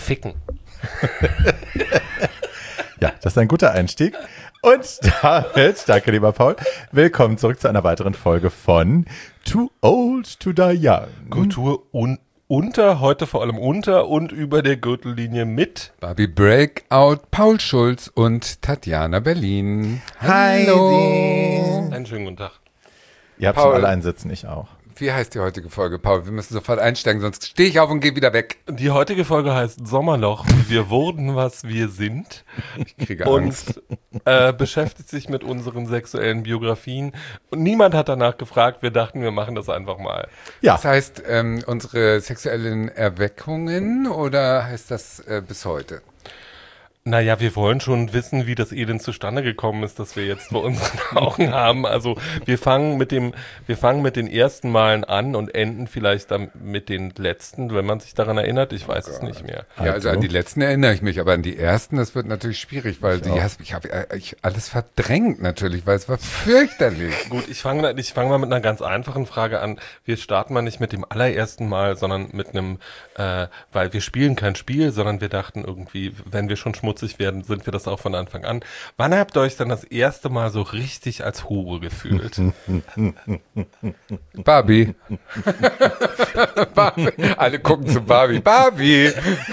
ficken. Ja, das ist ein guter Einstieg. Und damit, danke lieber Paul, willkommen zurück zu einer weiteren Folge von Too Old to Die Young. Kultur heute vor allem unter und über der Gürtellinie mit Barbie Breakout, Paul Schulz und Tatjana Berlin. Hallo. einen schönen guten Tag. Ihr habt Paul. schon alle einen Sitz, ich auch. Wie heißt die heutige Folge, Paul? Wir müssen sofort einsteigen, sonst stehe ich auf und gehe wieder weg. Die heutige Folge heißt Sommerloch. Wir wurden, was wir sind. Ich kriege Angst. Und beschäftigt sich mit unseren sexuellen Biografien. Und niemand hat danach gefragt. Wir dachten, wir machen das einfach mal. Ja, Das heißt, unsere sexuellen Erweckungen oder heißt das bis heute? Naja, wir wollen schon wissen, wie das Elend zustande gekommen ist, das wir jetzt vor unseren Augen haben. Also wir fangen mit den ersten Malen an und enden vielleicht dann mit den letzten, wenn man sich daran erinnert. Ich weiß es nicht mehr. Ja, also an die letzten erinnere ich mich, aber an die ersten, das wird natürlich schwierig, weil ich habe alles verdrängt natürlich, weil es war fürchterlich. Gut, ich fange mal mit einer ganz einfachen Frage an. Wir starten mal nicht mit dem allerersten Mal, sondern mit einem, weil wir spielen kein Spiel, sondern wir dachten irgendwie, wenn wir schon schmutzig werden, sind wir das auch von Anfang an. Wann habt ihr euch dann das erste Mal so richtig als Hure gefühlt? Barbie. Barbie. Alle gucken zu Barbie. Barbie.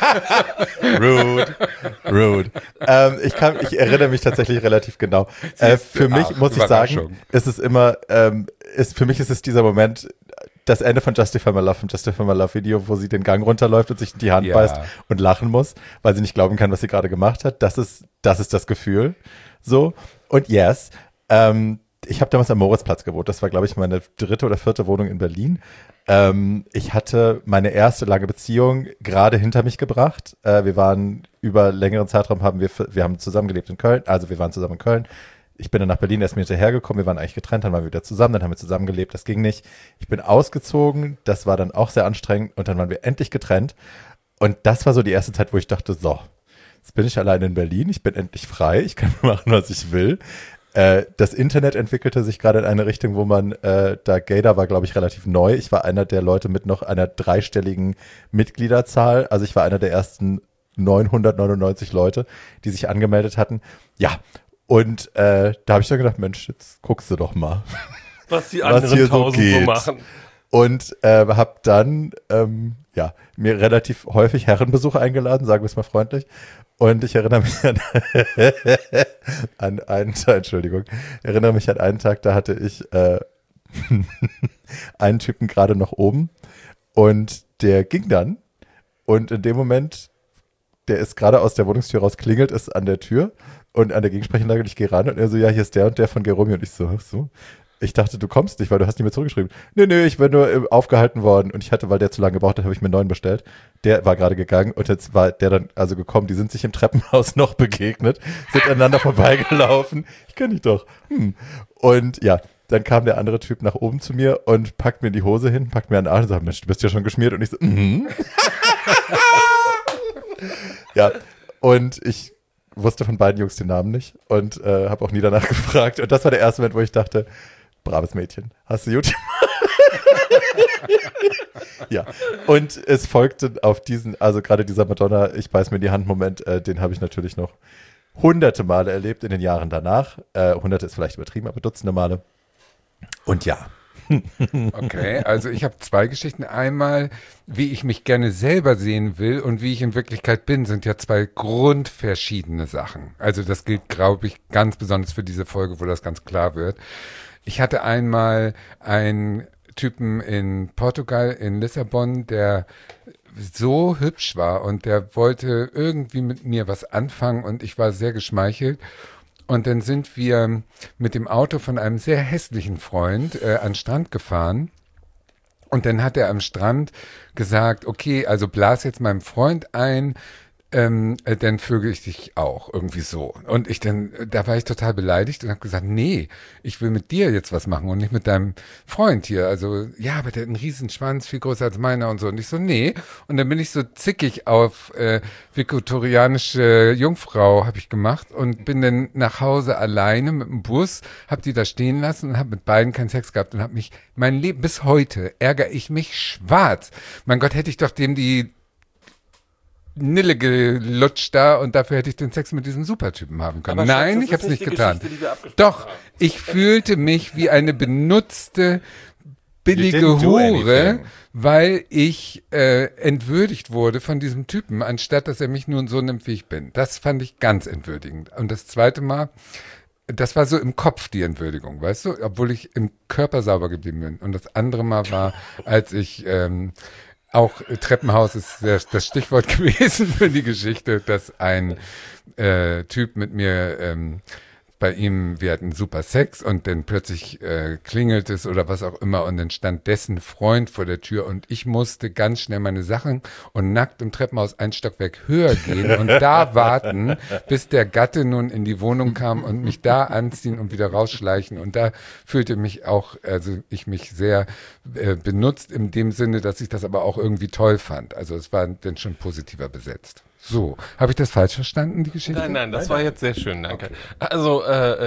rude. Ich erinnere mich tatsächlich relativ genau. Für mich muss ich sagen, für mich ist es dieser Moment, das Ende von Justify My Love, vom Justify My Love Video, wo sie den Gang runterläuft und sich in die Hand beißt und lachen muss, weil sie nicht glauben kann, was sie gerade gemacht hat. Das ist das Gefühl. So. Und yes, ich habe damals am Moritzplatz gewohnt. Das war, glaube ich, meine 3. oder 4. Wohnung in Berlin. Ich hatte meine erste lange Beziehung gerade hinter mich gebracht. Wir waren über längeren Zeitraum, wir haben zusammengelebt in Köln. Also wir waren zusammen in Köln. Ich bin dann nach Berlin erst mir hinterhergekommen, wir waren eigentlich getrennt, dann waren wir wieder zusammen, dann haben wir zusammengelebt, das ging nicht. Ich bin ausgezogen, das war dann auch sehr anstrengend und dann waren wir endlich getrennt. Und das war so die erste Zeit, wo ich dachte, so, jetzt bin ich alleine in Berlin, ich bin endlich frei, ich kann machen, was ich will. Das Internet entwickelte sich gerade in eine Richtung, wo man, Gaydar war, glaube ich, relativ neu. Ich war einer der Leute mit noch einer 3-stelligen Mitgliederzahl, also ich war einer der ersten 999 Leute, die sich angemeldet hatten. Ja. Und da habe ich dann gedacht, Mensch, jetzt guckst du doch mal, Was die anderen hier so 1000 so geht. machen. Und habe dann mir relativ häufig Herrenbesuche eingeladen, sagen wir es mal freundlich. Und ich erinnere mich an einen Tag, da hatte ich einen Typen gerade noch oben und der ging dann und in dem Moment, der ist gerade aus der Wohnungstür raus, klingelt es an der Tür und an der Gegensprechanlage, ich gehe ran und er so, ja, hier ist der und der von Geromi und ich so, ach so. Ich dachte, du kommst nicht, weil du hast nicht mehr zurückgeschrieben. Nee, ich bin nur aufgehalten worden und ich hatte, weil der zu lange gebraucht hat, habe ich mir einen neuen bestellt. Der war gerade gegangen und jetzt war der dann also gekommen. Die sind sich im Treppenhaus noch begegnet, sind aneinander vorbeigelaufen. Ich kenne dich doch. Und ja, dann kam der andere Typ nach oben zu mir und packt mir die Hose hin, packt mir an den Arm und sagt, Mensch, du bist ja schon geschmiert. Und ich so, Ja, und ich wusste von beiden Jungs den Namen nicht und habe auch nie danach gefragt. Und das war der erste Moment, wo ich dachte, braves Mädchen, hast du gut Ja, und es folgte auf diesen, also gerade dieser Madonna, ich beiß mir in die Hand-Moment, den habe ich natürlich noch hunderte Male erlebt in den Jahren danach. Hunderte ist vielleicht übertrieben, aber Dutzende Male. Und ja. Okay, also ich habe 2 Geschichten. Einmal, wie ich mich gerne selber sehen will und wie ich in Wirklichkeit bin, sind ja 2 grundverschiedene Sachen. Also das gilt, glaube ich, ganz besonders für diese Folge, wo das ganz klar wird. Ich hatte einmal einen Typen in Portugal, in Lissabon, der so hübsch war und der wollte irgendwie mit mir was anfangen und ich war sehr geschmeichelt. Und dann sind wir mit dem Auto von einem sehr hässlichen Freund an den Strand gefahren. Und dann hat er am Strand gesagt, okay, also blas jetzt meinem Freund ein, dann vögel ich dich auch, irgendwie so. Und da war ich total beleidigt und habe gesagt, nee, ich will mit dir jetzt was machen und nicht mit deinem Freund hier. Also, ja, aber der hat einen riesen Schwanz, viel größer als meiner und so. Und ich so, nee. Und dann bin ich so zickig auf viktorianische Jungfrau habe ich gemacht und bin dann nach Hause alleine mit dem Bus, habe die da stehen lassen und habe mit beiden keinen Sex gehabt und habe mich, mein Leben, bis heute ärgere ich mich schwarz. Mein Gott, hätte ich doch dem die Nille gelutscht da und dafür hätte ich den Sex mit diesem Supertypen haben können. Aber Nein, Schatz, ich habe es nicht getan. Doch, Ich fühlte mich wie eine benutzte, billige Hure, weil ich entwürdigt wurde von diesem Typen, anstatt dass er mich nun so nimmt, wie ich bin. Das fand ich ganz entwürdigend. Und das zweite Mal, das war so im Kopf die Entwürdigung, weißt du, obwohl ich im Körper sauber geblieben bin. Und das andere Mal war, als ich auch Treppenhaus ist das Stichwort gewesen für die Geschichte, dass ein Typ mit mir bei ihm, wir hatten super Sex und dann plötzlich klingelt es oder was auch immer und dann stand dessen Freund vor der Tür und ich musste ganz schnell meine Sachen und nackt im Treppenhaus ein Stockwerk höher gehen und da warten, bis der Gatte nun in die Wohnung kam und mich da anziehen und wieder rausschleichen und da fühlte ich mich sehr benutzt in dem Sinne, dass ich das aber auch irgendwie toll fand. Also es war dann schon positiver besetzt. So, habe ich das falsch verstanden, die Geschichte? Nein, das war jetzt sehr schön, danke. Okay. Also,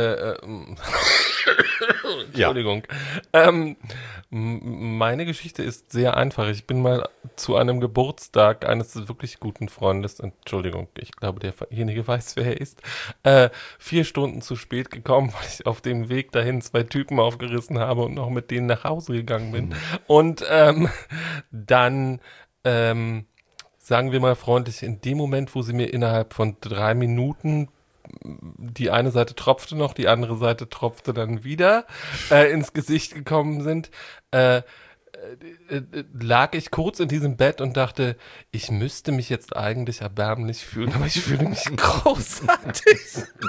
Entschuldigung. Ja. Meine Geschichte ist sehr einfach. Ich bin mal zu einem Geburtstag eines wirklich guten Freundes, Entschuldigung, ich glaube, derjenige weiß, wer er ist, 4 Stunden zu spät gekommen, weil ich auf dem Weg dahin 2 Typen aufgerissen habe und noch mit denen nach Hause gegangen bin. Und dann sagen wir mal freundlich, in dem Moment, wo sie mir innerhalb von 3 Minuten, die eine Seite tropfte noch, die andere Seite tropfte dann wieder, ins Gesicht gekommen sind, lag ich kurz in diesem Bett und dachte, ich müsste mich jetzt eigentlich erbärmlich fühlen, aber ich fühle mich großartig.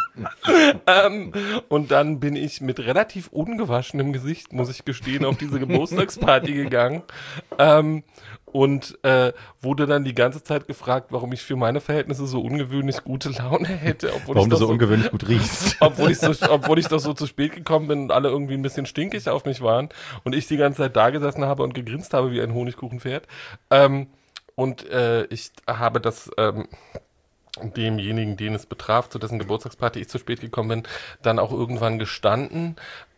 Und dann bin ich mit relativ ungewaschenem Gesicht, muss ich gestehen, auf diese Geburtstagsparty gegangen. Und wurde dann die ganze Zeit gefragt, warum ich für meine Verhältnisse so ungewöhnlich gute Laune hätte. Warum du so ungewöhnlich gut riechst. Obwohl ich doch so zu spät gekommen bin und alle irgendwie ein bisschen stinkig auf mich waren und ich die ganze Zeit da gesessen habe und gegrinst habe wie ein Honigkuchenpferd. Ich habe das demjenigen, den es betraf, zu dessen Geburtstagsparty ich zu spät gekommen bin, dann auch irgendwann gestanden.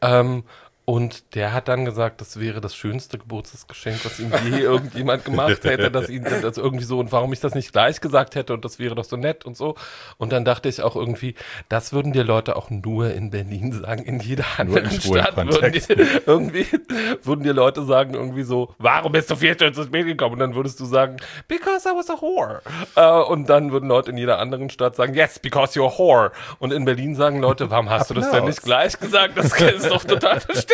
Und der hat dann gesagt, das wäre das schönste Geburtstagsgeschenk, was ihm je irgendjemand gemacht hätte, dass ihn das irgendwie so und warum ich das nicht gleich gesagt hätte und das wäre doch so nett und so. Und dann dachte ich auch irgendwie, das würden dir Leute auch nur in Berlin sagen, in jeder anderen Stadt würden dir Leute sagen irgendwie so, warum bist du 4 Stunden zu spät gekommen? Und dann würdest du sagen, because I was a whore. Und dann würden Leute in jeder anderen Stadt sagen, yes, because you're a whore. Und in Berlin sagen Leute, warum hast du das denn nicht gleich gesagt? Das ist doch total verständlich.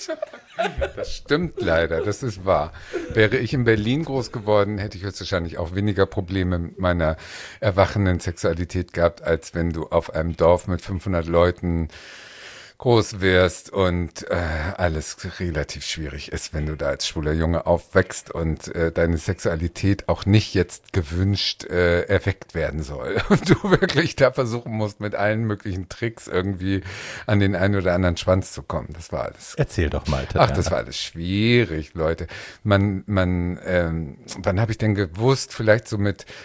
Das stimmt leider, das ist wahr. Wäre ich in Berlin groß geworden, hätte ich höchstwahrscheinlich auch weniger Probleme mit meiner erwachenden Sexualität gehabt, als wenn du auf einem Dorf mit 500 Leuten groß wirst und alles relativ schwierig ist, wenn du da als schwuler Junge aufwächst und deine Sexualität auch nicht jetzt gewünscht erweckt werden soll. Und du wirklich da versuchen musst, mit allen möglichen Tricks irgendwie an den einen oder anderen Schwanz zu kommen. Das war alles. Erzähl doch mal, Tatjana. Ach, das war alles schwierig, Leute. Wann habe ich denn gewusst, vielleicht so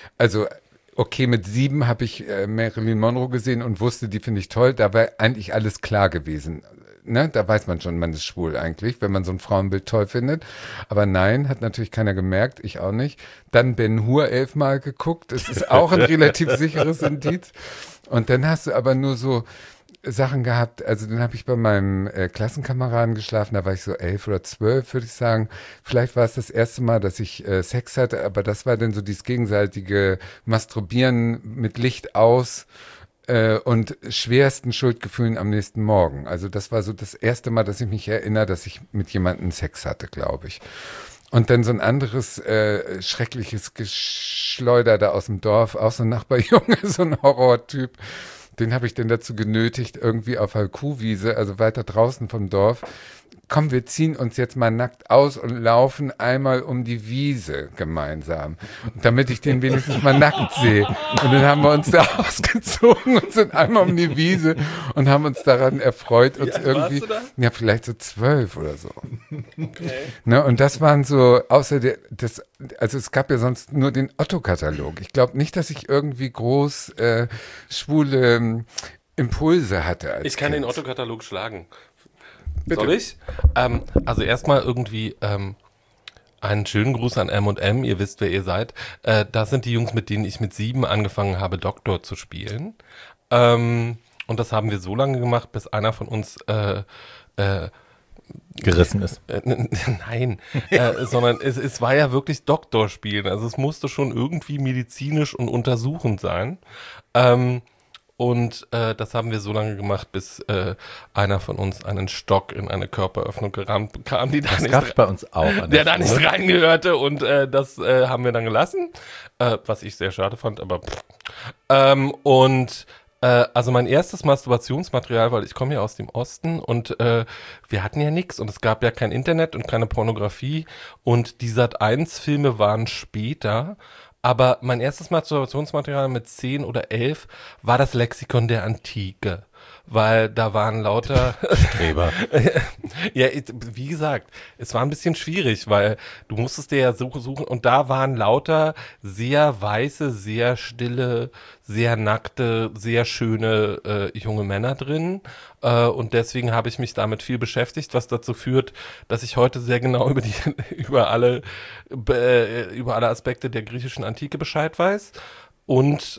okay, mit 7 habe ich Marilyn Monroe gesehen und wusste, die finde ich toll. Da war eigentlich alles klar gewesen. Ne? Da weiß man schon, man ist schwul eigentlich, wenn man so ein Frauenbild toll findet. Aber nein, hat natürlich keiner gemerkt, ich auch nicht. Dann Ben Hur 11-mal geguckt. Das ist auch ein relativ sicheres Indiz. Und dann hast du aber nur so Sachen gehabt, also dann habe ich bei meinem Klassenkameraden geschlafen, da war ich so 11 oder 12, würde ich sagen. Vielleicht war es das erste Mal, dass ich Sex hatte, aber das war dann so dieses gegenseitige Masturbieren mit Licht aus und schwersten Schuldgefühlen am nächsten Morgen. Also das war so das erste Mal, dass ich mich erinnere, dass ich mit jemandem Sex hatte, glaube ich. Und dann so ein anderes schreckliches Geschleuder da aus dem Dorf, auch so ein Nachbarjunge, so ein Horrortyp. Den habe ich dann dazu genötigt, irgendwie auf der Kuhwiese, also weiter draußen vom Dorf, komm, wir ziehen uns jetzt mal nackt aus und laufen einmal um die Wiese gemeinsam, damit ich den wenigstens mal nackt sehe. Und dann haben wir uns da ausgezogen und sind einmal um die Wiese und haben uns daran erfreut, uns irgendwie, ja, vielleicht so 12 oder so. Okay. Ne, und das waren so, also es gab ja sonst nur den Otto-Katalog. Ich glaube nicht, dass ich irgendwie groß schwule Impulse hatte. Ich kann den Otto-Katalog schlagen. Bitte. Soll ich? Also erstmal irgendwie, Einen schönen Gruß an M&M, ihr wisst, wer ihr seid. Das sind die Jungs, mit denen ich mit 7 angefangen habe, Doktor zu spielen. Und das haben wir so lange gemacht, bis einer von uns gerissen ist. Nein, sondern es war ja wirklich Doktorspielen. Also es musste schon irgendwie medizinisch und untersuchend sein. Und das haben wir so lange gemacht, bis einer von uns einen Stock in eine Körperöffnung gerammt bekam, die da Das gab es bei uns auch. der da nicht reingehörte. Und das haben wir dann gelassen, was ich sehr schade fand. Aber also mein erstes Masturbationsmaterial, weil ich komme ja aus dem Osten und wir hatten ja nichts und es gab ja kein Internet und keine Pornografie und die Sat.1-Filme waren später. Aber mein erstes Masturbationsmaterial mit 10 oder 11 war das Lexikon der Antike, weil da waren lauter Streber. Ja, wie gesagt, es war ein bisschen schwierig, weil du musstest dir ja suchen und da waren lauter sehr weiße, sehr stille, sehr nackte, sehr schöne junge Männer drin und deswegen habe ich mich damit viel beschäftigt, was dazu führt, dass ich heute sehr genau über alle Aspekte der griechischen Antike Bescheid weiß und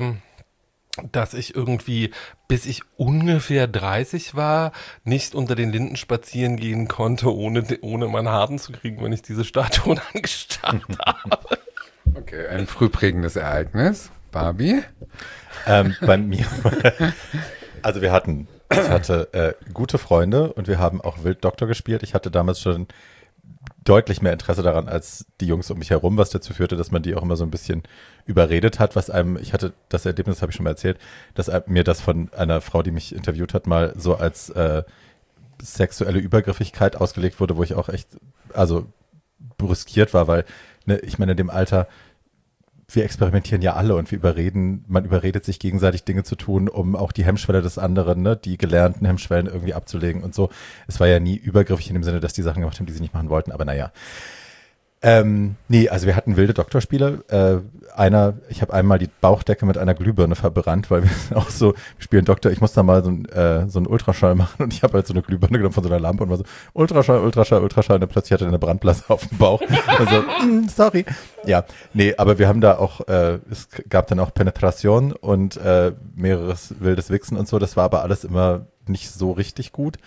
dass ich irgendwie, bis ich ungefähr 30 war, nicht unter den Linden spazieren gehen konnte, ohne meinen Haaren zu kriegen, wenn ich diese Statuen angestarrt habe. Okay, ein frühprägendes Ereignis. Barbie? Bei mir, also ich hatte gute Freunde und wir haben auch wild Doktor gespielt. Ich hatte damals schon deutlich mehr Interesse daran als die Jungs um mich herum, was dazu führte, dass man die auch immer so ein bisschen überredet hat, ich hatte das Erlebnis, habe ich schon mal erzählt, dass mir das von einer Frau, die mich interviewt hat, mal so als sexuelle Übergriffigkeit ausgelegt wurde, wo ich auch echt, also brüskiert war, weil, ne, ich meine, in dem Alter, wir experimentieren ja alle und man überredet sich gegenseitig Dinge zu tun, um auch die Hemmschwelle des anderen, ne, die gelernten Hemmschwellen irgendwie abzulegen und so. Es war ja nie übergriffig in dem Sinne, dass die Sachen gemacht haben, die sie nicht machen wollten, aber naja. Nee, also wir hatten wilde Doktorspiele. Ich habe einmal die Bauchdecke mit einer Glühbirne verbrannt, weil wir auch so, wir spielen Doktor, ich muss da mal so einen Ultraschall machen und ich habe halt so eine Glühbirne genommen von so einer Lampe und war so, Ultraschall, Ultraschall, Ultraschall und dann plötzlich hatte er eine Brandblase auf dem Bauch. Also, sorry. Ja, nee, aber wir haben da auch, es gab dann auch Penetration und mehreres wildes Wichsen und so, das war aber alles immer nicht so richtig gut.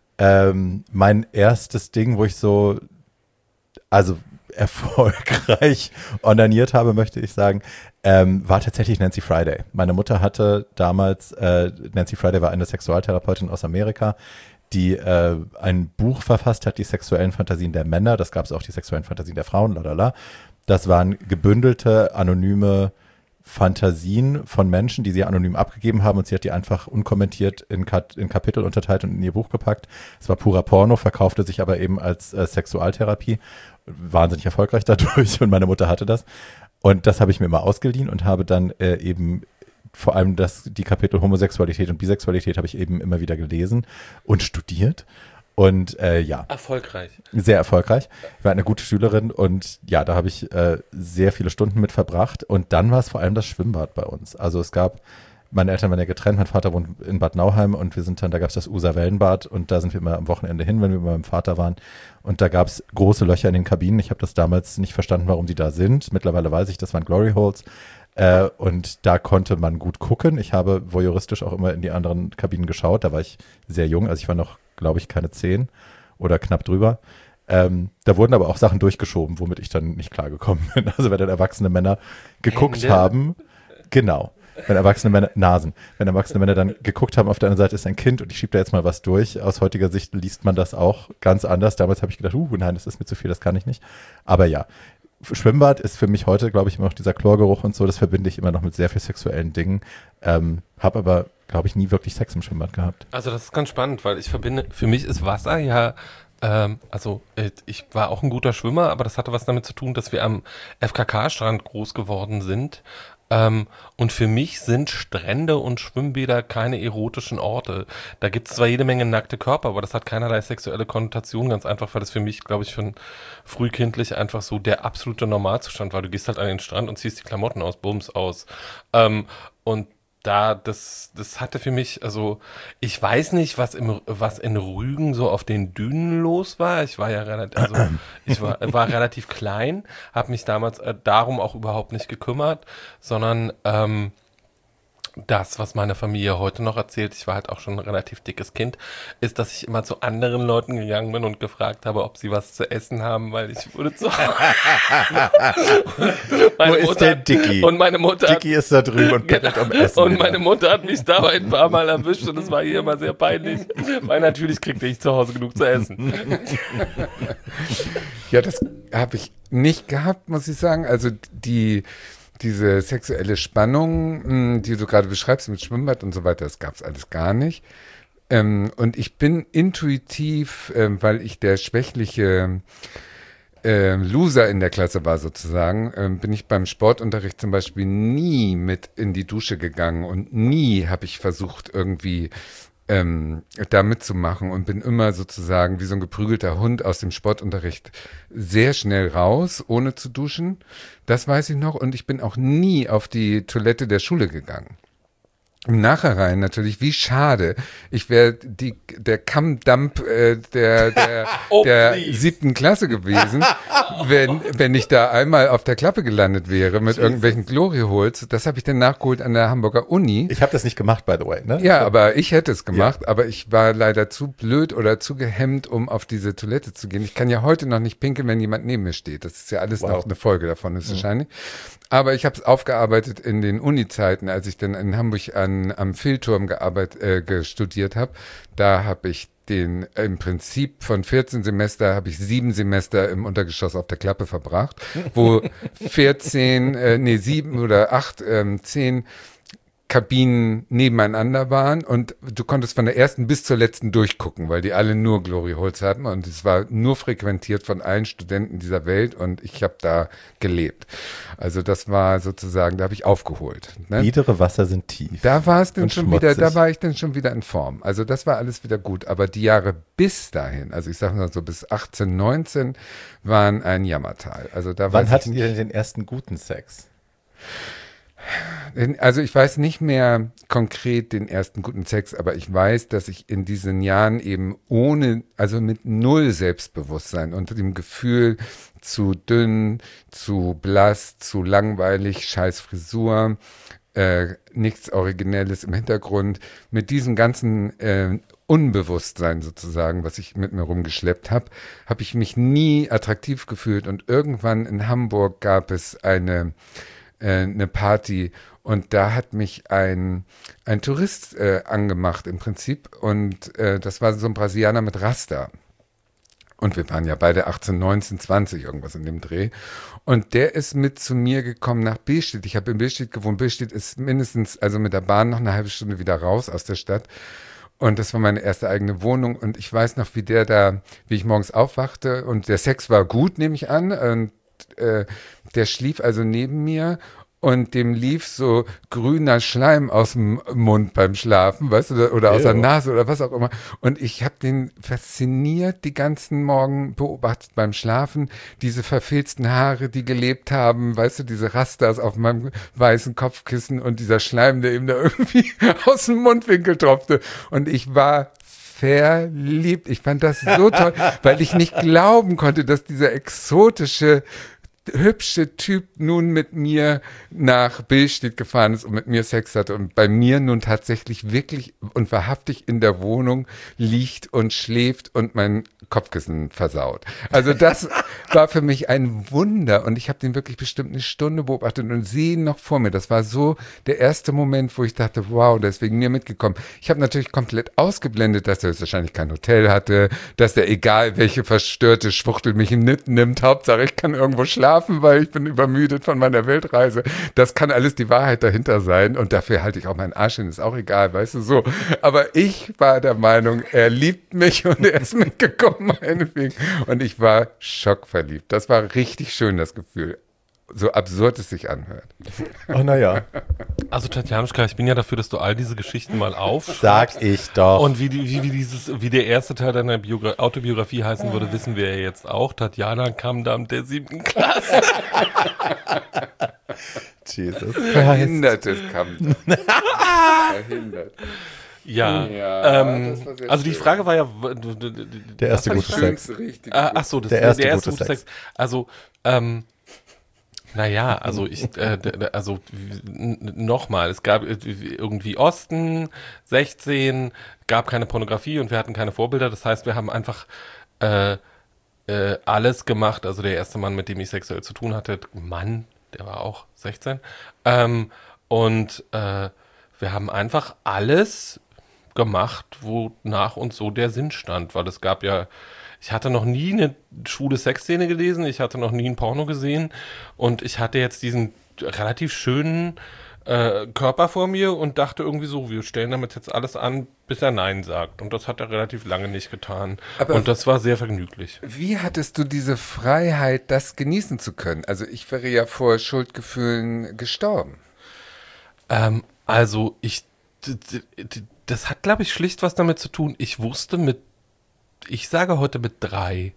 Mein erstes Ding, wo ich so, also erfolgreich onaniert habe, möchte ich sagen, war tatsächlich Nancy Friday. Meine Mutter hatte damals, Nancy Friday war eine Sexualtherapeutin aus Amerika, die ein Buch verfasst hat, die sexuellen Fantasien der Männer, das gab es auch die sexuellen Fantasien der Frauen, lalala. Das waren gebündelte, anonyme Fantasien von Menschen, die sie anonym abgegeben haben und sie hat die einfach unkommentiert in Kapitel unterteilt und in ihr Buch gepackt. Es war purer Porno, verkaufte sich aber eben als Sexualtherapie. Wahnsinnig erfolgreich dadurch und meine Mutter hatte das. Und das habe ich mir immer ausgeliehen und habe dann eben vor allem die Kapitel Homosexualität und Bisexualität habe ich eben immer wieder gelesen und studiert. Und ja. Erfolgreich. Sehr erfolgreich. Ich war eine gute Schülerin und ja, da habe ich sehr viele Stunden mit verbracht. Und dann war es vor allem das Schwimmbad bei uns. Also meine Eltern waren ja getrennt, mein Vater wohnt in Bad Nauheim und da gab es das User-Wellenbad und da sind wir immer am Wochenende hin, wenn wir bei meinem Vater waren. Und da gab es große Löcher in den Kabinen. Ich habe das damals nicht verstanden, warum die da sind. Mittlerweile weiß ich, das waren Glory Holes. Und da konnte man gut gucken. Ich habe voyeuristisch auch immer in die anderen Kabinen geschaut. Da war ich sehr jung, also ich war noch, glaube ich, keine 10 oder knapp drüber. Da wurden aber auch Sachen durchgeschoben, womit ich dann nicht klargekommen bin. Also wenn dann erwachsene Männer geguckt haben, genau. Wenn erwachsene Männer dann geguckt haben, auf der anderen Seite ist ein Kind und ich schiebe da jetzt mal was durch. Aus heutiger Sicht liest man das auch ganz anders. Damals habe ich gedacht, nein, das ist mir zu viel, das kann ich nicht. Aber ja, Schwimmbad ist für mich heute, glaube ich, immer noch dieser Chlorgeruch und so, das verbinde ich immer noch mit sehr viel sexuellen Dingen. Habe aber, glaube ich, nie wirklich Sex im Schwimmbad gehabt. Also das ist ganz spannend, weil für mich ist Wasser ja, ich war auch ein guter Schwimmer, aber das hatte was damit zu tun, dass wir am FKK-Strand groß geworden sind. Und für mich sind Strände und Schwimmbäder keine erotischen Orte. Da gibt es zwar jede Menge nackte Körper, aber das hat keinerlei sexuelle Konnotation, ganz einfach, weil das für mich, glaube ich, schon frühkindlich einfach so der absolute Normalzustand war. Du gehst halt an den Strand und ziehst die Klamotten aus, Bums aus. Und das hatte für mich, also ich weiß nicht, was in Rügen so auf den Dünen los war. Ich war ja war relativ klein, habe mich damals darum auch überhaupt nicht gekümmert, sondern das, was meine Familie heute noch erzählt, ich war halt auch schon ein relativ dickes Kind, ist, dass ich immer zu anderen Leuten gegangen bin und gefragt habe, ob sie was zu essen haben, weil ich wurde zu Wo ist der Dicky? Und meine Mutter Dicky ist da drüben und bettelt um Essen. Und meine Mutter hat mich dabei ein paar Mal erwischt und es war ihr immer sehr peinlich, weil natürlich kriegte ich zu Hause genug zu essen. Ja, das habe ich nicht gehabt, muss ich sagen. Also diese sexuelle Spannung, die du gerade beschreibst mit Schwimmbad und so weiter, das gab es alles gar nicht. Und ich bin intuitiv, weil ich der schwächliche Loser in der Klasse war sozusagen, bin ich beim Sportunterricht zum Beispiel nie mit in die Dusche gegangen und nie habe ich versucht irgendwie da mitzumachen und bin immer sozusagen wie so ein geprügelter Hund aus dem Sportunterricht sehr schnell raus, ohne zu duschen. Das weiß ich noch. Und ich bin auch nie auf die Toilette der Schule gegangen. Im Nachhinein natürlich, wie schade. Ich wäre der Kammdamp der 7. Klasse gewesen, wenn ich da einmal auf der Klappe gelandet wäre mit irgendwelchen Glory-Holes. Das habe ich dann nachgeholt an der Hamburger Uni. Ich habe das nicht gemacht, by the way. Ne? Ja, aber ich hätte es gemacht, aber ich war leider zu blöd oder zu gehemmt, um auf diese Toilette zu gehen. Ich kann ja heute noch nicht pinkeln, wenn jemand neben mir steht. Das ist ja alles noch eine Folge davon, ist wahrscheinlich. Aber ich habe es aufgearbeitet in den Uni-Zeiten, als ich dann in Hamburg am Philturm studiert habe. Da habe ich im Prinzip von 14 Semester habe ich 7 Semester im Untergeschoss auf der Klappe verbracht, wo 7 oder 8, 10 Kabinen nebeneinander waren und du konntest von der ersten bis zur letzten durchgucken, weil die alle nur Glory Holes hatten und es war nur frequentiert von allen Studenten dieser Welt und ich habe da gelebt. Also das war sozusagen, da habe ich aufgeholt. Ne? Biedere Wasser sind tief. Da war es dann schon wieder, da war ich dann schon wieder in Form. Also das war alles wieder gut, aber die Jahre bis dahin, also ich sage mal so bis 18, 19 waren ein Jammertal. Also da Wann hattet ihr denn den ersten guten Sex? Also ich weiß nicht mehr konkret den ersten guten Sex, aber ich weiß, dass ich in diesen Jahren eben mit null Selbstbewusstsein unter dem Gefühl zu dünn, zu blass, zu langweilig, scheiß Frisur, nichts Originelles im Hintergrund, mit diesem ganzen Unbewusstsein sozusagen, was ich mit mir rumgeschleppt habe, habe ich mich nie attraktiv gefühlt und irgendwann in Hamburg gab es eine Party und da hat mich ein Tourist angemacht im Prinzip und das war so ein Brasilianer mit Rasta und wir waren ja beide 18, 19, 20 irgendwas in dem Dreh und der ist mit zu mir gekommen nach Billstedt. Ich habe in Billstedt gewohnt. Billstedt ist mindestens, also mit der Bahn noch eine halbe Stunde wieder raus aus der Stadt. Und das war meine erste eigene Wohnung und ich weiß noch, wie ich morgens aufwachte und der Sex war gut, nehme ich an, und der schlief also neben mir und dem lief so grüner Schleim aus dem Mund beim Schlafen, weißt du, oder aus der Nase oder was auch immer. Und ich habe den fasziniert die ganzen Morgen beobachtet beim Schlafen, diese verfilzten Haare, die gelebt haben, weißt du, diese Rastas auf meinem weißen Kopfkissen und dieser Schleim, der ihm da irgendwie aus dem Mundwinkel tropfte. Und ich war verliebt. Ich fand das so toll, weil ich nicht glauben konnte, dass dieser exotische hübsche Typ nun mit mir nach Billstedt gefahren ist und mit mir Sex hatte und bei mir nun tatsächlich wirklich und wahrhaftig in der Wohnung liegt und schläft und mein Kopfkissen versaut. Also das war für mich ein Wunder und ich habe den wirklich bestimmt eine Stunde beobachtet und sehe ihn noch vor mir. Das war so der erste Moment, wo ich dachte, wow, der ist wegen mir mitgekommen. Ich habe natürlich komplett ausgeblendet, dass er wahrscheinlich kein Hotel hatte, dass er egal welche verstörte Schwuchtel mich mitnimmt, Hauptsache ich kann irgendwo schlafen, weil ich bin übermüdet von meiner Weltreise. Das kann alles die Wahrheit dahinter sein und dafür halte ich auch meinen Arsch hin, ist auch egal, weißt du, so. Aber ich war der Meinung, er liebt mich und er ist mitgekommen, meinetwegen. Und ich war schockverliebt. Das war richtig schön, das Gefühl. So absurd es sich anhört. Oh, naja. Also Tatjanuschka, ich bin ja dafür, dass du all diese Geschichten mal aufschreibst. Sag ich doch. Und wie der erste Teil deiner Autobiografie heißen würde, wissen wir ja jetzt auch. Tatjana Kammdamm der 7. Klasse. Jesus. Verhindertes kam. Verhindert. Ja, das war sehr also die schön. Frage war ja, Der erste gute Sex. ach so, Der erste gute Sex. Also, naja, also nochmal, es gab irgendwie Osten, 16, gab keine Pornografie und wir hatten keine Vorbilder. Das heißt, wir haben einfach alles gemacht. Also der erste Mann, mit dem ich sexuell zu tun hatte, Mann, der war auch 16. Wir haben einfach alles gemacht, wonach uns so der Sinn stand, weil es gab ja, ich hatte noch nie eine schwule Sexszene gelesen, ich hatte noch nie ein Porno gesehen und ich hatte jetzt diesen relativ schönen Körper vor mir und dachte irgendwie so, wir stellen damit jetzt alles an, bis er Nein sagt. Und das hat er relativ lange nicht getan. Und das war sehr vergnüglich. Wie hattest du diese Freiheit, das genießen zu können? Also ich wäre ja vor Schuldgefühlen gestorben. Also das hat, glaube ich, schlicht was damit zu tun. Ich wusste ich sage heute mit 3,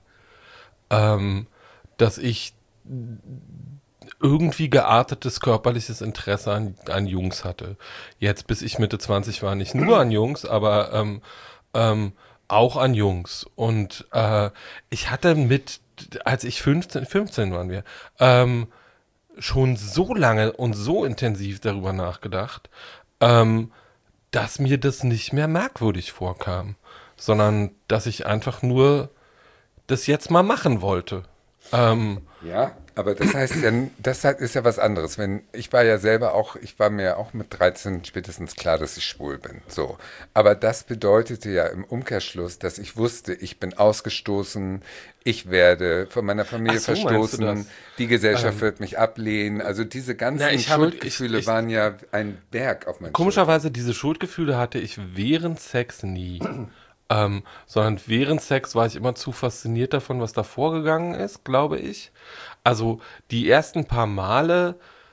dass ich irgendwie geartetes körperliches Interesse an Jungs hatte. Jetzt, bis ich Mitte 20 war, nicht nur an Jungs, aber auch an Jungs. Und ich hatte als ich 15 waren wir, schon so lange und so intensiv darüber nachgedacht, dass mir das nicht mehr merkwürdig vorkam, sondern dass ich einfach nur das jetzt mal machen wollte. Ja, aber das heißt ja, ist ja was anderes. Ich war mir ja auch mit 13 spätestens klar, dass ich schwul bin. So. Aber das bedeutete ja im Umkehrschluss, dass ich wusste, ich bin ausgestoßen, ich werde von meiner Familie verstoßen, die Gesellschaft wird mich ablehnen. Also diese ganzen Schuldgefühle waren ja ein Berg auf meinen Komischerweise, diese Schuldgefühle hatte ich während Sex nie. Sondern während Sex war ich immer zu fasziniert davon, was da vorgegangen ist, glaube ich. Also die ersten paar Male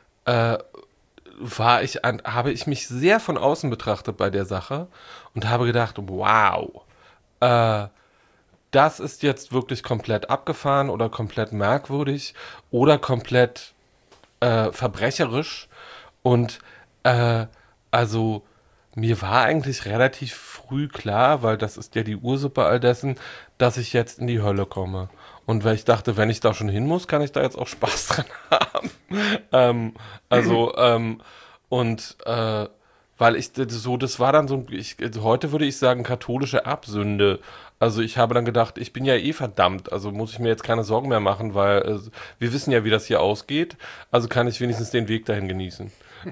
habe ich mich sehr von außen betrachtet bei der Sache und habe gedacht, wow, das ist jetzt wirklich komplett abgefahren oder komplett merkwürdig oder komplett verbrecherisch. Und also mir war eigentlich relativ früh klar, weil das ist ja die Ursuppe all dessen, dass ich jetzt in die Hölle komme. Und weil ich dachte, wenn ich da schon hin muss, kann ich da jetzt auch Spaß dran haben. Weil das war dann so, heute würde ich sagen, katholische Erbsünde. Also ich habe dann gedacht, ich bin ja eh verdammt, also muss ich mir jetzt keine Sorgen mehr machen, weil wir wissen ja, wie das hier ausgeht, also kann ich wenigstens den Weg dahin genießen.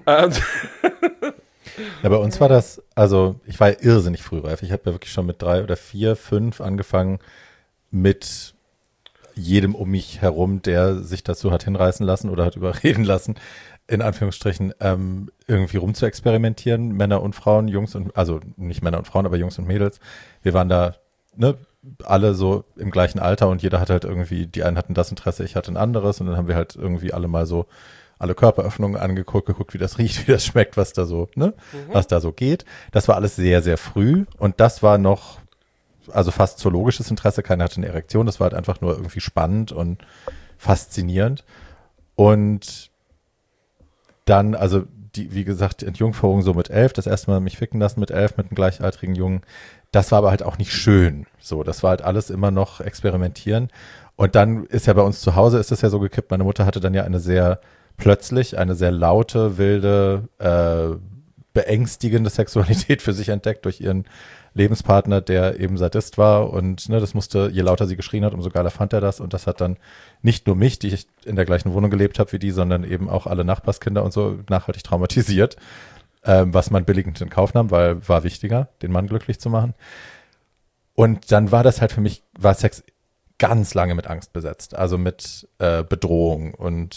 Ja, bei uns war das, also ich war ja irrsinnig frühreif. Ich habe ja wirklich schon mit 3 oder 4, 5 angefangen, mit jedem um mich herum, der sich dazu hat hinreißen lassen oder hat überreden lassen, in Anführungsstrichen, irgendwie rum zu experimentieren. Männer und Frauen, Jungs und, also nicht Männer und Frauen, aber Jungs und Mädels. Wir waren da, ne, alle so im gleichen Alter und jeder hatte halt irgendwie, die einen hatten das Interesse, ich hatte ein anderes und dann haben wir halt irgendwie alle Körperöffnungen angeguckt, geguckt, wie das riecht, wie das schmeckt, was da so, ne, was da so geht. Das war alles sehr, sehr früh und das war noch, also fast zoologisches Interesse, keiner hatte eine Erektion, das war halt einfach nur irgendwie spannend und faszinierend. Und dann, also wie gesagt, Entjungferung so mit 11, das erste Mal mich ficken lassen mit 11, mit einem gleichaltrigen Jungen, das war aber halt auch nicht schön. So, das war halt alles immer noch experimentieren. Und dann ist ja bei uns zu Hause, ist das ja so gekippt, meine Mutter hatte dann ja eine sehr laute, wilde, beängstigende Sexualität für sich entdeckt durch ihren Lebenspartner, der eben Sadist war und ne, das musste, je lauter sie geschrien hat, umso geiler fand er das und das hat dann nicht nur mich, die ich in der gleichen Wohnung gelebt habe wie die, sondern eben auch alle Nachbarskinder und so nachhaltig traumatisiert, was man billigend in Kauf nahm, weil war wichtiger, den Mann glücklich zu machen. Und dann war das halt für mich, war Sex ganz lange mit Angst besetzt, also mit Bedrohung und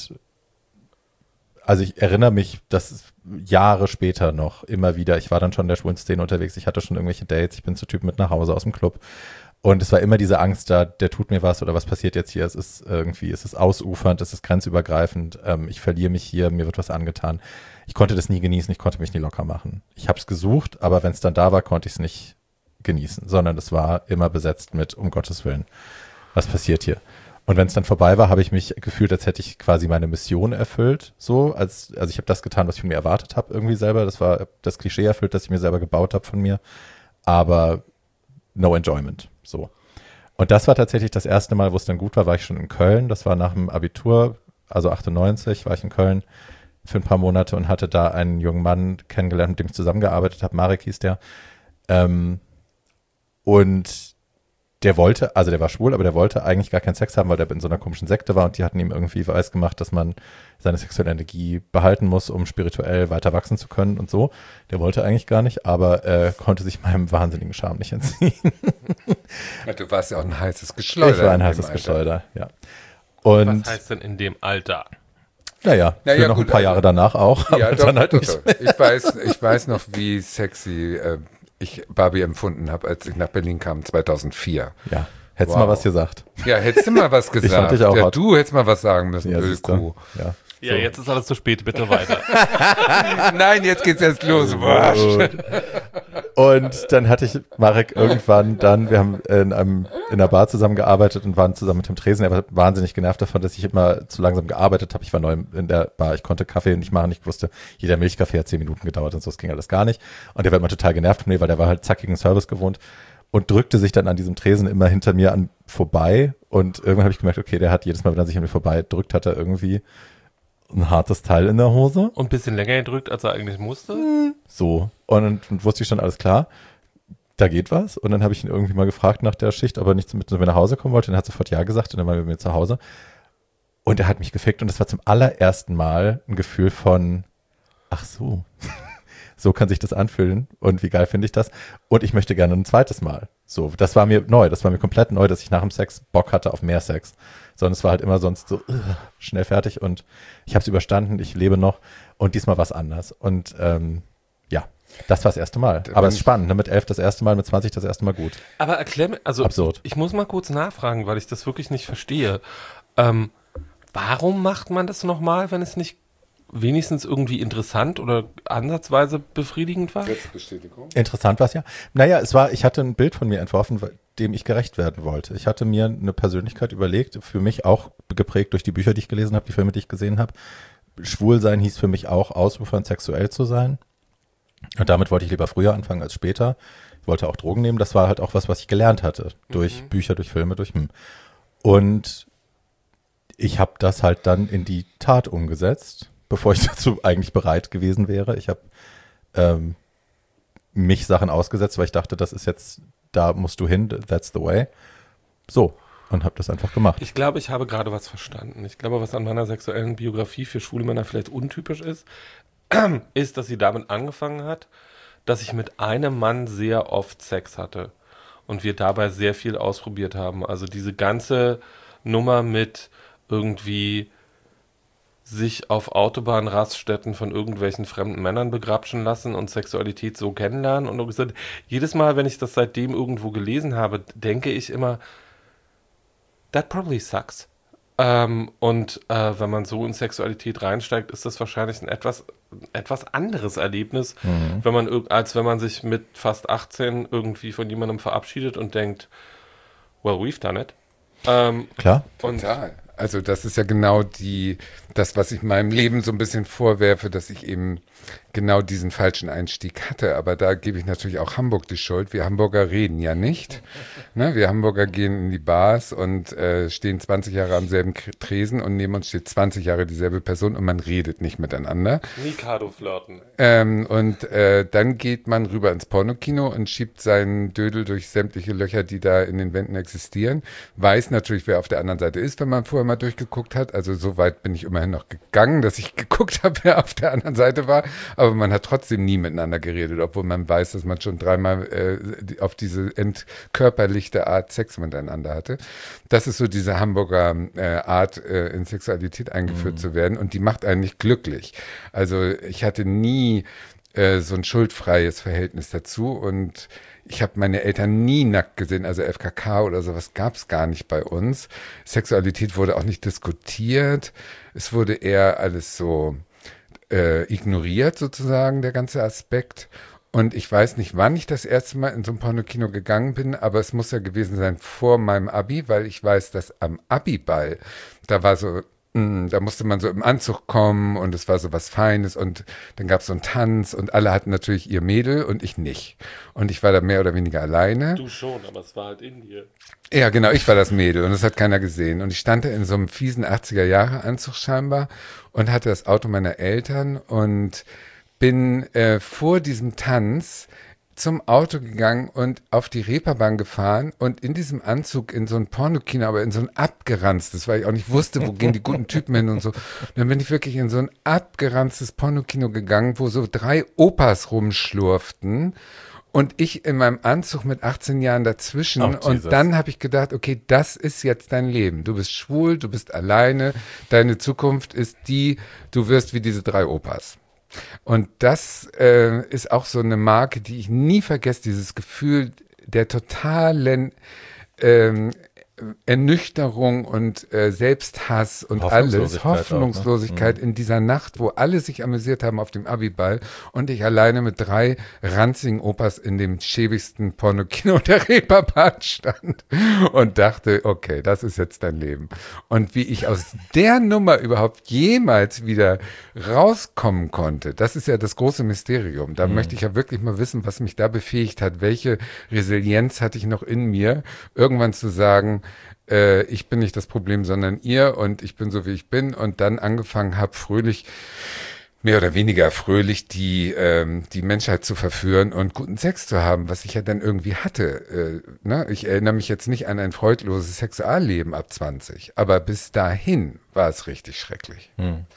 also ich erinnere mich, dass Jahre später noch immer wieder, ich war dann schon in der schwulen Szene unterwegs, ich hatte schon irgendwelche Dates, ich bin zu Typen mit nach Hause aus dem Club und es war immer diese Angst da, der tut mir was oder was passiert jetzt hier, es ist ausufernd, es ist grenzübergreifend, ich verliere mich hier, mir wird was angetan. Ich konnte das nie genießen, ich konnte mich nie locker machen. Ich habe es gesucht, aber wenn es dann da war, konnte ich es nicht genießen, sondern es war immer besetzt mit, um Gottes Willen, was passiert hier? Und wenn es dann vorbei war, habe ich mich gefühlt, als hätte ich quasi meine Mission erfüllt. So, also ich habe das getan, was ich von mir erwartet habe, irgendwie selber. Das war das Klischee erfüllt, das ich mir selber gebaut habe von mir. Aber no enjoyment. So. Und das war tatsächlich das erste Mal, wo es dann gut war ich schon in Köln. Das war nach dem Abitur, also 98, war ich in Köln für ein paar Monate und hatte da einen jungen Mann kennengelernt, mit dem ich zusammengearbeitet habe. Marek hieß der. Und der war schwul, aber der wollte eigentlich gar keinen Sex haben, weil der in so einer komischen Sekte war und die hatten ihm irgendwie weiß gemacht, dass man seine sexuelle Energie behalten muss, um spirituell weiter wachsen zu können und so. Der wollte eigentlich gar nicht, aber konnte sich meinem wahnsinnigen Charme nicht entziehen. Du warst ja auch ein heißes Geschleuder. Ich war ein heißes Geschleuder, ja. Und was heißt denn in dem Alter? Naja, für noch ein paar Jahre danach auch. Ja, aber doch, dann halt doch, nicht. doch. Ich weiß noch, wie sexy ich Barbie empfunden habe, als ich nach Berlin kam, 2004. Ja, hättest du mal was gesagt. Ja, hättest du mal was gesagt. Ich fand dich auch hot. Du hättest mal was sagen müssen, Ja, Ölkuh. Ja. Ja, jetzt ist alles zu spät, bitte weiter. Nein, jetzt geht's erst los. Und dann hatte ich Marek irgendwann wir haben in einer Bar zusammengearbeitet und waren zusammen mit dem Tresen. Er war wahnsinnig genervt davon, dass ich immer zu langsam gearbeitet habe. Ich war neu in der Bar, ich konnte Kaffee nicht machen. Ich wusste, jeder Milchkaffee hat 10 Minuten gedauert und so, das ging alles gar nicht. Und der war immer total genervt von mir, weil der war halt zackigen Service gewohnt und drückte sich dann an diesem Tresen immer hinter mir vorbei. Und irgendwann habe ich gemerkt, okay, der hat jedes Mal, wenn er sich an mir vorbei drückt, hat er irgendwie ein hartes Teil in der Hose. Und ein bisschen länger gedrückt, als er eigentlich musste. So. Und wusste ich schon, alles klar, da geht was. Und dann habe ich ihn irgendwie mal gefragt nach der Schicht, ob er nicht mit mir nach Hause kommen wollte. Und er hat sofort ja gesagt und dann waren wir bei mir zu Hause. Und er hat mich gefickt und das war zum allerersten Mal ein Gefühl von, ach so, so kann sich das anfühlen und wie geil finde ich das. Und ich möchte gerne ein zweites Mal. So, das war mir komplett neu, dass ich nach dem Sex Bock hatte auf mehr Sex. Sondern es war halt immer sonst so schnell fertig und ich habe es überstanden, ich lebe noch und diesmal war es anders. Und ja, das war das erste Mal. Aber es ist spannend, ne? Mit 11 das erste Mal, mit 20 das erste Mal gut. Aber erklär mir, also absurd. Ich muss mal kurz nachfragen, weil ich das wirklich nicht verstehe. Warum macht man das nochmal, wenn es nicht wenigstens irgendwie interessant oder ansatzweise befriedigend war? Selbstbestätigung. Interessant war es ja. Naja, ich hatte ein Bild von mir entworfen, dem ich gerecht werden wollte. Ich hatte mir eine Persönlichkeit überlegt, für mich auch geprägt durch die Bücher, die ich gelesen habe, die Filme, die ich gesehen habe. Schwul sein hieß für mich auch ausufern, sexuell zu sein. Und damit wollte ich lieber früher anfangen als später. Ich wollte auch Drogen nehmen. Das war halt auch was ich gelernt hatte. Durch Bücher, durch Filme, Und ich habe das halt dann in die Tat umgesetzt, bevor ich dazu eigentlich bereit gewesen wäre. Ich habe mich Sachen ausgesetzt, weil ich dachte, das ist jetzt, da musst du hin, that's the way. So, und habe das einfach gemacht. Ich glaube, ich habe gerade was verstanden. Ich glaube, was an meiner sexuellen Biografie für schwule Männer vielleicht untypisch ist, ist, dass sie damit angefangen hat, dass ich mit einem Mann sehr oft Sex hatte und wir dabei sehr viel ausprobiert haben. Also diese ganze Nummer mit irgendwie sich auf Autobahnraststätten von irgendwelchen fremden Männern begrapschen lassen und Sexualität so kennenlernen. Und gesagt, jedes Mal, wenn ich das seitdem irgendwo gelesen habe, denke ich immer, that probably sucks. Wenn man so in Sexualität reinsteigt, ist das wahrscheinlich ein etwas anderes Erlebnis, als wenn man sich mit fast 18 irgendwie von jemandem verabschiedet und denkt, well, we've done it. Klar. Total. Also das ist ja genau das, was ich meinem Leben so ein bisschen vorwerfe, dass ich eben genau diesen falschen Einstieg hatte. Aber da gebe ich natürlich auch Hamburg die Schuld. Wir Hamburger reden ja nicht. Ne? Wir Hamburger gehen in die Bars und stehen 20 Jahre am selben Tresen und neben uns steht 20 Jahre dieselbe Person und man redet nicht miteinander. Mikado flirten. Dann geht man rüber ins Pornokino und schiebt seinen Dödel durch sämtliche Löcher, die da in den Wänden existieren. Weiß natürlich, wer auf der anderen Seite ist, wenn man vorher mal durchgeguckt hat. Also so weit bin ich immerhin noch gegangen, dass ich geguckt habe, wer auf der anderen Seite war. Aber man hat trotzdem nie miteinander geredet, obwohl man weiß, dass man schon dreimal auf diese entkörperlichte Art Sex miteinander hatte. Das ist so diese Hamburger Art, in Sexualität eingeführt zu werden. Und die macht einen nicht glücklich. Also ich hatte nie so ein schuldfreies Verhältnis dazu und ich habe meine Eltern nie nackt gesehen, also FKK oder sowas gab es gar nicht bei uns. Sexualität wurde auch nicht diskutiert. Es wurde eher alles so ignoriert sozusagen, der ganze Aspekt. Und ich weiß nicht, wann ich das erste Mal in so ein Pornokino gegangen bin, aber es muss ja gewesen sein vor meinem Abi, weil ich weiß, dass am Abi-Ball, da war so, da musste man so im Anzug kommen und es war so was Feines und dann gab es so einen Tanz und alle hatten natürlich ihr Mädel und ich nicht. Und ich war da mehr oder weniger alleine. Du schon, aber es war halt in dir. Ja, genau, ich war das Mädel und das hat keiner gesehen. Und ich stand da in so einem fiesen 80er-Jahre-Anzug scheinbar und hatte das Auto meiner Eltern und bin vor diesem Tanz zum Auto gegangen und auf die Reeperbahn gefahren und in diesem Anzug in so ein Pornokino, aber in so ein abgeranztes, weil ich auch nicht wusste, wo gehen die guten Typen hin und so. Und dann bin ich wirklich in so ein abgeranztes Pornokino gegangen, wo so 3 Opas rumschlurften und ich in meinem Anzug mit 18 Jahren dazwischen. Und dann habe ich gedacht, okay, das ist jetzt dein Leben. Du bist schwul, du bist alleine, deine Zukunft ist die, du wirst wie diese 3 Opas. Und das ist auch so eine Marke, die ich nie vergesse, dieses Gefühl der totalen Ernüchterung und Selbsthass und alles, Hoffnungslosigkeit in dieser Nacht, wo alle sich amüsiert haben auf dem Abiball und ich alleine mit 3 ranzigen Opas in dem schäbigsten Pornokino der Reeperbahn stand und dachte, okay, das ist jetzt dein Leben. Und wie ich aus der Nummer überhaupt jemals wieder rauskommen konnte, das ist ja das große Mysterium. Da möchte ich ja wirklich mal wissen, was mich da befähigt hat, welche Resilienz hatte ich noch in mir, irgendwann zu sagen, ich bin nicht das Problem, sondern ihr und ich bin so, wie ich bin und dann angefangen habe, fröhlich, mehr oder weniger fröhlich, die Menschheit zu verführen und guten Sex zu haben, was ich ja dann irgendwie hatte. Ich erinnere mich jetzt nicht an ein freudloses Sexualleben ab 20, aber bis dahin war es richtig schrecklich.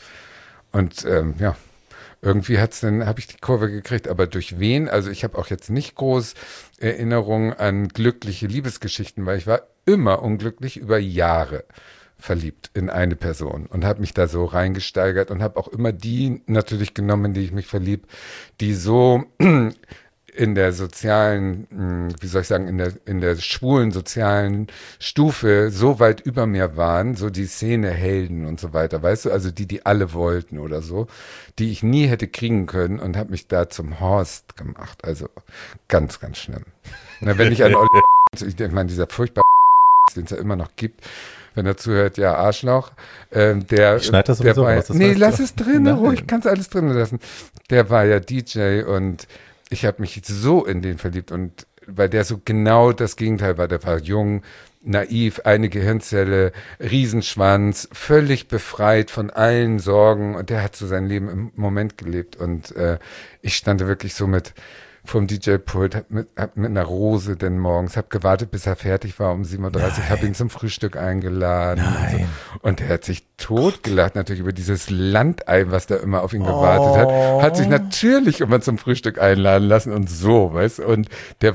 Und irgendwie habe ich die Kurve gekriegt, aber durch wen? Also ich habe auch jetzt nicht groß Erinnerungen an glückliche Liebesgeschichten, weil ich war immer unglücklich über Jahre verliebt in eine Person und habe mich da so reingesteigert und habe auch immer die natürlich genommen, in die ich mich verlieb, die so in der sozialen, wie soll ich sagen, in der schwulen sozialen Stufe so weit über mir waren, so die Szenehelden und so weiter, weißt du, also die alle wollten oder so, die ich nie hätte kriegen können und habe mich da zum Horst gemacht, also ganz, ganz schlimm. Na, wenn ich an ich meine, dieser furchtbare den es ja immer noch gibt, wenn er zuhört, ja, Arschloch. Ich schneide das sowieso raus. Nee, lass es drin, ruhig, kannst alles drin lassen. Der war ja DJ und ich habe mich so in den verliebt und weil der so genau das Gegenteil war, der war jung, naiv, eine Gehirnzelle, Riesenschwanz, völlig befreit von allen Sorgen und der hat so sein Leben im Moment gelebt und ich stand wirklich so vom DJ-Pult, hab mit einer Rose denn morgens, hab gewartet, bis er fertig war um 7:30 Uhr, hab ihn zum Frühstück eingeladen. Und er hat sich totgelacht natürlich über dieses Landei, was da immer auf ihn gewartet hat. Hat sich natürlich immer zum Frühstück einladen lassen und so, weißt du. Und der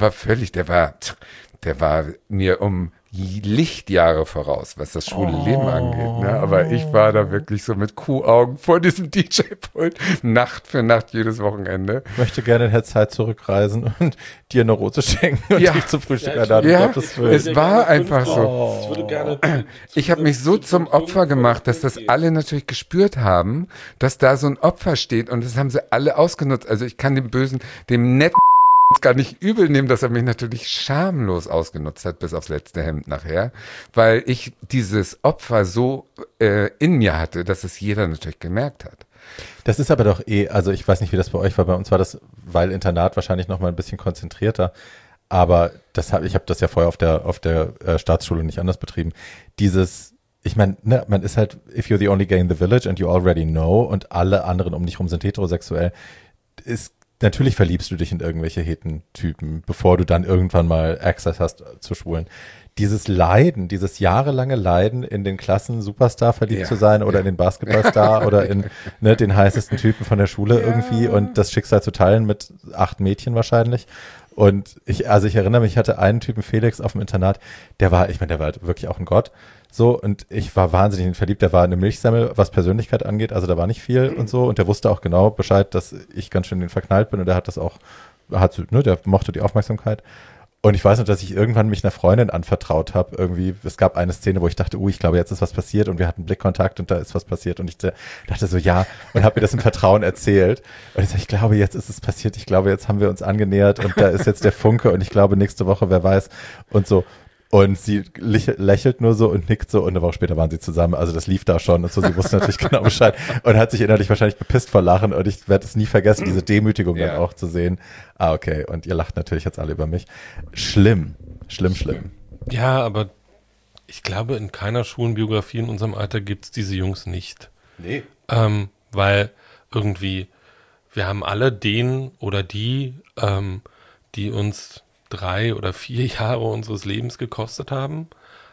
war mir um Lichtjahre voraus, was das schwule Leben angeht. Ne? Aber ich war da wirklich so mit Kuhaugen vor diesem DJ-Pult, Nacht für Nacht, jedes Wochenende. Ich möchte gerne in der Zeit zurückreisen und dir eine Rose schenken und dich zum Frühstück einladen. Ja, es war einfach so. Ich habe mich so zum Opfer gemacht, dass das alle natürlich gespürt haben, dass da so ein Opfer steht und das haben sie alle ausgenutzt. Also ich kann dem netten gar nicht übel nehmen, dass er mich natürlich schamlos ausgenutzt hat, bis aufs letzte Hemd nachher, weil ich dieses Opfer so in mir hatte, dass es jeder natürlich gemerkt hat. Das ist aber doch also ich weiß nicht, wie das bei euch war, bei uns war das, weil Internat wahrscheinlich noch mal ein bisschen konzentrierter, aber ich habe das ja vorher auf der Staatsschule nicht anders betrieben. Ich meine, ne, man ist halt, if you're the only gay in the village and you already know und alle anderen um dich rum sind heterosexuell, natürlich verliebst du dich in irgendwelche Hetentypen, bevor du dann irgendwann mal Access hast zu Schwulen. Dieses Leiden, dieses jahrelange Leiden, in den Klassen Superstar verliebt zu sein oder in den Basketballstar oder in den heißesten Typen von der Schule irgendwie und das Schicksal zu teilen mit 8 Mädchen wahrscheinlich. Und ich erinnere mich, ich hatte einen Typen, Felix, auf dem Internat, der war halt wirklich auch ein Gott. So, und ich war wahnsinnig in ihn verliebt. Der war eine Milchsemmel, was Persönlichkeit angeht, also da war nicht viel und so. Und der wusste auch genau Bescheid, dass ich ganz schön in ihn verknallt bin und der hat das auch, der mochte die Aufmerksamkeit. Und ich weiß noch, dass ich irgendwann mich einer Freundin anvertraut habe. Irgendwie, es gab eine Szene, wo ich dachte, ich glaube, jetzt ist was passiert und wir hatten Blickkontakt und da ist was passiert und ich dachte so, ja, und habe mir das im Vertrauen erzählt. Und ich sage, ich glaube, jetzt ist es passiert. Ich glaube, jetzt haben wir uns angenähert und da ist jetzt der Funke und ich glaube, nächste Woche, wer weiß und so. Und sie lächelt nur so und nickt so und eine Woche später waren sie zusammen. Also das lief da schon und so. Sie wusste natürlich genau Bescheid und hat sich innerlich wahrscheinlich bepisst vor Lachen und ich werde es nie vergessen, diese Demütigung dann auch zu sehen. Okay. Und ihr lacht natürlich jetzt alle über mich. Schlimm. Ja, aber ich glaube, in keiner Schulenbiografie in unserem Alter gibt es diese Jungs nicht. Nee. Weil irgendwie, wir haben alle den oder die, die uns 3 oder 4 Jahre unseres Lebens gekostet haben.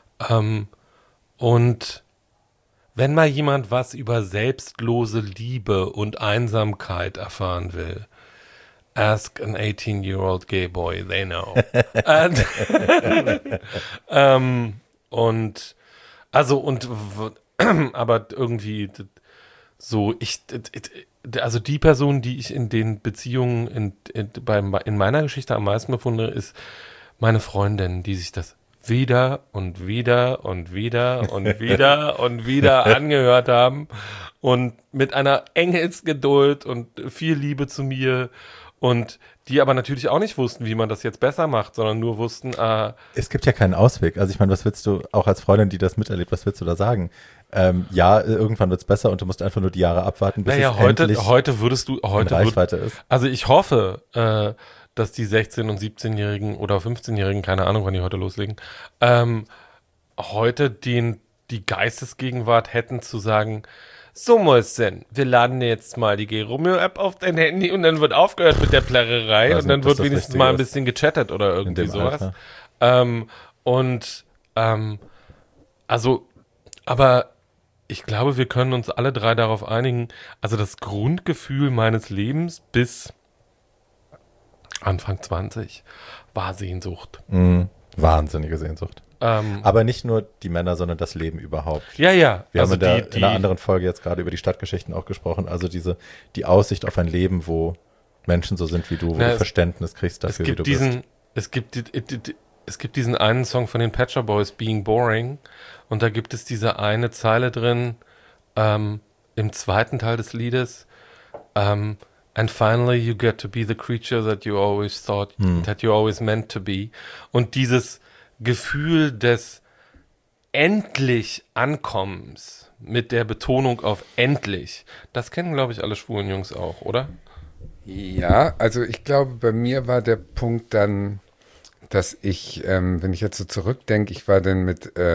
Und wenn mal jemand was über selbstlose Liebe und Einsamkeit erfahren will, ask an 18-year-old gay boy, they know. Aber irgendwie so, also die Person, die ich in den Beziehungen in meiner Geschichte am meisten befunde, ist meine Freundin, die sich das wieder und wieder und wieder und wieder und wieder angehört haben und mit einer Engelsgeduld und viel Liebe zu mir und die aber natürlich auch nicht wussten, wie man das jetzt besser macht, sondern nur wussten, es gibt ja keinen Ausweg. Also ich meine, was willst du, auch als Freundin, die das miterlebt, was willst du da sagen? Ja, irgendwann wird's besser und du musst einfach nur die Jahre abwarten, bis es endlich in Reichweite ist. Also ich hoffe, dass die 16- und 17-Jährigen oder 15-Jährigen, keine Ahnung, wann die heute loslegen, heute die Geistesgegenwart hätten zu sagen, so Mäuschen, wir laden jetzt mal die G-Romeo-App auf dein Handy und dann wird aufgehört mit der Plärrerei und dann wird wenigstens mal ein bisschen gechattet oder irgendwie sowas. Aber ich glaube, wir können uns alle 3 darauf einigen, also das Grundgefühl meines Lebens bis Anfang 20 war Sehnsucht. Wahnsinnige Sehnsucht. Aber nicht nur die Männer, sondern das Leben überhaupt. Ja, ja. Wir haben in einer anderen Folge jetzt gerade über die Stadtgeschichten auch gesprochen. Also die Aussicht auf ein Leben, wo Menschen so sind wie du, wo du Verständnis kriegst dafür, wie du bist. Es gibt diesen einen Song von den Pet Shop Boys, Being Boring. Und da gibt es diese eine Zeile drin, im zweiten Teil des Liedes, and finally you get to be the creature that you always thought, that you always meant to be. Und dieses Gefühl des endlich Ankommens mit der Betonung auf endlich, das kennen, glaube ich, alle schwulen Jungs auch, oder? Ja, also ich glaube, bei mir war der Punkt dann, dass ich, wenn ich jetzt so zurückdenke, ich war dann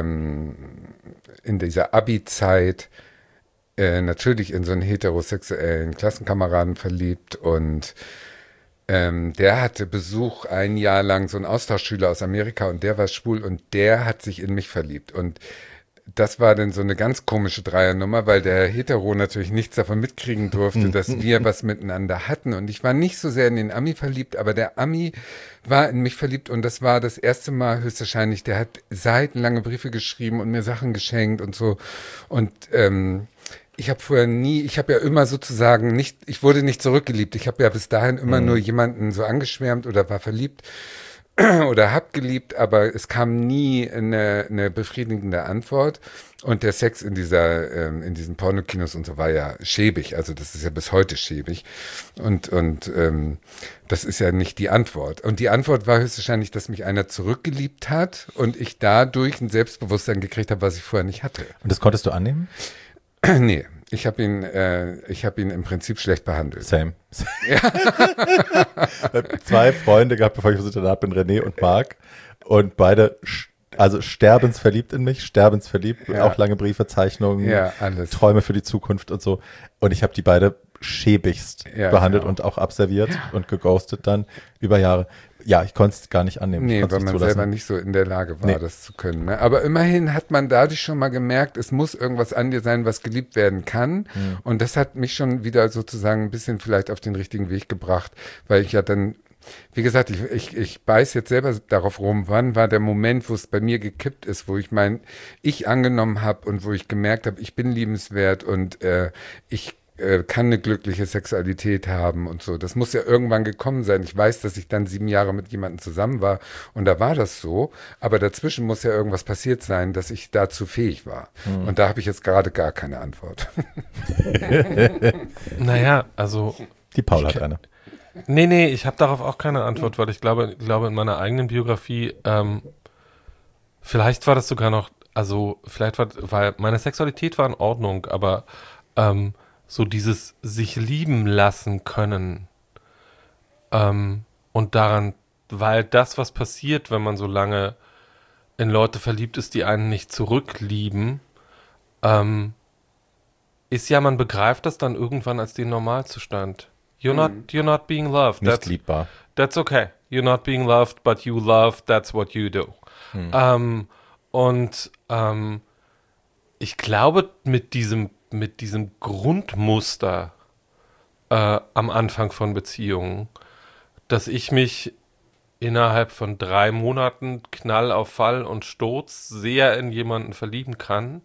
in dieser Abi-Zeit natürlich in so einen heterosexuellen Klassenkameraden verliebt und der hatte Besuch ein Jahr lang, so ein Austauschschüler aus Amerika und der war schwul und der hat sich in mich verliebt und das war dann so eine ganz komische Dreiernummer, weil der Hetero natürlich nichts davon mitkriegen durfte, dass wir was miteinander hatten und ich war nicht so sehr in den Ami verliebt, aber der Ami war in mich verliebt und das war das erste Mal höchstwahrscheinlich, der hat seitenlange Briefe geschrieben und mir Sachen geschenkt und so und ich habe ja immer sozusagen ich wurde nicht zurückgeliebt. Ich habe ja bis dahin immer nur jemanden so angeschwärmt oder war verliebt oder hab geliebt, aber es kam nie eine befriedigende Antwort. Und der Sex in diesen Pornokinos und so war ja schäbig. Also das ist ja bis heute schäbig. Und das ist ja nicht die Antwort. Und die Antwort war höchstwahrscheinlich, dass mich einer zurückgeliebt hat und ich dadurch ein Selbstbewusstsein gekriegt habe, was ich vorher nicht hatte. Und das konntest du annehmen? Nee, ich habe ihn im Prinzip schlecht behandelt. Same. Ja. Ich habe 2 Freunde gehabt, bevor ich auf Internat bin, René und Marc. Und beide, sterbensverliebt in mich, auch lange Briefe, Zeichnungen, alles. Träume für die Zukunft und so. Und ich habe die beide schäbigst behandelt und auch abserviert und geghostet dann über Jahre. Ja, ich konnte es gar nicht annehmen. Nee, weil man selber nicht so in der Lage war, das zu können. Ne? Aber immerhin hat man dadurch schon mal gemerkt, es muss irgendwas an dir sein, was geliebt werden kann. Und das hat mich schon wieder sozusagen ein bisschen vielleicht auf den richtigen Weg gebracht, weil ich ja dann, wie gesagt, ich beiß jetzt selber darauf rum, wann war der Moment, wo es bei mir gekippt ist, wo ich Ich angenommen habe und wo ich gemerkt habe, ich bin liebenswert und ich kann eine glückliche Sexualität haben und so. Das muss ja irgendwann gekommen sein. Ich weiß, dass ich dann 7 Jahre mit jemandem zusammen war und da war das so, aber dazwischen muss ja irgendwas passiert sein, dass ich dazu fähig war. Und da habe ich jetzt gerade gar keine Antwort. Naja, also... Die Paul hat eine. Nee, ich habe darauf auch keine Antwort, weil ich glaube in meiner eigenen Biografie, vielleicht war das sogar noch, also weil meine Sexualität war in Ordnung, aber so dieses sich lieben lassen können und daran, weil das, was passiert, wenn man so lange in Leute verliebt ist, die einen nicht zurücklieben, ist ja, man begreift das dann irgendwann als den Normalzustand. You're not being loved. Nicht liebbar. That's okay. You're not being loved, but you love, that's what you do. Ich glaube, mit diesem Grundmuster am Anfang von Beziehungen, dass ich mich innerhalb von 3 Monaten Knall auf Fall und Sturz sehr in jemanden verlieben kann,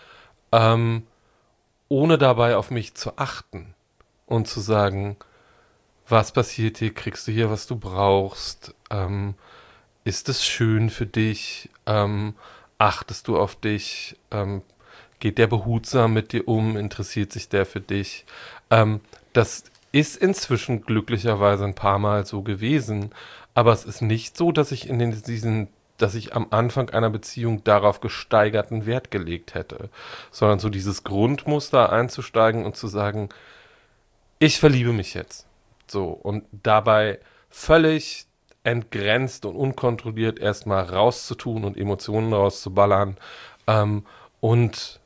ohne dabei auf mich zu achten und zu sagen, was passiert hier, kriegst du hier, was du brauchst, ist es schön für dich, achtest du auf dich, geht der behutsam mit dir um, interessiert sich der für dich. Das ist inzwischen glücklicherweise ein paar Mal so gewesen, aber es ist nicht so, dass ich dass ich am Anfang einer Beziehung darauf gesteigerten Wert gelegt hätte, sondern so dieses Grundmuster einzusteigen und zu sagen, ich verliebe mich jetzt. So, und dabei völlig entgrenzt und unkontrolliert erstmal rauszutun und Emotionen rauszuballern. Und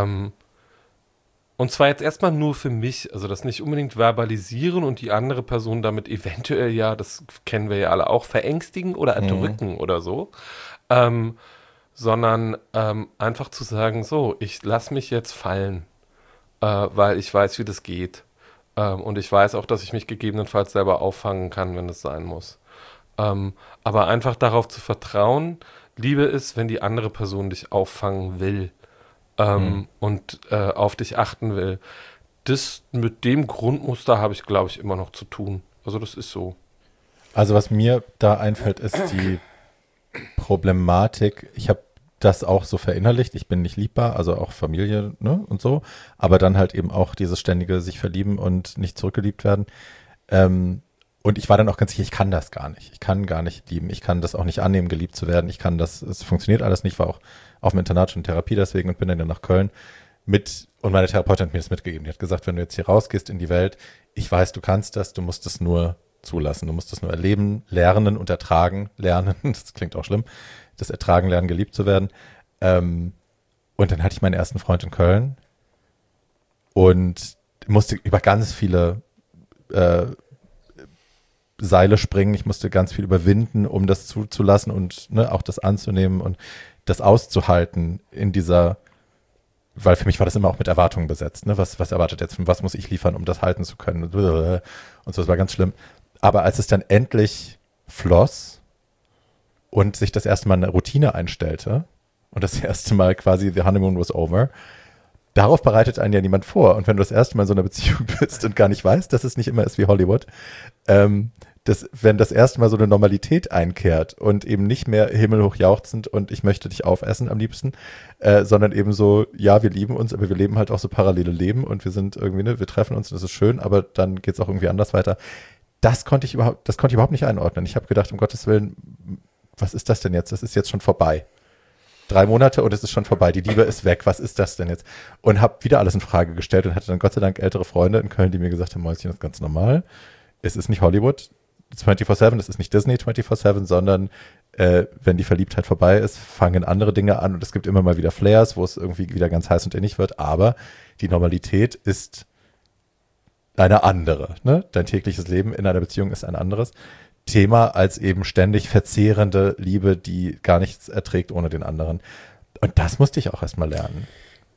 zwar jetzt erstmal nur für mich, also das nicht unbedingt verbalisieren und die andere Person damit eventuell, ja, das kennen wir ja alle auch, verängstigen oder erdrücken oder so, sondern einfach zu sagen, so, ich lasse mich jetzt fallen, weil ich weiß, wie das geht. Und ich weiß auch, dass ich mich gegebenenfalls selber auffangen kann, wenn es sein muss. Aber einfach darauf zu vertrauen, Liebe ist, wenn die andere Person dich auffangen will und auf dich achten will. Das mit dem Grundmuster habe ich, glaube ich, immer noch zu tun. Also das ist so. Also was mir da einfällt, ist die Problematik. Ich habe das auch so verinnerlicht. Ich bin nicht liebbar, also auch Familie, ne, und so. Aber dann halt eben auch dieses ständige sich verlieben und nicht zurückgeliebt werden. Und ich war dann auch ganz sicher, ich kann das gar nicht. Ich kann gar nicht lieben. Ich kann das auch nicht annehmen, geliebt zu werden. Ich kann das, es funktioniert alles nicht. War auch auf dem Internat schon in Therapie deswegen und bin dann nach Köln und meine Therapeutin hat mir das mitgegeben. Die hat gesagt, wenn du jetzt hier rausgehst in die Welt, ich weiß, du kannst das, du musst es nur zulassen. Du musst es nur erleben, lernen und ertragen, lernen. Das klingt auch schlimm. Das Ertragen, Lernen, geliebt zu werden. Und dann hatte ich meinen ersten Freund in Köln und musste über ganz viele Seile springen. Ich musste ganz viel überwinden, um das zuzulassen und auch das anzunehmen und das auszuhalten in dieser, weil für mich war das immer auch mit Erwartungen besetzt. Ne? Was erwartet jetzt, was muss ich liefern, um das halten zu können? Und so, das war ganz schlimm. Aber als es dann endlich floss und sich das erste Mal eine Routine einstellte und das erste Mal quasi the honeymoon was over, darauf bereitet einen ja niemand vor. Und wenn du das erste Mal in so einer Beziehung bist und gar nicht weißt, dass es nicht immer ist wie Hollywood, wenn das erste Mal so eine Normalität einkehrt und eben nicht mehr himmelhoch jauchzend und ich möchte dich aufessen am liebsten, sondern eben so, ja, wir lieben uns, aber wir leben halt auch so parallele Leben und wir sind irgendwie, wir treffen uns und das ist schön, aber dann geht es auch irgendwie anders weiter. Das konnte ich überhaupt nicht einordnen. Ich habe gedacht, um Gottes Willen, was ist das denn jetzt? Das ist jetzt schon vorbei. 3 Monate und es ist schon vorbei. Die Liebe ist weg. Was ist das denn jetzt? Und habe wieder alles in Frage gestellt und hatte dann Gott sei Dank ältere Freunde in Köln, die mir gesagt haben, Mäuschen, das ist ganz normal. Es ist nicht Hollywood 24/7, es ist nicht Disney 24/7, sondern wenn die Verliebtheit vorbei ist, fangen andere Dinge an und es gibt immer mal wieder Flares, wo es irgendwie wieder ganz heiß und innig wird. Aber die Normalität ist eine andere. Ne? Dein tägliches Leben in einer Beziehung ist ein anderes Thema als eben ständig verzehrende Liebe, die gar nichts erträgt ohne den anderen. Und das musste ich auch erstmal lernen.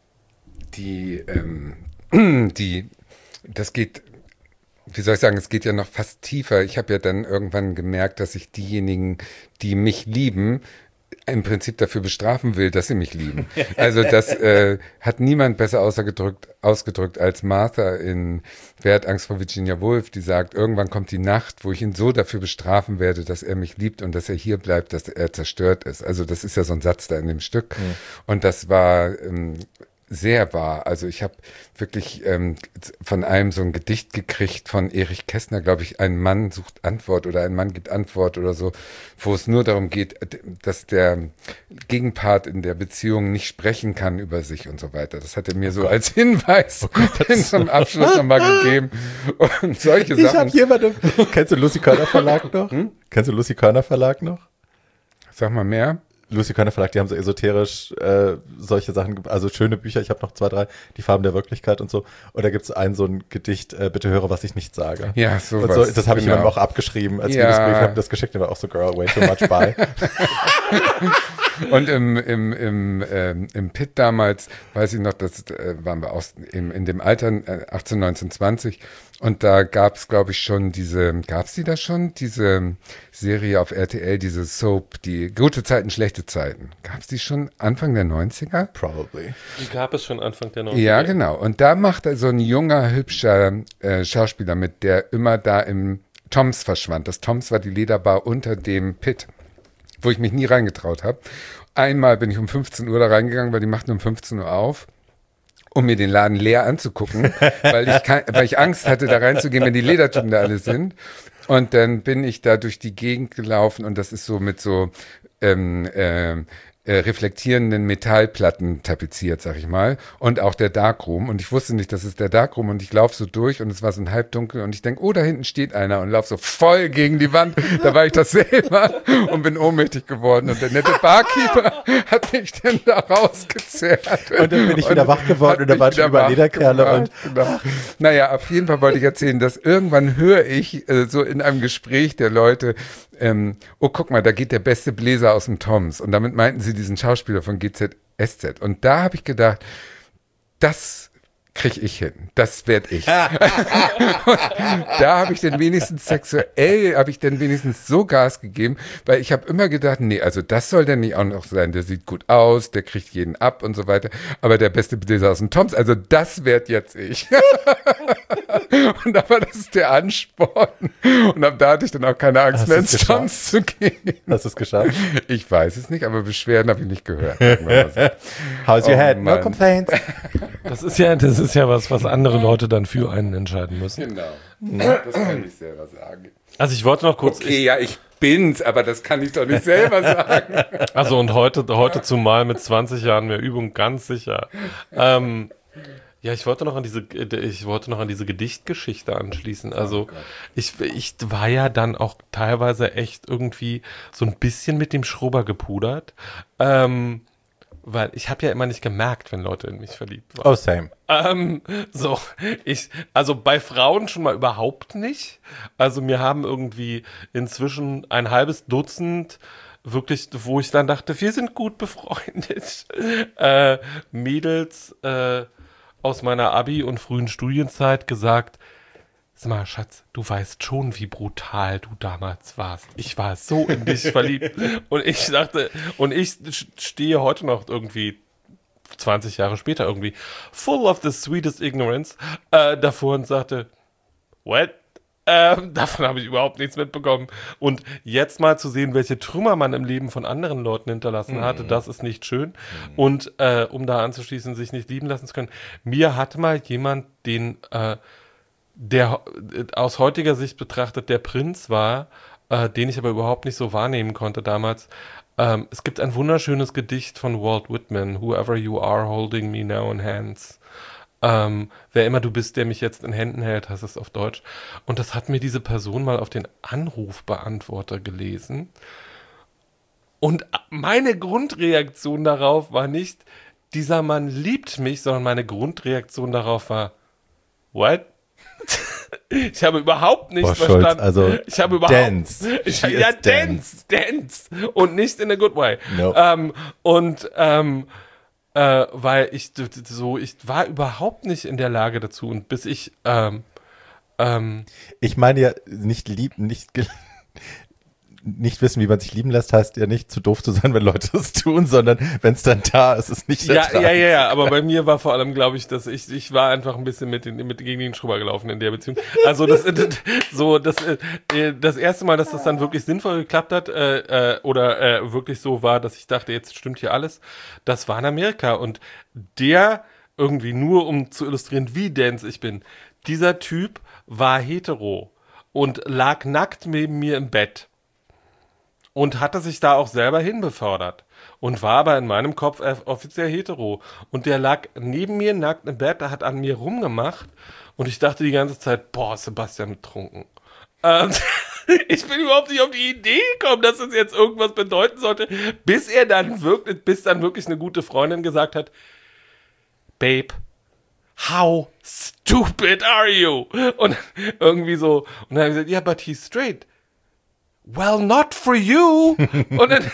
Das geht, wie soll ich sagen, es geht ja noch fast tiefer. Ich habe ja dann irgendwann gemerkt, dass ich diejenigen, die mich lieben, im Prinzip dafür bestrafen will, dass sie mich lieben. Also das hat niemand besser ausgedrückt als Martha in Wer hat Angst vor Virginia Woolf, die sagt, irgendwann kommt die Nacht, wo ich ihn so dafür bestrafen werde, dass er mich liebt und dass er hier bleibt, dass er zerstört ist. Also das ist ja so ein Satz da in dem Stück. Und das war sehr wahr. Also ich habe wirklich von einem so ein Gedicht gekriegt von Erich Kästner, glaube ich, ein Mann sucht Antwort oder ein Mann gibt Antwort oder so, wo es nur darum geht, dass der Gegenpart in der Beziehung nicht sprechen kann über sich und so weiter. Das hat er mir so als Hinweis zum Abschluss nochmal gegeben. Und solche Sachen. Ich habe jemanden. Kennst du Lucy Körner Verlag noch? Kennst du Lucy Körner Verlag noch? Sag mal mehr. Lucy Körner Verlag, die haben so esoterisch solche Sachen, also schöne Bücher, ich habe noch 2, 3, Die Farben der Wirklichkeit und so. Und da gibt es so ein Gedicht, bitte höre, was ich nicht sage. Ja, sowas. Und so, das habe ich ihm auch abgeschrieben als Liebesbrief, habe das geschickt, der war auch so, girl, way too much, bye. Und im Pit damals, weiß ich noch, das waren wir in dem Alter 18, 19, 20 und da gab es, glaube ich, schon diese Serie auf RTL, diese Soap, die Gute Zeiten, schlechte Zeiten. Gab es die schon Anfang der 90er? Probably. Die gab es schon Anfang der 90er. Ja, genau. Und da macht so ein junger, hübscher Schauspieler mit, der immer da im Toms verschwand. Das Toms war die Lederbar unter dem Pit, wo ich mich nie reingetraut habe. Einmal bin ich um 15 Uhr da reingegangen, weil die machten um 15 Uhr auf, um mir den Laden leer anzugucken, weil ich Angst hatte, da reinzugehen, wenn die Ledertypen da alle sind. Und dann bin ich da durch die Gegend gelaufen und das ist so mit so reflektierenden Metallplatten tapeziert, sag ich mal. Und auch der Darkroom. Und ich wusste nicht, das ist der Darkroom. Und ich laufe so durch und es war so ein Halbdunkel. Und ich denke, oh, da hinten steht einer und laufe so voll gegen die Wand. Da war ich das selber und bin ohnmächtig geworden. Und der nette Barkeeper hat mich dann da rausgezerrt. Und dann bin ich wieder wach geworden und da waren schon überall Lederkerle. Und genau. Naja, auf jeden Fall wollte ich erzählen, dass irgendwann höre ich so in einem Gespräch der Leute, oh, guck mal, da geht der beste Bläser aus dem Toms. Und damit meinten sie diesen Schauspieler von GZSZ. Und da habe ich gedacht, das kriege ich hin. Das werde ich. Da habe ich dann wenigstens so Gas gegeben, weil ich habe immer gedacht, nee, also das soll denn nicht auch noch sein. Der sieht gut aus, der kriegt jeden ab und so weiter. Aber der beste Bläser aus dem Toms, also das werd jetzt ich. Und aber das ist der Ansporn. Und ab da hatte ich dann auch keine Angst mehr ins Toms zu gehen. Hast du es geschafft? Ich weiß es nicht, aber Beschwerden habe ich nicht gehört. Sagen wir mal so. How's your head? No complaints. Das ist ja was andere Leute dann für einen entscheiden müssen. Genau. Das kann ich selber sagen. Also ich wollte noch kurz... Okay, ja, ich bin's, aber das kann ich doch nicht selber sagen. Also und heute zumal mit 20 Jahren mehr Übung, ganz sicher. Ja, ich wollte noch an diese Gedichtgeschichte anschließen. Also ich war ja dann auch teilweise echt irgendwie so ein bisschen mit dem Schrubber gepudert. Weil ich habe ja immer nicht gemerkt, wenn Leute in mich verliebt waren. Oh, same. Also bei Frauen schon mal überhaupt nicht. Also mir haben irgendwie inzwischen ein halbes Dutzend wirklich, wo ich dann dachte, wir sind gut befreundet, Mädels aus meiner Abi- und frühen Studienzeit gesagt, sag mal, Schatz, du weißt schon, wie brutal du damals warst. Ich war so in dich verliebt. Und ich dachte, und ich stehe heute noch irgendwie 20 Jahre später irgendwie full of the sweetest ignorance davor und sagte, what? Davon habe ich überhaupt nichts mitbekommen. Und jetzt mal zu sehen, welche Trümmer man im Leben von anderen Leuten hinterlassen hatte, das ist nicht schön. Und um da anzuschließen, sich nicht lieben lassen zu können. Mir hat mal jemand der aus heutiger Sicht betrachtet der Prinz war, den ich aber überhaupt nicht so wahrnehmen konnte damals. Es gibt ein wunderschönes Gedicht von Walt Whitman, Whoever you are holding me now in hands. Wer immer du bist, der mich jetzt in Händen hält, heißt es auf Deutsch. Und das hat mir diese Person mal auf den Anrufbeantworter gelesen. Und meine Grundreaktion darauf war nicht, dieser Mann liebt mich, sondern meine Grundreaktion darauf war, what? Ich habe überhaupt nicht verstanden. Schulz, also ich habe überhaupt dance. Dance und nicht in a good way. No. Weil ich war überhaupt nicht in der Lage dazu und bis ich ich meine ja nicht nicht wissen, wie man sich lieben lässt, heißt ja nicht, zu doof zu sein, wenn Leute es tun, sondern wenn es dann da ist, ist es nicht ja, aber bei mir war vor allem, glaube ich, dass ich war einfach ein bisschen gegen den Schrubber gelaufen in der Beziehung. Also das erste Mal, dass das dann wirklich sinnvoll geklappt hat oder wirklich so war, dass ich dachte, jetzt stimmt hier alles, das war in Amerika und der irgendwie nur, um zu illustrieren, wie dense ich bin, dieser Typ war hetero und lag nackt neben mir im Bett. Und hatte sich da auch selber hinbefördert. Und war aber in meinem Kopf offiziell hetero. Und der lag neben mir nackt im Bett, hat an mir rumgemacht. Und ich dachte die ganze Zeit, boah, Sebastian betrunken. Ich bin überhaupt nicht auf die Idee gekommen, dass das jetzt irgendwas bedeuten sollte, bis dann wirklich eine gute Freundin gesagt hat, Babe, how stupid are you? Und irgendwie so, und dann habe ich gesagt, yeah, but he's straight. Well, not for you. Und dann,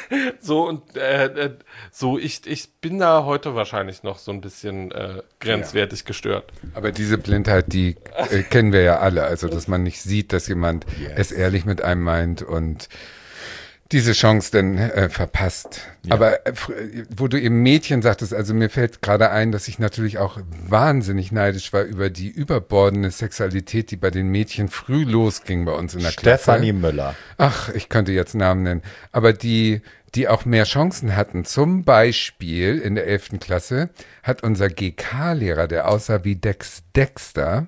ich bin da heute wahrscheinlich noch so ein bisschen grenzwertig gestört. Aber diese Blindheit, die kennen wir ja alle. Also, dass man nicht sieht, dass jemand es ehrlich mit einem meint und diese Chance dann verpasst. Ja. Aber wo du eben Mädchen sagtest, also mir fällt gerade ein, dass ich natürlich auch wahnsinnig neidisch war über die überbordende Sexualität, die bei den Mädchen früh losging bei uns in der Klasse. Stefanie Müller. Ach, ich könnte jetzt Namen nennen. Aber die auch mehr Chancen hatten. Zum Beispiel in der 11. Klasse hat unser GK-Lehrer, der aussah wie Dexter,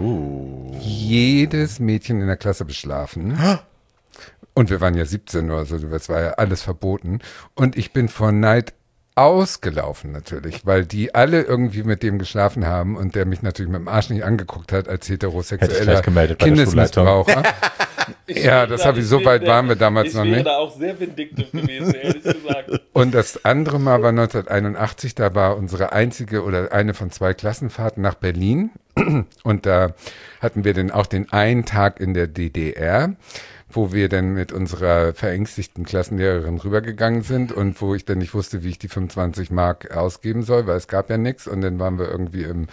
jedes Mädchen in der Klasse beschlafen. Und wir waren ja 17 oder so, das war ja alles verboten. Und ich bin vor Neid ausgelaufen natürlich, weil die alle irgendwie mit dem geschlafen haben und der mich natürlich mit dem Arsch nicht angeguckt hat als heterosexueller Kindesmissbraucher. Ja, das habe ich, so weit waren wir damals noch nicht. Ich wäre da auch sehr vindiktiv gewesen, ehrlich gesagt. Und das andere Mal war 1981, da war unsere einzige oder eine von 2 Klassenfahrten nach Berlin. Und da hatten wir dann auch den einen Tag in der DDR, wo wir dann mit unserer verängstigten Klassenlehrerin rübergegangen sind und wo ich dann nicht wusste, wie ich die 25 Mark ausgeben soll, weil es gab ja nichts. Und dann waren wir irgendwie im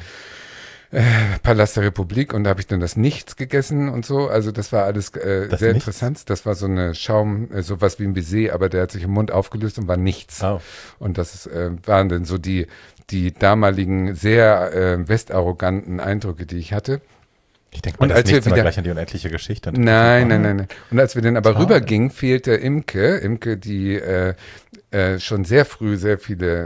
Palast der Republik und da habe ich dann das Nichts gegessen und so. Also das war alles sehr interessant. Das war so eine sowas wie ein Baiser, aber der hat sich im Mund aufgelöst und war nichts. Oh. Und das waren dann so die damaligen sehr westarroganten Eindrücke, die ich hatte. Ich denke mal, das ist gleich an die unendliche Geschichte. Nein. Und als wir dann aber rübergingen, fehlte Imke, die schon sehr früh sehr viele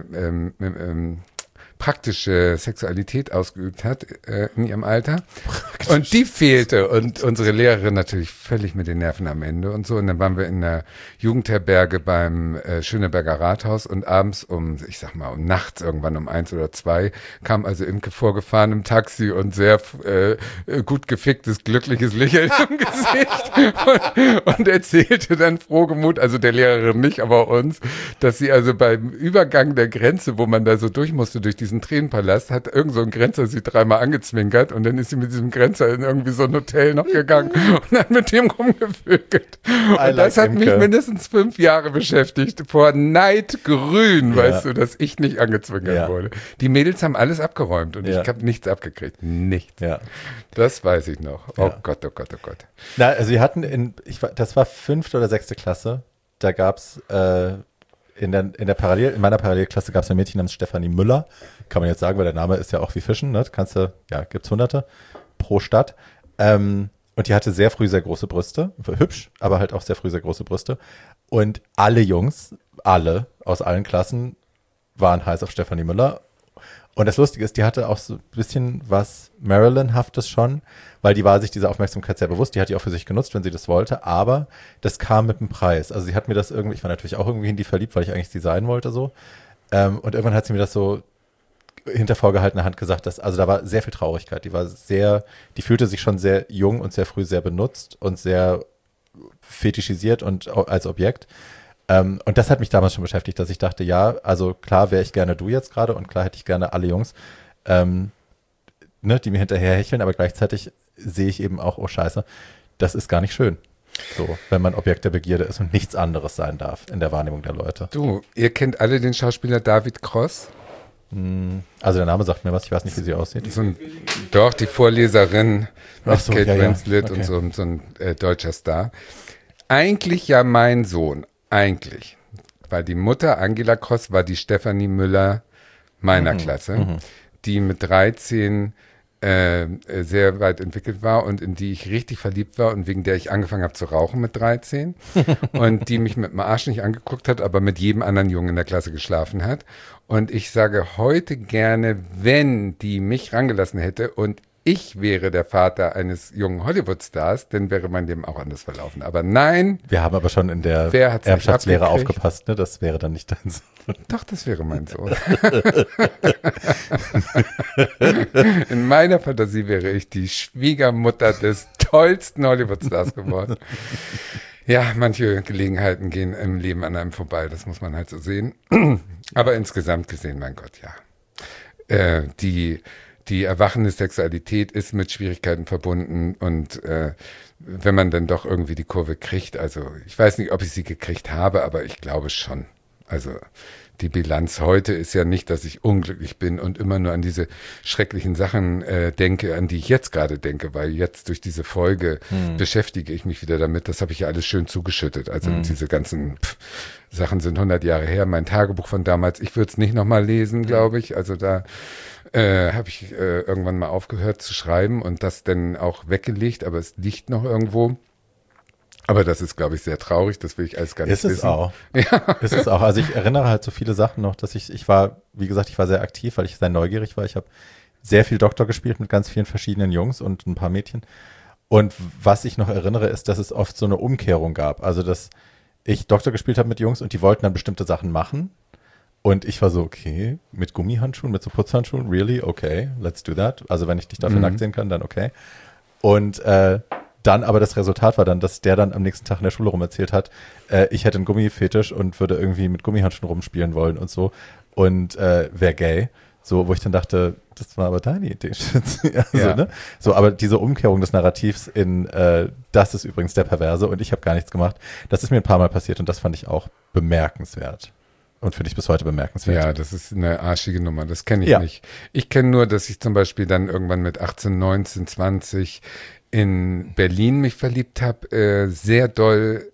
praktische Sexualität ausgeübt hat in ihrem Alter. Und die fehlte. Und unsere Lehrerin natürlich völlig mit den Nerven am Ende und so. Und dann waren wir in der Jugendherberge beim Schöneberger Rathaus und abends um nachts irgendwann um 1 oder 2 kam also Imke vorgefahren im Taxi und sehr gut geficktes, glückliches Lächeln im Gesicht und erzählte dann frohgemut, also der Lehrerin nicht, aber uns, dass sie also beim Übergang der Grenze, wo man da so durch musste, durch diesen Tränenpalast, hat irgend so ein Grenzer sie 3-mal angezwinkert und dann ist sie mit diesem Grenzer in irgendwie so ein Hotel noch gegangen und hat mit dem rumgevögelt. Und das hat mich mindestens 5 Jahre beschäftigt, vor Neidgrün, weißt du, dass ich nicht angezwinkert wurde. Die Mädels haben alles abgeräumt und ich habe nichts abgekriegt. Nichts. Ja. Das weiß ich noch. Oh Gott, oh Gott, oh Gott. Na, also wir hatten das war 5. oder 6. Klasse, da gab es in meiner Parallelklasse gab es ein Mädchen namens Stefanie Müller. Kann man jetzt sagen, weil der Name ist ja auch wie Fischen, ne? Gibt's Hunderte pro Stadt. Und die hatte sehr früh sehr große Brüste. Hübsch, aber halt auch sehr früh sehr große Brüste. Und alle Jungs, aus allen Klassen, waren heiß auf Stefanie Müller. Und das Lustige ist, die hatte auch so ein bisschen was Marilyn-haftes schon, weil die war sich dieser Aufmerksamkeit sehr bewusst. Die hat die auch für sich genutzt, wenn sie das wollte, aber das kam mit dem Preis. Also sie hat mir das irgendwie, ich war natürlich auch irgendwie in die verliebt, weil ich eigentlich sie sein wollte so. Und irgendwann hat sie mir das so hinter vorgehaltener Hand gesagt, also da war sehr viel Traurigkeit. Die fühlte sich schon sehr jung und sehr früh sehr benutzt und sehr fetischisiert und als Objekt. Und das hat mich damals schon beschäftigt, dass ich dachte, ja, also klar wäre ich gerne du jetzt gerade und klar hätte ich gerne alle Jungs, die mir hinterher hecheln, aber gleichzeitig sehe ich eben auch, oh Scheiße, das ist gar nicht schön. So, wenn man Objekt der Begierde ist und nichts anderes sein darf in der Wahrnehmung der Leute. Du, ihr kennt alle den Schauspieler David Cross? Also der Name sagt mir was, ich weiß nicht, wie sie aussieht. Die Vorleserin mit Kate Winslet und so ein deutscher Star. eigentlich ja mein Sohn, eigentlich. Weil die Mutter, Angela Cross, war die Stefanie Müller meiner Klasse, die mit 13 sehr weit entwickelt war und in die ich richtig verliebt war und wegen der ich angefangen habe zu rauchen mit 13 und die mich mit dem Arsch nicht angeguckt hat, aber mit jedem anderen Jungen in der Klasse geschlafen hat. Und ich sage heute gerne, wenn die mich rangelassen hätte und ich wäre der Vater eines jungen Hollywood-Stars, dann wäre mein Leben auch anders verlaufen. Aber nein. Wir haben aber schon in der Erbschaftslehre aufgepasst, ne? Das wäre dann nicht dein Sohn. Doch, das wäre mein Sohn. In meiner Fantasie wäre ich die Schwiegermutter des tollsten Hollywood-Stars geworden. Ja, manche Gelegenheiten gehen im Leben an einem vorbei, das muss man halt so sehen. Aber insgesamt gesehen, mein Gott, ja. Die erwachende Sexualität ist mit Schwierigkeiten verbunden und wenn man dann doch irgendwie die Kurve kriegt, also ich weiß nicht, ob ich sie gekriegt habe, aber ich glaube schon. Also die Bilanz heute ist ja nicht, dass ich unglücklich bin und immer nur an diese schrecklichen Sachen denke, an die ich jetzt gerade denke, weil jetzt durch diese Folge beschäftige ich mich wieder damit. Das habe ich ja alles schön zugeschüttet. Also diese ganzen Sachen sind 100 Jahre her. Mein Tagebuch von damals, ich würde es nicht nochmal lesen, glaube ich. Also da habe ich irgendwann mal aufgehört zu schreiben und das dann auch weggelegt, aber es liegt noch irgendwo. Aber das ist, glaube ich, sehr traurig, das will ich alles gar nicht wissen. Ist es auch. Ja. Ist es auch. Also ich erinnere halt so viele Sachen noch, dass ich war, wie gesagt, ich war sehr aktiv, weil ich sehr neugierig war. Ich habe sehr viel Doktor gespielt mit ganz vielen verschiedenen Jungs und ein paar Mädchen. Und was ich noch erinnere, ist, dass es oft so eine Umkehrung gab. Also, dass ich Doktor gespielt habe mit Jungs und die wollten dann bestimmte Sachen machen. Und ich war so, okay, mit Gummihandschuhen, mit so Putzhandschuhen, really? Okay, let's do that. Also wenn ich dich dafür nackt sehen kann, dann okay. Und dann aber das Resultat war dann, dass der dann am nächsten Tag in der Schule rum erzählt hat, ich hätte einen Gummifetisch und würde irgendwie mit Gummihandschuhen rumspielen wollen und so und wäre gay. So, wo ich dann dachte, das war aber deine Idee. Also, ne? So, aber diese Umkehrung des Narrativs in das ist übrigens der Perverse und ich habe gar nichts gemacht, das ist mir ein paar Mal passiert und das fand ich auch bemerkenswert. Und finde ich bis heute bemerkenswert. Ja, das ist eine arschige Nummer, das kenne ich nicht. Ich kenne nur, dass ich zum Beispiel dann irgendwann mit 18, 19, 20 in Berlin mich verliebt habe, sehr doll,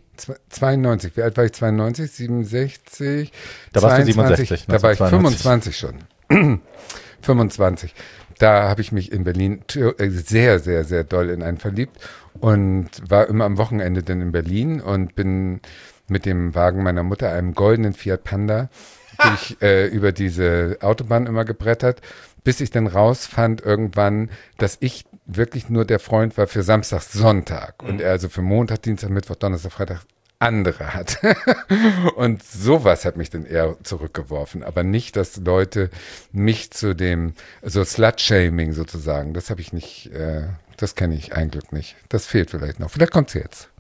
92, wie alt war ich, 92, 67? Da warst du 67. Da war ich 25 schon. 25. Da habe ich mich in Berlin sehr, sehr, sehr doll in einen verliebt und war immer am Wochenende dann in Berlin und bin mit dem Wagen meiner Mutter, einem goldenen Fiat Panda, bin ich über diese Autobahn immer gebrettert, bis ich dann rausfand irgendwann, dass ich wirklich nur der Freund war für Samstag, Sonntag und er also für Montag, Dienstag, Mittwoch, Donnerstag, Freitag andere hat. Und sowas hat mich dann eher zurückgeworfen, aber nicht, dass Leute mich zu dem, so Slut-Shaming sozusagen, das habe ich nicht, das kenne ich eigentlich nicht. Das fehlt vielleicht noch. Vielleicht kommt's jetzt.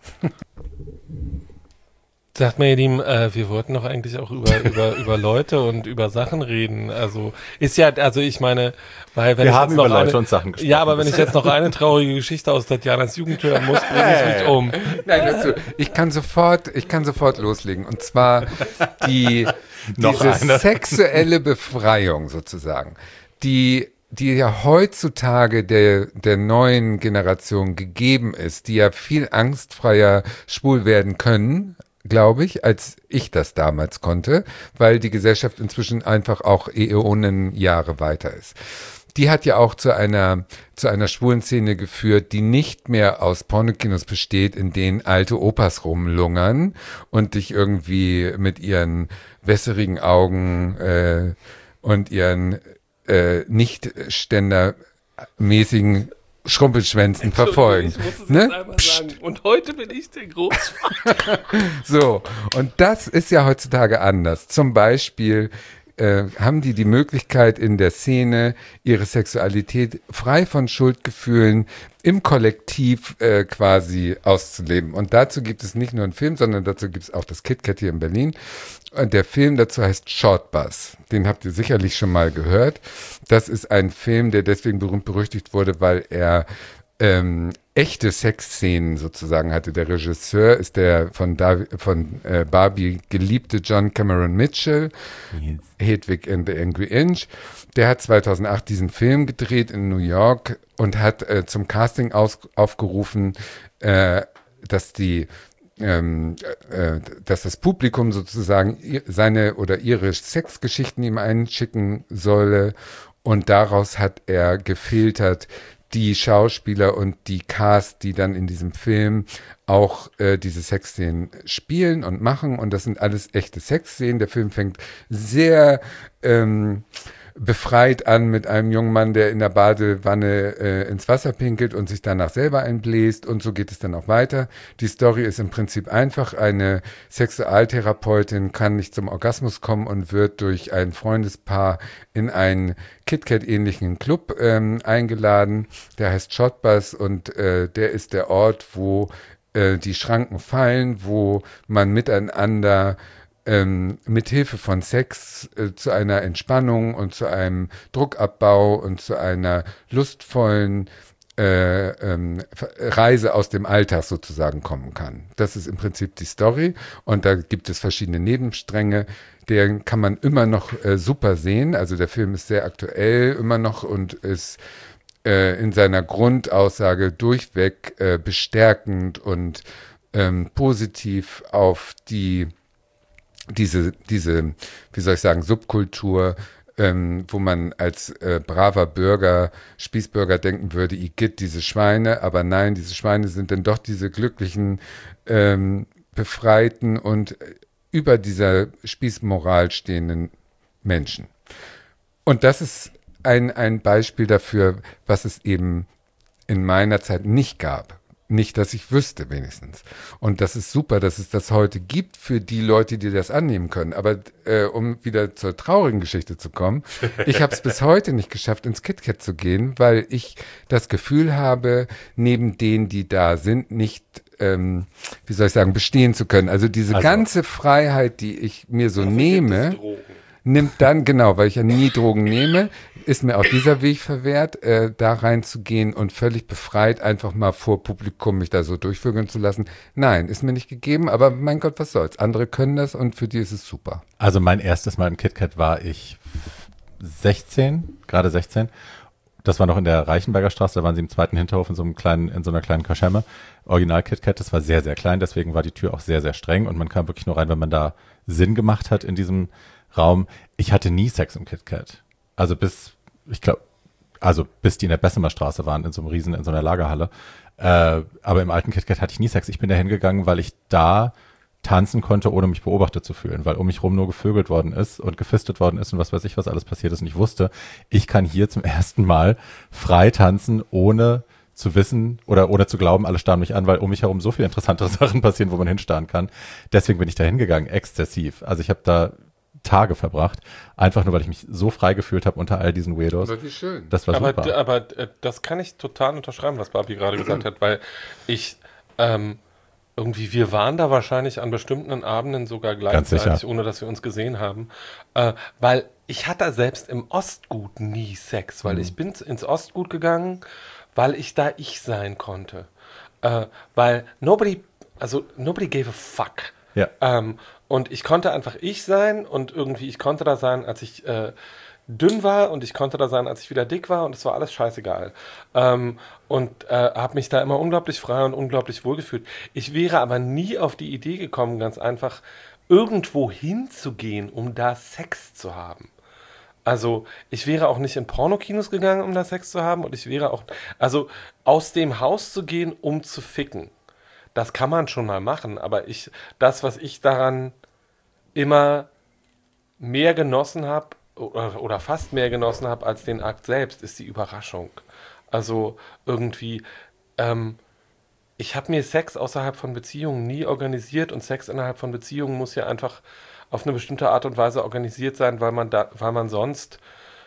Sagt mir, ihr Lieben, wir wollten doch eigentlich auch über Leute und über Sachen reden. Also ist ja, also ich meine, weil wenn wir ich haben jetzt noch über Leute und Sachen gesprochen. Ja, aber wenn ich jetzt noch eine traurige Geschichte aus Tatjanas Jugend hören muss, bringe ich mich um. Nein, hör zu, ich kann sofort loslegen. Und zwar diese sexuelle Befreiung sozusagen, die ja heutzutage der neuen Generation gegeben ist, die ja viel angstfreier schwul werden können, glaube ich, als ich das damals konnte, weil die Gesellschaft inzwischen einfach auch Äonenjahre weiter ist. Die hat ja auch zu einer schwulen Szene geführt, die nicht mehr aus Pornokinos besteht, in denen alte Opas rumlungern und dich irgendwie mit ihren wässerigen Augen und ihren nicht ständermäßigen Schrumpelschwänzen verfolgen. Ich muss es jetzt einmal sagen. Und heute bin ich der Großvater. So, und das ist ja heutzutage anders. Zum Beispiel haben die Möglichkeit in der Szene, ihre Sexualität frei von Schuldgefühlen im Kollektiv quasi auszuleben. Und dazu gibt es nicht nur einen Film, sondern dazu gibt es auch das KitKat hier in Berlin. Und der Film dazu heißt Short Bus. Den habt ihr sicherlich schon mal gehört. Das ist ein Film, der deswegen berühmt-berüchtigt wurde, weil er echte Sexszenen sozusagen hatte. Der Regisseur ist der von Barbie geliebte John Cameron Mitchell, yes. Hedwig and the Angry Inch. Der hat 2008 diesen Film gedreht in New York und hat zum Casting aufgerufen, dass die dass das Publikum sozusagen seine oder ihre Sexgeschichten ihm einschicken solle. Und daraus hat er gefiltert die Schauspieler und die Cast, die dann in diesem Film auch diese Sexszenen spielen und machen. Und das sind alles echte Sexszenen. Der Film fängt sehr befreit an mit einem jungen Mann, der in der Badewanne ins Wasser pinkelt und sich danach selber einbläst, und so geht es dann auch weiter. Die Story ist im Prinzip einfach: Eine Sexualtherapeutin kann nicht zum Orgasmus kommen und wird durch ein Freundespaar in einen KitKat-ähnlichen Club eingeladen. Der heißt Shotbus, und der ist der Ort, wo die Schranken fallen, wo man miteinander mit Hilfe von Sex zu einer Entspannung und zu einem Druckabbau und zu einer lustvollen Reise aus dem Alltag sozusagen kommen kann. Das ist im Prinzip die Story, und da gibt es verschiedene Nebenstränge. Den kann man immer noch super sehen. Also der Film ist sehr aktuell immer noch und ist in seiner Grundaussage durchweg bestärkend und positiv auf diese, wie soll ich sagen, Subkultur, wo man als braver Bürger, Spießbürger denken würde, igitt, diese Schweine, aber nein, diese Schweine sind dann doch diese glücklichen, befreiten und über dieser Spießmoral stehenden Menschen. Und das ist ein Beispiel dafür, was es eben in meiner Zeit nicht gab. Nicht, dass ich wüsste wenigstens. Und das ist super, dass es das heute gibt für die Leute, die das annehmen können. Aber um wieder zur traurigen Geschichte zu kommen, ich habe es bis heute nicht geschafft, ins KitKat zu gehen, weil ich das Gefühl habe, neben denen, die da sind, nicht, wie soll ich sagen, bestehen zu können. Also diese ganze Freiheit, die ich mir so nehme, nimmt dann, genau, weil ich ja nie Drogen nehme, ist mir auch dieser Weg verwehrt, da reinzugehen und völlig befreit einfach mal vor Publikum mich da so durchvögeln zu lassen. Nein, ist mir nicht gegeben, aber mein Gott, was soll's. Andere können das und für die ist es super. Also mein erstes Mal im KitKat war ich 16, gerade 16. Das war noch in der Reichenberger Straße, da waren sie im zweiten Hinterhof in so einer kleinen Kaschemme. Original KitKat, das war sehr, sehr klein, deswegen war die Tür auch sehr, sehr streng und man kam wirklich nur rein, wenn man da Sinn gemacht hat in diesem Raum. Ich hatte nie Sex im KitKat. Also bis die in der Bessemer Straße waren, in so einer Lagerhalle. Aber im alten KitKat hatte ich nie Sex. Ich bin da hingegangen, weil ich da tanzen konnte, ohne mich beobachtet zu fühlen, weil um mich rum nur gevögelt worden ist und gefistet worden ist und was weiß ich, was alles passiert ist. Und ich wusste, ich kann hier zum ersten Mal frei tanzen, ohne zu wissen oder ohne zu glauben, alle starren mich an, weil um mich herum so viele interessantere Sachen passieren, wo man hinstarren kann. Deswegen bin ich da hingegangen, exzessiv. Also ich habe da Tage verbracht, einfach nur, weil ich mich so frei gefühlt habe unter all diesen Weirdos. Aber wie schön. Das war super. Aber das kann ich total unterschreiben, was Barbie gerade gesagt hat, weil ich irgendwie, wir waren da wahrscheinlich an bestimmten Abenden sogar gleichzeitig, ohne dass wir uns gesehen haben, weil ich hatte selbst im Ostgut nie Sex, weil ich bin ins Ostgut gegangen, weil ich da ich sein konnte. Weil nobody gave a fuck. Ja. Und ich konnte einfach ich sein und irgendwie, ich konnte da sein, als ich dünn war und ich konnte da sein, als ich wieder dick war und es war alles scheißegal. Und habe mich da immer unglaublich frei und unglaublich wohl gefühlt. Ich wäre aber nie auf die Idee gekommen, ganz einfach irgendwo hinzugehen, um da Sex zu haben. Also ich wäre auch nicht in Pornokinos gegangen, um da Sex zu haben, und ich wäre auch, also aus dem Haus zu gehen, um zu ficken. Das kann man schon mal machen, aber das, was ich daran immer mehr genossen habe oder fast mehr genossen habe als den Akt selbst, ist die Überraschung. Also irgendwie, ich habe mir Sex außerhalb von Beziehungen nie organisiert, und Sex innerhalb von Beziehungen muss ja einfach auf eine bestimmte Art und Weise organisiert sein, weil man sonst,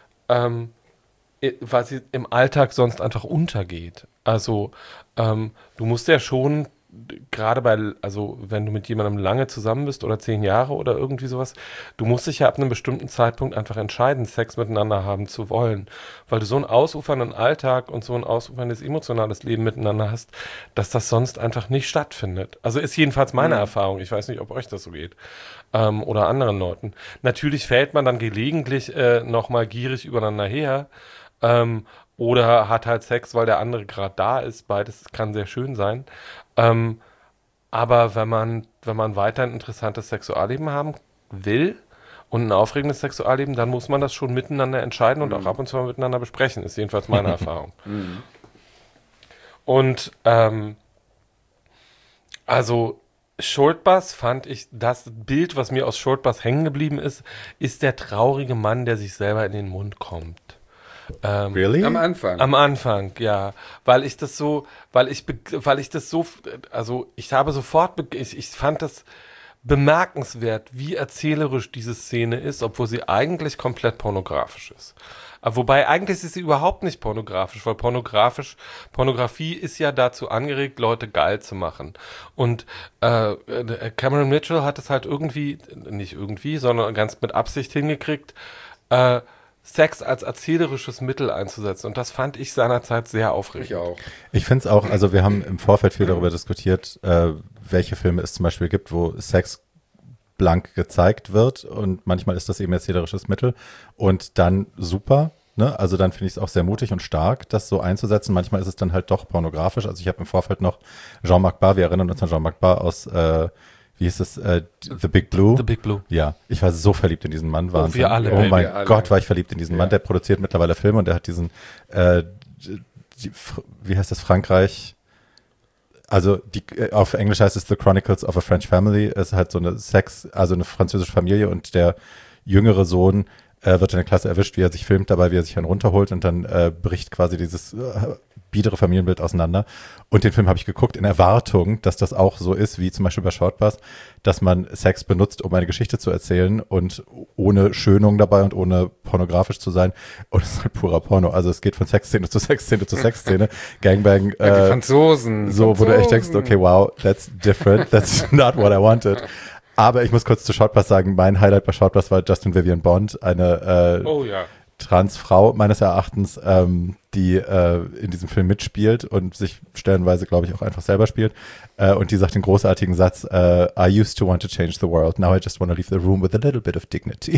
weil sie im Alltag sonst einfach untergeht. Also du musst ja schon gerade also wenn du mit jemandem lange zusammen bist oder 10 Jahre oder irgendwie sowas, du musst dich ja ab einem bestimmten Zeitpunkt einfach entscheiden, Sex miteinander haben zu wollen, weil du so einen ausufernden Alltag und so ein ausuferndes emotionales Leben miteinander hast, dass das sonst einfach nicht stattfindet. Also ist jedenfalls meine Erfahrung. Ich weiß nicht, ob euch das so geht. Oder anderen Leuten. Natürlich fällt man dann gelegentlich nochmal gierig übereinander her, oder hat halt Sex, weil der andere gerade da ist. Beides kann sehr schön sein. Aber wenn man weiter ein interessantes Sexualleben haben will und ein aufregendes Sexualleben, dann muss man das schon miteinander entscheiden und auch ab und zu mal miteinander besprechen, ist jedenfalls meine Erfahrung. Und also Short Bus fand ich, das Bild, was mir aus Short Bus hängen geblieben ist der traurige Mann, der sich selber in den Mund kommt. Really? Am Anfang. Am Anfang, ja. Weil ich das so, also ich habe sofort, ich fand das bemerkenswert, wie erzählerisch diese Szene ist, obwohl sie eigentlich komplett pornografisch ist. Aber wobei eigentlich ist sie überhaupt nicht pornografisch, weil Pornografie ist ja dazu angeregt, Leute geil zu machen. Und Cameron Mitchell hat es halt nicht irgendwie, sondern ganz mit Absicht hingekriegt, Sex als erzählerisches Mittel einzusetzen. Und das fand ich seinerzeit sehr aufregend. Ich auch. Ich finde es auch, also wir haben im Vorfeld viel darüber diskutiert, welche Filme es zum Beispiel gibt, wo Sex blank gezeigt wird und manchmal ist das eben erzählerisches Mittel und dann super, ne? Also dann finde ich es auch sehr mutig und stark, das so einzusetzen. Manchmal ist es dann halt doch pornografisch. Also ich habe im Vorfeld noch Jean-Marc Barr, wir erinnern uns an Jean-Marc Barr aus wie hieß es? The Big Blue? The Big Blue. Ja, ich war so verliebt in diesen Mann. Wahnsinn. wir alle. Oh mein Wir alle. Gott, war ich verliebt in diesen Mann. Der produziert mittlerweile Filme und der hat diesen, wie heißt das, Frankreich? Also auf Englisch heißt es The Chronicles of a French Family. Es ist halt so eine also eine französische Familie und der jüngere Sohn wird in der Klasse erwischt, wie er sich filmt dabei, wie er sich einen runterholt und dann bricht quasi dieses biedere Familienbild auseinander. Und den Film habe ich geguckt in Erwartung, dass das auch so ist, wie zum Beispiel bei Short Bus, dass man Sex benutzt, um eine Geschichte zu erzählen und ohne Schönung dabei und ohne pornografisch zu sein. Und es ist halt purer Porno. Also es geht von Sexszene zu Sexszene zu Sexszene. Gangbang. Ja, die Franzosen. So, wo du echt denkst, okay, wow, that's different. That's not what I wanted. Aber ich muss kurz zu Short Bus sagen, mein Highlight bei Short Bus war Justin Vivian Bond, eine Oh ja. Transfrau meines Erachtens, die in diesem Film mitspielt und sich stellenweise, glaube ich, auch einfach selber spielt. Und die sagt den großartigen Satz, I used to want to change the world, now I just want to leave the room with a little bit of dignity.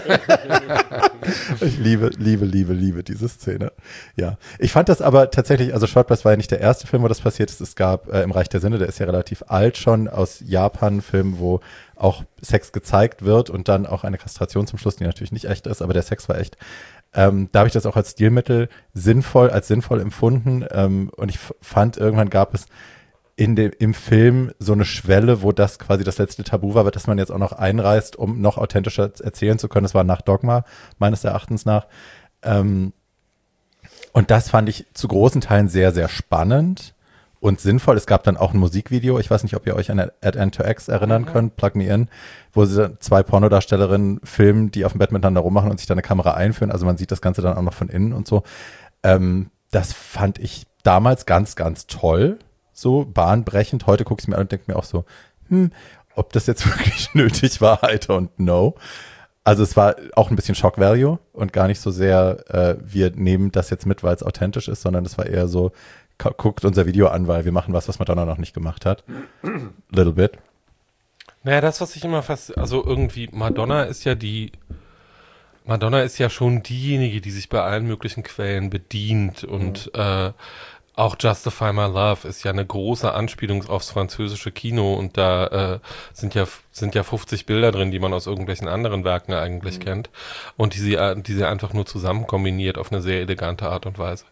Ich liebe diese Szene. Ja, ich fand das aber tatsächlich, also Short Bus war ja nicht der erste Film, wo das passiert ist. Es gab im Reich der Sinne, der ist ja relativ alt schon, aus Japan, Film, wo auch Sex gezeigt wird und dann auch eine Kastration zum Schluss, die natürlich nicht echt ist, aber der Sex war echt. Da habe ich das auch als Stilmittel sinnvoll empfunden. Und ich fand, irgendwann gab es im Film so eine Schwelle, wo das quasi das letzte Tabu war, dass man jetzt auch noch einreißt, um noch authentischer erzählen zu können. Das war nach Dogma, meines Erachtens nach. Und das fand ich zu großen Teilen sehr, sehr spannend und sinnvoll. Es gab dann auch ein Musikvideo, ich weiß nicht, ob ihr euch an At End to X erinnern könnt, Plug Me In, wo sie dann zwei Pornodarstellerinnen filmen, die auf dem Bett miteinander rummachen und sich dann eine Kamera einführen. Also man sieht das Ganze dann auch noch von innen und so. Das fand ich damals ganz, ganz toll, so bahnbrechend. Heute gucke ich es mir an und denke mir auch so, ob das jetzt wirklich nötig war, I don't know. Also es war auch ein bisschen Shock Value und gar nicht so sehr, wir nehmen das jetzt mit, weil es authentisch ist, sondern es war eher so, guckt unser Video an, weil wir machen was Madonna noch nicht gemacht hat. Little bit. Naja, das, was ich immer also irgendwie, Madonna ist ja schon diejenige, die sich bei allen möglichen Quellen bedient und auch Justify My Love ist ja eine große Anspielung aufs französische Kino und da sind ja 50 Bilder drin, die man aus irgendwelchen anderen Werken eigentlich kennt und die sie einfach nur zusammen kombiniert auf eine sehr elegante Art und Weise.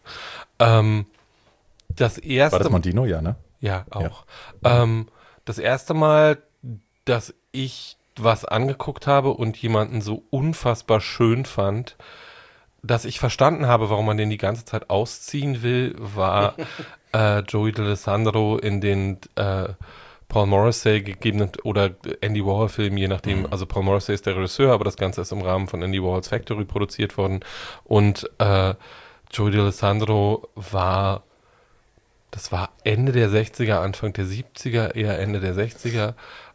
Das erste War das Mondino, ja, ne? Ja, auch. Ja. Das erste Mal, dass ich was angeguckt habe und jemanden so unfassbar schön fand, dass ich verstanden habe, warum man den die ganze Zeit ausziehen will, war Joey D'Alessandro in den Paul Morrissey gegebenen oder Andy Warhol-Filmen, je nachdem. Also Paul Morrissey ist der Regisseur, aber das Ganze ist im Rahmen von Andy Warhols Factory produziert worden. Und Joey D'Alessandro das war Ende der 60er, Anfang der 70er, eher Ende der 60er.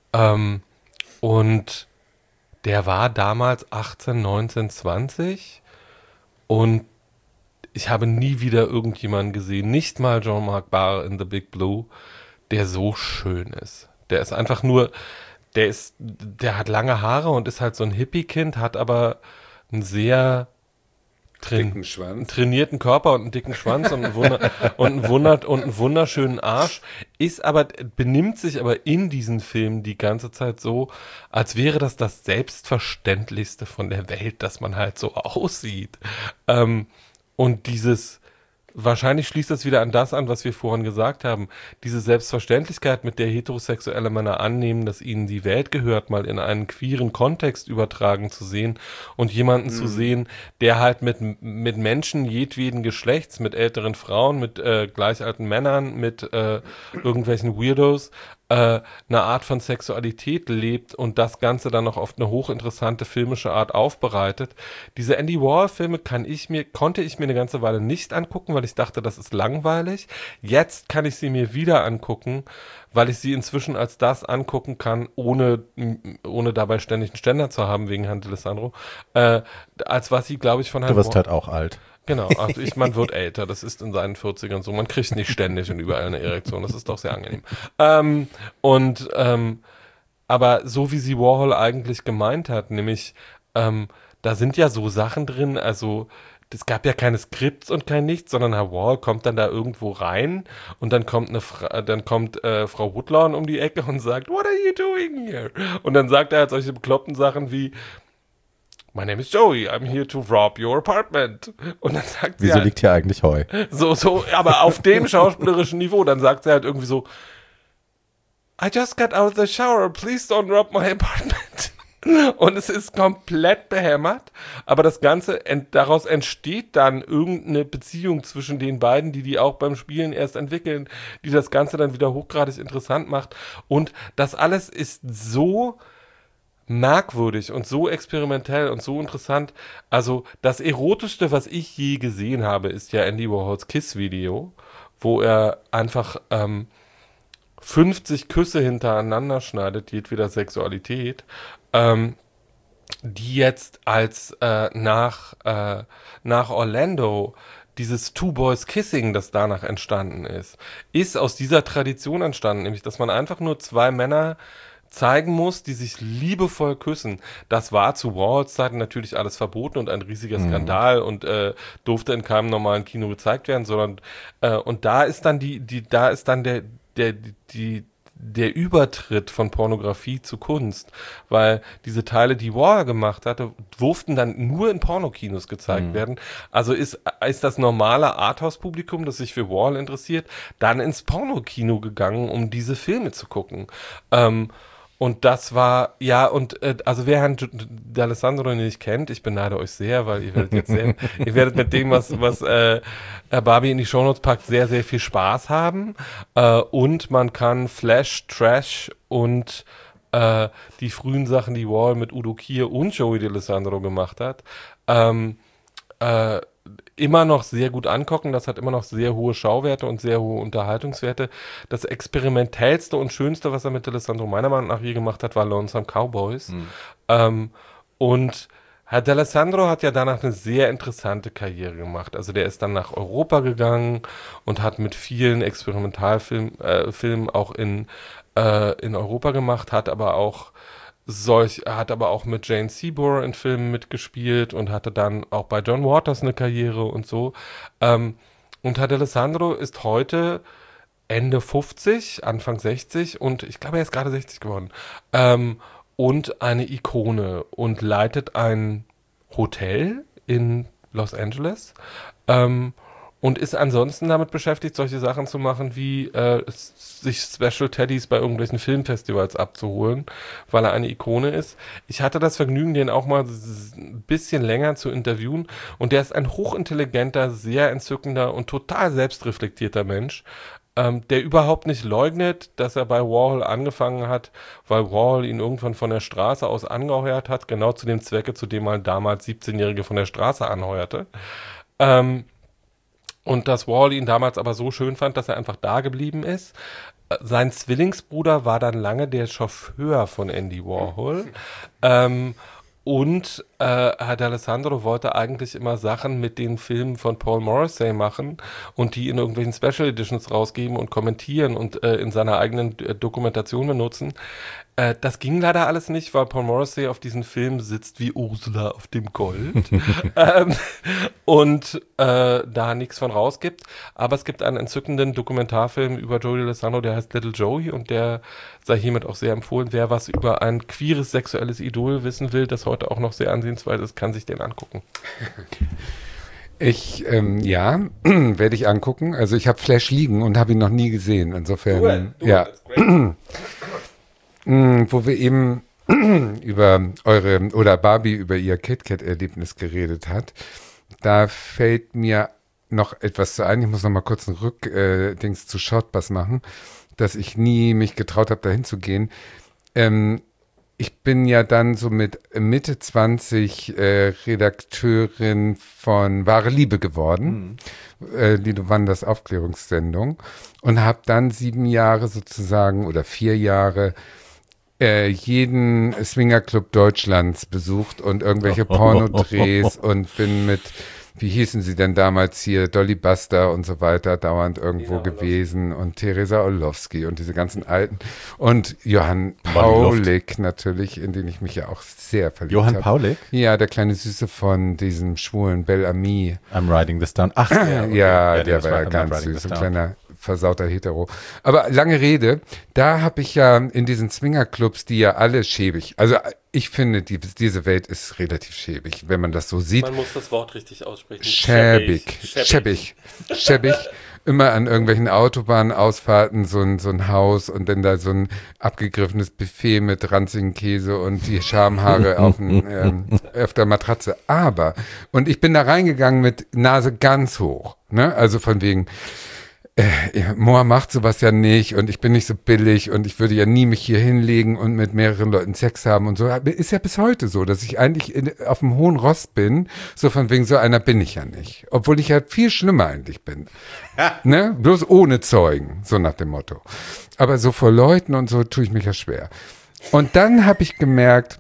Und der war damals 18, 19, 20 und ich habe nie wieder irgendjemanden gesehen, nicht mal Jean-Marc Barr in The Big Blue, der so schön ist. Der ist einfach nur, der hat lange Haare und ist halt so ein Hippie-Kind, hat aber ein sehr dicken Schwanz. Trainierten Körper und einen dicken Schwanz und einen wunderschönen Arsch, benimmt sich aber in diesen Filmen die ganze Zeit so, als wäre das Selbstverständlichste von der Welt, dass man halt so aussieht. Und wahrscheinlich schließt das wieder an das an, was wir vorhin gesagt haben. Diese Selbstverständlichkeit, mit der heterosexuelle Männer annehmen, dass ihnen die Welt gehört, mal in einen queeren Kontext übertragen zu sehen und jemanden zu sehen, der halt mit Menschen jedweden Geschlechts, mit älteren Frauen, mit gleich alten Männern, mit irgendwelchen Weirdos, eine Art von Sexualität lebt und das Ganze dann noch auf eine hochinteressante filmische Art aufbereitet. Diese Andy Warhol-Filme konnte ich mir eine ganze Weile nicht angucken, weil ich dachte, das ist langweilig. Jetzt kann ich sie mir wieder angucken, weil ich sie inzwischen als das angucken kann, ohne dabei ständig einen Ständer zu haben wegen Herrn D'Alessandro, als was sie, glaube ich, von Herrn Du wirst halt auch alt. Genau, also man wird älter, das ist in seinen 40ern so, man kriegt nicht ständig und überall eine Erektion, das ist doch sehr angenehm. Aber so wie sie Warhol eigentlich gemeint hat, nämlich, da sind ja so Sachen drin, also es gab ja keine Skripts und kein Nichts, sondern Herr Warhol kommt dann da irgendwo rein und dann kommt Frau Woodlawn um die Ecke und sagt, "What are you doing here?" Und dann sagt er halt solche bekloppten Sachen wie, "My name is Joey, I'm here to rob your apartment." Und dann sagt sie Wieso halt, liegt hier eigentlich Heu? aber auf dem schauspielerischen Niveau, dann sagt sie halt irgendwie so, "I just got out of the shower, please don't rob my apartment." Und es ist komplett behämmert, aber das Ganze, daraus entsteht dann irgendeine Beziehung zwischen den beiden, die auch beim Spielen erst entwickeln, die das Ganze dann wieder hochgradig interessant macht. Und das alles ist so merkwürdig und so experimentell und so interessant. Also das Erotischste, was ich je gesehen habe, ist ja Andy Warhols Kiss-Video, wo er einfach 50 Küsse hintereinander schneidet, jedweder Sexualität, die jetzt als nach Orlando dieses Two Boys Kissing, das danach entstanden ist aus dieser Tradition entstanden, nämlich dass man einfach nur zwei Männer zeigen muss, die sich liebevoll küssen. Das war zu Warhols Zeiten natürlich alles verboten und ein riesiger Skandal und durfte in keinem normalen Kino gezeigt werden, sondern und da ist dann der Übertritt von Pornografie zu Kunst, weil diese Teile, die Warhol gemacht hatte, durften dann nur in Pornokinos gezeigt werden. Also ist das normale Arthouse-Publikum, das sich für Warhol interessiert, dann ins Pornokino gegangen, um diese Filme zu gucken. Und das war, ja, und also wer Herrn D'Alessandro nicht kennt, ich beneide euch sehr, weil ihr werdet jetzt sehen, ihr werdet mit dem, was Barbie in die Shownotes packt, sehr, sehr viel Spaß haben. Und man kann Flash, Trash und die frühen Sachen, die Warhol mit Udo Kier und Joey D'Alessandro gemacht hat, immer noch sehr gut angucken. Das hat immer noch sehr hohe Schauwerte und sehr hohe Unterhaltungswerte. Das experimentellste und schönste, was er mit D'Alessandro meiner Meinung nach je gemacht hat, war Lonesome Cowboys. Und Herr D'Alessandro hat ja danach eine sehr interessante Karriere gemacht. Also der ist dann nach Europa gegangen und hat mit vielen Experimentalfilmen auch in Europa gemacht, hat aber auch mit Jane Seymour in Filmen mitgespielt und hatte dann auch bei John Waters eine Karriere und so. Und Herr D'Alessandro ist heute Ende 50, Anfang 60 und ich glaube, er ist gerade 60 geworden. Und eine Ikone und leitet ein Hotel in Los Angeles. Und ist ansonsten damit beschäftigt, solche Sachen zu machen, wie sich Special Teddys bei irgendwelchen Filmfestivals abzuholen, weil er eine Ikone ist. Ich hatte das Vergnügen, den auch mal ein bisschen länger zu interviewen. Und der ist ein hochintelligenter, sehr entzückender und total selbstreflektierter Mensch, der überhaupt nicht leugnet, dass er bei Warhol angefangen hat, weil Warhol ihn irgendwann von der Straße aus angeheuert hat, genau zu dem Zwecke, zu dem man damals 17-Jährige von der Straße anheuerte. Und dass Warhol ihn damals aber so schön fand, dass er einfach da geblieben ist. Sein Zwillingsbruder war dann lange der Chauffeur von Andy Warhol. Und Herr D'Alessandro wollte eigentlich immer Sachen mit den Filmen von Paul Morrissey machen und die in irgendwelchen Special Editions rausgeben und kommentieren und in seiner eigenen Dokumentation benutzen. Das ging leider alles nicht, weil Paul Morrissey auf diesen Film sitzt wie Ursula auf dem Gold und da nichts von rausgibt. Aber es gibt einen entzückenden Dokumentarfilm über Joey D'Alessandro, der heißt Little Joey und der sei hiermit auch sehr empfohlen. Wer was über ein queeres sexuelles Idol wissen will, das heute auch noch sehr ansehenswert ist, kann sich den angucken. Werde ich angucken. Also ich habe Flash liegen und habe ihn noch nie gesehen. Insofern, wo wir eben über Barbie über ihr KitKat-Erlebnis geredet hat, da fällt mir noch etwas zu ein. Ich muss noch mal kurz ein Rückdings zu Shortbus machen, dass ich nie mich getraut habe, dahin zu gehen. Ich bin ja dann so mit Mitte 20 Redakteurin von Wahre Liebe geworden, Lido Wanders Aufklärungssendung, und habe dann 7 Jahre sozusagen oder 4 Jahre jeden Swingerclub Deutschlands besucht und irgendwelche Pornodrehs und bin mit, wie hießen sie denn damals hier, Dolly Buster und so weiter, dauernd irgendwo gewesen und Theresa Orlowski und diese ganzen Alten und Johann Paulik natürlich, in den ich mich ja auch sehr verliebt habe. Johann Paulik? Ja, der kleine Süße von diesem schwulen Bel Ami. I'm Writing This Down. Ach, ja, der war ja ganz süß, ein kleiner versauter Hetero. Aber lange Rede, da habe ich ja in diesen Swingerclubs, die ja alle schäbig, also ich finde, diese Welt ist relativ schäbig, wenn man das so sieht. Man muss das Wort richtig aussprechen. Schäbig. Immer an irgendwelchen Autobahnausfahrten so ein Haus und dann da so ein abgegriffenes Buffet mit ranzigen Käse und die Schamhaare auf der Matratze. Und ich bin da reingegangen mit Nase ganz hoch, ne? Also von wegen, Moa macht sowas ja nicht und ich bin nicht so billig und ich würde ja nie mich hier hinlegen und mit mehreren Leuten Sex haben und so. Ist ja bis heute so, dass ich eigentlich auf dem hohen Ross bin, so von wegen, so einer bin ich ja nicht. Obwohl ich ja viel schlimmer eigentlich bin. Ne? Bloß ohne Zeugen, so nach dem Motto. Aber so vor Leuten und so tue ich mich ja schwer. Und dann habe ich gemerkt,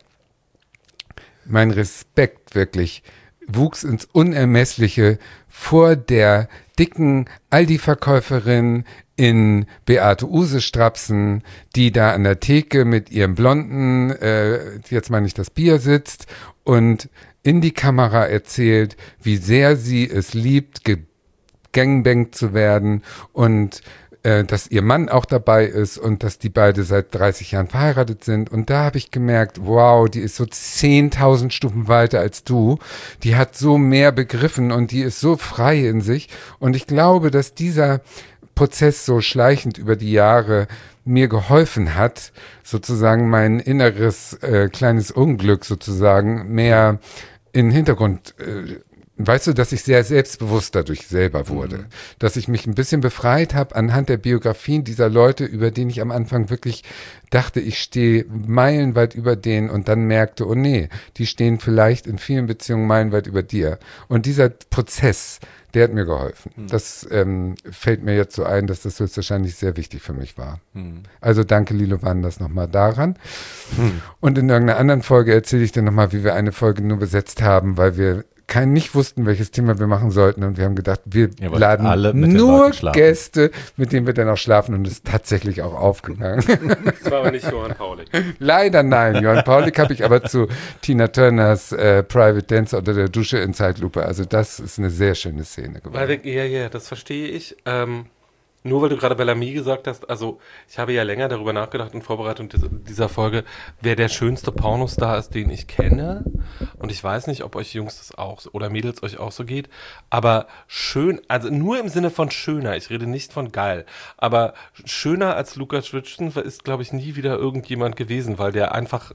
mein Respekt wirklich wuchs ins Unermessliche vor der dicken Aldi-Verkäuferin in Beate Uhse-Strapsen, die da an der Theke mit ihrem blonden, jetzt meine ich das Bier, sitzt und in die Kamera erzählt, wie sehr sie es liebt, gegangbangt zu werden und dass ihr Mann auch dabei ist und dass die beide seit 30 Jahren verheiratet sind. Und da habe ich gemerkt, wow, die ist so 10.000 Stufen weiter als du. Die hat so mehr begriffen und die ist so frei in sich. Und ich glaube, dass dieser Prozess so schleichend über die Jahre mir geholfen hat, sozusagen mein inneres kleines Unglück sozusagen mehr in den Hintergrund weißt du, dass ich sehr selbstbewusst dadurch selber wurde. Dass ich mich ein bisschen befreit habe anhand der Biografien dieser Leute, über denen ich am Anfang wirklich dachte, ich stehe meilenweit über denen und dann merkte, oh nee, die stehen vielleicht in vielen Beziehungen meilenweit über dir. Und dieser Prozess, der hat mir geholfen. Das fällt mir jetzt so ein, dass das höchstwahrscheinlich sehr wichtig für mich war. Also danke Lilo Wanders nochmal daran. Und in irgendeiner anderen Folge erzähle ich dir nochmal, wie wir eine Folge nur besetzt haben, weil wir nicht wussten, welches Thema wir machen sollten und wir haben gedacht, wir laden nur Gäste, mit denen wir dann auch schlafen und es ist tatsächlich auch aufgegangen. Das war aber nicht Johann Paulik. Leider nein, Johann Paulik habe ich aber zu Tina Turners Private Dancer unter der Dusche in Zeitlupe, also das ist eine sehr schöne Szene geworden. Ja, das verstehe ich. Nur weil du gerade Bellamy gesagt hast, also ich habe ja länger darüber nachgedacht in Vorbereitung dieser Folge, wer der schönste Pornostar ist, den ich kenne. Und ich weiß nicht, ob euch Jungs das auch oder Mädels euch auch so geht. Aber schön, also nur im Sinne von schöner, ich rede nicht von geil, aber schöner als Lukas Richardson ist, glaube ich, nie wieder irgendjemand gewesen, weil der einfach,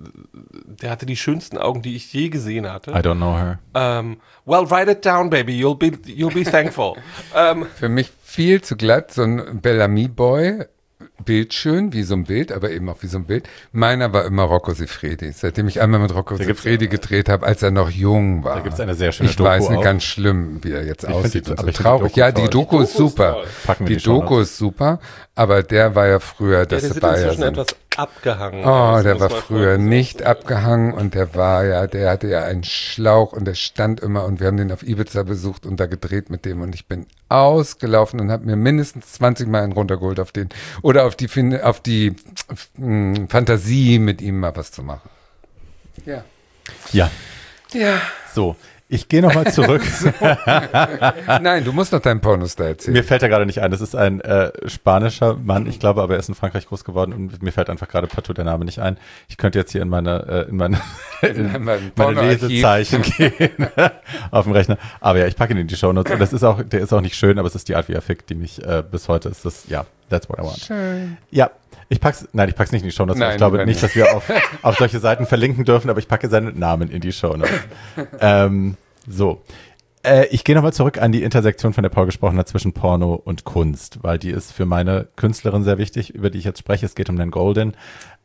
der hatte die schönsten Augen, die ich je gesehen hatte. I don't know her. Well, write it down, baby. You'll be thankful. Für mich viel zu glatt, so ein Bellamy-Boy, bildschön, wie so ein Bild, aber eben auch wie so ein Bild. Meiner war immer Rocco Siffredi, seitdem ich einmal mit Rocco Siffredi gedreht habe, als er noch jung war. Da gibt es eine sehr schöne Doku. Ich weiß nicht, ganz schlimm, wie er jetzt aussieht und so traurig. Ja, die Doku ist super. Die Doku ist super, aber der war ja früher, das war ja so abgehangen. Oh, der war früher nicht abgehangen und der hatte ja einen Schlauch und der stand immer und wir haben den auf Ibiza besucht und da gedreht mit dem und ich bin ausgelaufen und habe mir mindestens 20 Mal einen runtergeholt auf den oder auf die Fantasie mit ihm mal was zu machen. Ja. Ja. Ja. So. Ich gehe nochmal zurück. Nein, du musst noch deinen Pornostar erzählen. Mir fällt ja gerade nicht ein, das ist ein spanischer Mann, ich glaube, aber er ist in Frankreich groß geworden und mir fällt einfach gerade partout der Name nicht ein. Ich könnte jetzt hier in meine Lesezeichen gehen auf dem Rechner. Aber ja, ich packe ihn in die Shownotes und der ist auch nicht schön, aber es ist die Art, wie er fickt, die mich bis heute ist das, ja, that's what I want. Schön. Ja. Ich pack's nicht in die Shownotes. Ich glaube nicht, dass wir auf solche Seiten verlinken dürfen, aber ich packe seinen Namen in die Shownotes. So. Ich gehe nochmal zurück an die Intersektion, von der Paul gesprochen hat, zwischen Porno und Kunst, weil die ist für meine Künstlerin sehr wichtig, über die ich jetzt spreche. Es geht um Nan Goldin.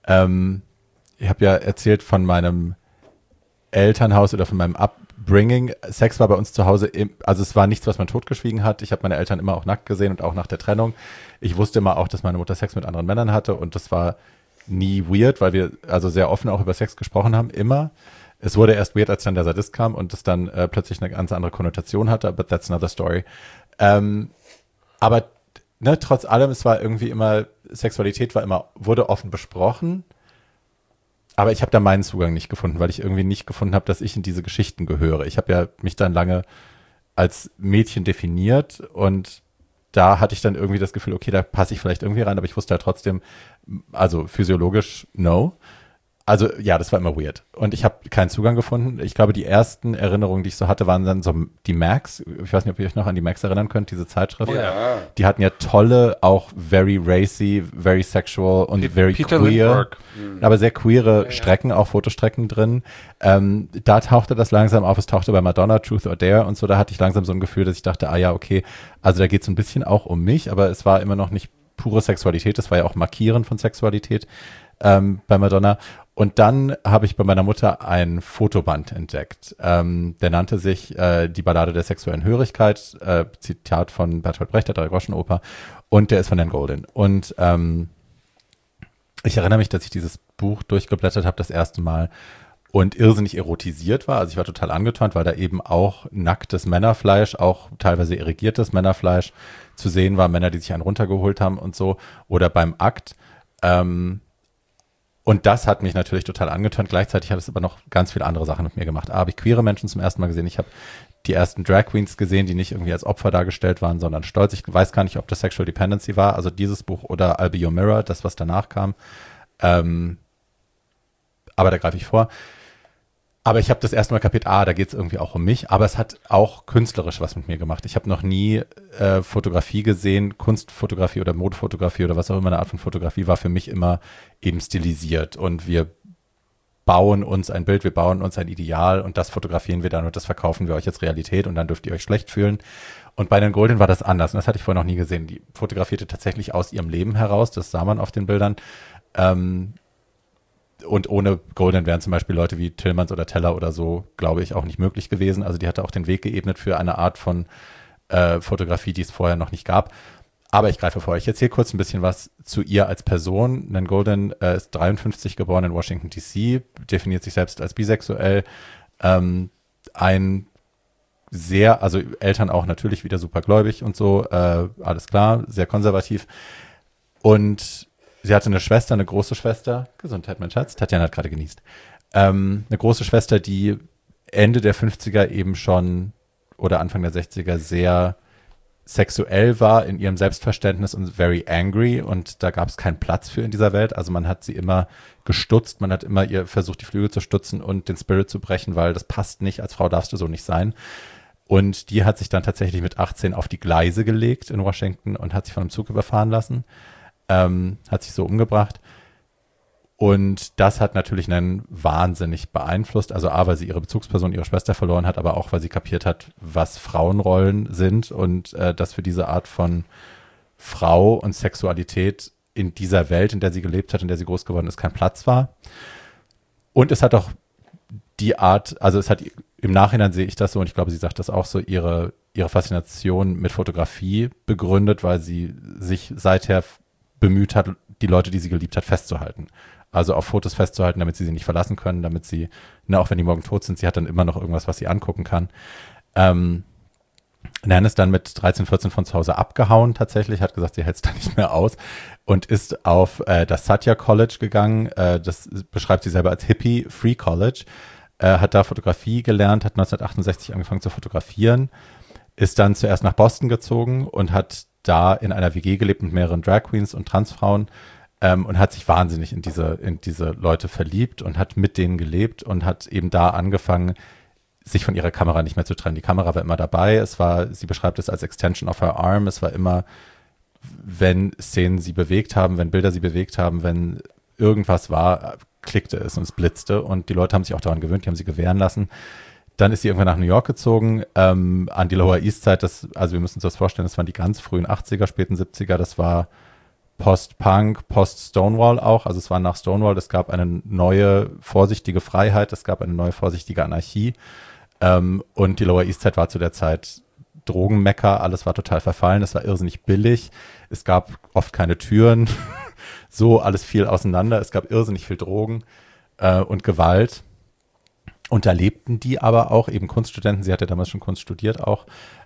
Ich habe ja erzählt von meinem Elternhaus oder von meinem Upbringing. Sex war bei uns zu Hause, also es war nichts, was man totgeschwiegen hat. Ich habe meine Eltern immer auch nackt gesehen und auch nach der Trennung. Ich wusste immer auch, dass meine Mutter Sex mit anderen Männern hatte und das war nie weird, weil wir also sehr offen auch über Sex gesprochen haben, immer. Es wurde erst weird, als dann der Sadist kam und es dann plötzlich eine ganz andere Konnotation hatte, but that's another story. Aber ne, trotz allem, es war irgendwie immer, Sexualität wurde offen besprochen. Aber ich habe da meinen Zugang nicht gefunden, weil ich irgendwie nicht gefunden habe, dass ich in diese Geschichten gehöre. Ich habe ja mich dann lange als Mädchen definiert und da hatte ich dann irgendwie das Gefühl, okay, da passe ich vielleicht irgendwie rein, aber ich wusste ja trotzdem, also physiologisch, no. Also ja, das war immer weird. Und ich habe keinen Zugang gefunden. Ich glaube, die ersten Erinnerungen, die ich so hatte, waren dann so die Max. Ich weiß nicht, ob ihr euch noch an die Max erinnern könnt, diese Zeitschrift. Ja. Die hatten ja tolle, auch very racy, very sexual und very Peter queer, Lindbergh. aber sehr queere Strecken, auch Fotostrecken drin. Da tauchte das langsam auf. Es tauchte bei Madonna, Truth or Dare und so. Da hatte ich langsam so ein Gefühl, dass ich dachte, ja, okay, also da geht es so ein bisschen auch um mich, aber es war immer noch nicht pure Sexualität. Das war ja auch Markieren von Sexualität bei Madonna. Und dann habe ich bei meiner Mutter ein Fotoband entdeckt. Der nannte sich Die Ballade der sexuellen Hörigkeit, Zitat von Bertolt Brecht, der Drei-Groschen-Oper. Und der ist von Nan Goldin. Und ich erinnere mich, dass ich dieses Buch durchgeblättert habe das erste Mal und irrsinnig erotisiert war. Also ich war total angeturnt, weil da eben auch nacktes Männerfleisch, auch teilweise irrigiertes Männerfleisch zu sehen war. Männer, die sich einen runtergeholt haben und so. Oder beim Akt. Und das hat mich natürlich total angetönt. Gleichzeitig hat es aber noch ganz viele andere Sachen mit mir gemacht. Habe ich queere Menschen zum ersten Mal gesehen. Ich habe die ersten Drag Queens gesehen, die nicht irgendwie als Opfer dargestellt waren, sondern stolz. Ich weiß gar nicht, ob das Sexual Dependency war, also dieses Buch oder I'll Be Your Mirror, das, was danach kam. Aber da greife ich vor. Aber ich habe das erste Mal kapiert, da geht es irgendwie auch um mich, aber es hat auch künstlerisch was mit mir gemacht. Ich habe noch nie Fotografie gesehen, Kunstfotografie oder Modefotografie oder was auch immer eine Art von Fotografie war für mich immer eben stilisiert und wir bauen uns ein Bild, wir bauen uns ein Ideal und das fotografieren wir dann und das verkaufen wir euch als Realität und dann dürft ihr euch schlecht fühlen. Und bei Nan Goldin war das anders und das hatte ich vorher noch nie gesehen. Die fotografierte tatsächlich aus ihrem Leben heraus, das sah man auf den Bildern. Und ohne Goldin wären zum Beispiel Leute wie Tillmans oder Teller oder so, glaube ich, auch nicht möglich gewesen. Also die hatte auch den Weg geebnet für eine Art von Fotografie, die es vorher noch nicht gab. Aber ich greife vor. Ich erzähle kurz ein bisschen was zu ihr als Person. Nan Goldin ist 53 geboren in Washington, D.C., definiert sich selbst als bisexuell. Also Eltern auch natürlich wieder supergläubig und so, alles klar, sehr konservativ. Und sie hatte eine Schwester, eine große Schwester, Gesundheit, mein Schatz, Tatjana hat gerade genießt, eine große Schwester, die Ende der 50er eben schon oder Anfang der 60er sehr sexuell war in ihrem Selbstverständnis und very angry und da gab es keinen Platz für in dieser Welt. Also man hat sie immer gestutzt, man hat immer ihr versucht, die Flügel zu stutzen und den Spirit zu brechen, weil das passt nicht, als Frau darfst du so nicht sein. Und die hat sich dann tatsächlich mit 18 auf die Gleise gelegt in Washington und hat sich von einem Zug überfahren lassen. Hat sich so umgebracht. Und das hat natürlich Nan wahnsinnig beeinflusst. Also weil sie ihre Bezugsperson, ihre Schwester verloren hat, aber auch, weil sie kapiert hat, was Frauenrollen sind und dass für diese Art von Frau und Sexualität in dieser Welt, in der sie gelebt hat, in der sie groß geworden ist, kein Platz war. Und es hat auch die Art, also es hat im Nachhinein sehe ich das so und ich glaube, sie sagt das auch so, ihre Faszination mit Fotografie begründet, weil sie sich seither bemüht hat, die Leute, die sie geliebt hat, festzuhalten. Also auf Fotos festzuhalten, damit sie nicht verlassen können, damit sie, auch wenn die morgen tot sind, sie hat dann immer noch irgendwas, was sie angucken kann. Nan ist dann mit 13, 14 von zu Hause abgehauen tatsächlich, hat gesagt, sie hält es da nicht mehr aus und ist auf das Satya College gegangen. Das beschreibt sie selber als Hippie Free College. Hat da Fotografie gelernt, hat 1968 angefangen zu fotografieren, ist dann zuerst nach Boston gezogen und hat da in einer WG gelebt mit mehreren Drag Queens und Transfrauen und hat sich wahnsinnig in diese Leute verliebt und hat mit denen gelebt und hat eben da angefangen, sich von ihrer Kamera nicht mehr zu trennen. Die Kamera war immer dabei. Sie beschreibt es als Extension of her arm. Es war immer, wenn Szenen sie bewegt haben, wenn Bilder sie bewegt haben, wenn irgendwas war, klickte es und es blitzte. Und die Leute haben sich auch daran gewöhnt, die haben sie gewähren lassen. Dann ist sie irgendwann nach New York gezogen, an die Lower East Side. Also wir müssen uns das vorstellen, das waren die ganz frühen 80er, späten 70er. Das war Post-Punk, Post-Stonewall auch. Also es war nach Stonewall. Es gab eine neue, vorsichtige Freiheit. Es gab eine neue, vorsichtige Anarchie. Und die Lower East Side war zu der Zeit Drogenmekka. Alles war total verfallen. Es war irrsinnig billig. Es gab oft keine Türen. So, alles fiel auseinander. Es gab irrsinnig viel Drogen und Gewalt. Und da lebten die aber auch, eben Kunststudenten. Sie hatte damals schon Kunst studiert auch.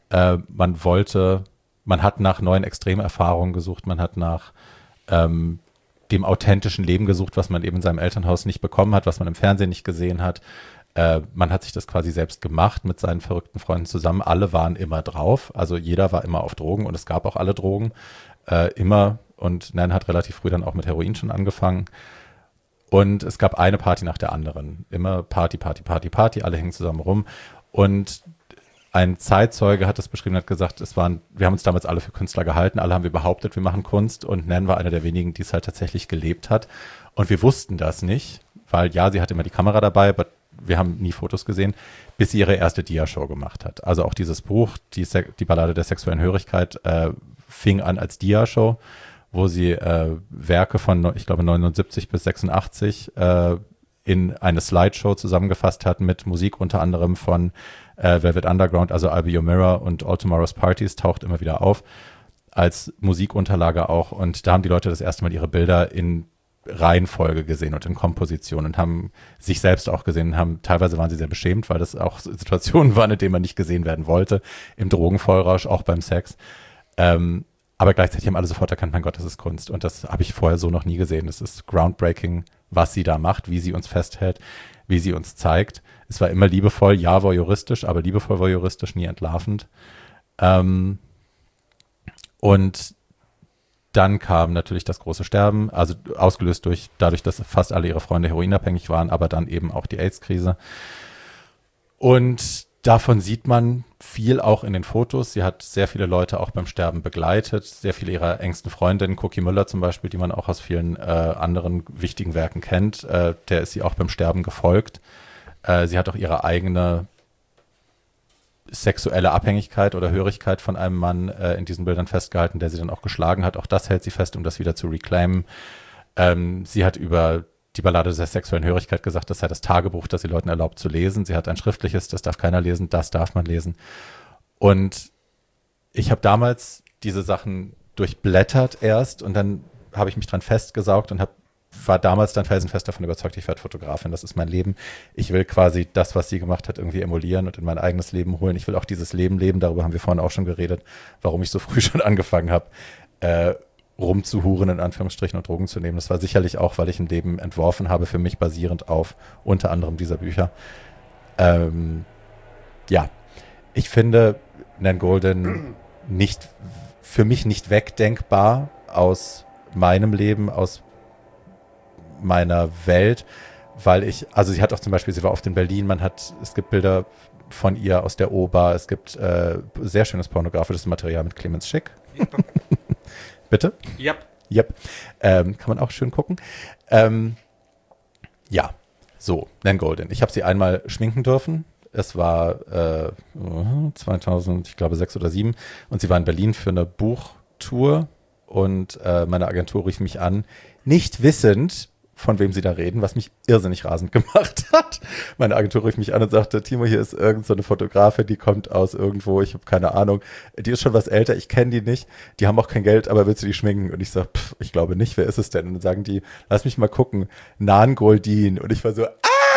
Man hat nach neuen Extremerfahrungen gesucht. Man hat nach dem authentischen Leben gesucht, was man eben in seinem Elternhaus nicht bekommen hat, was man im Fernsehen nicht gesehen hat. Man hat sich das quasi selbst gemacht mit seinen verrückten Freunden zusammen. Alle waren immer drauf, also jeder war immer auf Drogen und es gab auch alle Drogen, immer. Und Nan hat relativ früh dann auch mit Heroin schon angefangen. Und es gab eine Party nach der anderen. Immer Party, Party, Party, Party, alle hingen zusammen rum. Und ein Zeitzeuge hat das beschrieben, hat gesagt, wir haben uns damals alle für Künstler gehalten, alle haben wir behauptet, wir machen Kunst. Und Nan war einer der wenigen, die es halt tatsächlich gelebt hat. Und wir wussten das nicht, weil ja, sie hatte immer die Kamera dabei, aber wir haben nie Fotos gesehen, bis sie ihre erste Dia-Show gemacht hat. Also auch dieses Buch, die Ballade der sexuellen Hörigkeit, fing an als Dia-Show, wo sie Werke von, ich glaube, 79 bis 86 in eine Slideshow zusammengefasst hat mit Musik unter anderem von Velvet Underground, also I'll Be Your Mirror und All Tomorrow's Parties taucht immer wieder auf, als Musikunterlage auch. Und da haben die Leute das erste Mal ihre Bilder in Reihenfolge gesehen und in Komposition und haben sich selbst auch gesehen, teilweise waren sie sehr beschämt, weil das auch Situationen waren, in denen man nicht gesehen werden wollte, im Drogenvollrausch, auch beim Sex. Aber gleichzeitig haben alle sofort erkannt, mein Gott, das ist Kunst. Und das habe ich vorher so noch nie gesehen. Das ist groundbreaking, was sie da macht, wie sie uns festhält, wie sie uns zeigt. Es war immer liebevoll, ja, voyeuristisch, aber liebevoll voyeuristisch, nie entlarvend. Und dann kam natürlich das große Sterben, also ausgelöst dadurch, dass fast alle ihre Freunde heroinabhängig waren, aber dann eben auch die AIDS-Krise. Und davon sieht man viel auch in den Fotos. Sie hat sehr viele Leute auch beim Sterben begleitet, sehr viele ihrer engsten Freundinnen, Cookie Müller zum Beispiel, die man auch aus vielen anderen wichtigen Werken kennt, der ist sie auch beim Sterben gefolgt. Sie hat auch ihre eigene sexuelle Abhängigkeit oder Hörigkeit von einem Mann in diesen Bildern festgehalten, der sie dann auch geschlagen hat. Auch das hält sie fest, um das wieder zu reclaimen. Sie hat über die Ballade der sexuellen Hörigkeit gesagt, das sei das Tagebuch, das sie Leuten erlaubt zu lesen. Sie hat ein schriftliches, das darf keiner lesen, das darf man lesen. Und ich habe damals diese Sachen durchblättert erst und dann habe ich mich dran festgesaugt und war damals dann felsenfest davon überzeugt, ich werde Fotografin, das ist mein Leben. Ich will quasi das, was sie gemacht hat, irgendwie emulieren und in mein eigenes Leben holen. Ich will auch dieses Leben leben, darüber haben wir vorhin auch schon geredet, warum ich so früh schon angefangen habe, rumzuhuren, in Anführungsstrichen, und Drogen zu nehmen. Das war sicherlich auch, weil ich ein Leben entworfen habe, für mich basierend auf unter anderem dieser Bücher. Ja, ich finde Nan Goldin für mich nicht wegdenkbar aus meinem Leben, aus meiner Welt, weil sie hat auch zum Beispiel, sie war oft in Berlin, es gibt Bilder von ihr aus der Oper, es gibt sehr schönes pornografisches Material mit Clemens Schick. Yep. Bitte? Yep. Kann man auch schön gucken. Ja, so, Nan Goldin. Ich habe sie einmal schminken dürfen. Es war 2000, ich glaube 6 oder 7 und sie war in Berlin für eine Buchtour und meine Agentur rief mich an, nicht wissend, von wem sie da reden, was mich irrsinnig rasend gemacht hat. Meine Agentur rief mich an und sagte, Timo, hier ist irgend so eine Fotografin, die kommt aus irgendwo, ich habe keine Ahnung, die ist schon was älter, ich kenne die nicht, die haben auch kein Geld, aber willst du die schminken? Und ich sage, ich glaube nicht, wer ist es denn? Und dann sagen die, lass mich mal gucken, Nan Goldin. Und ich war so,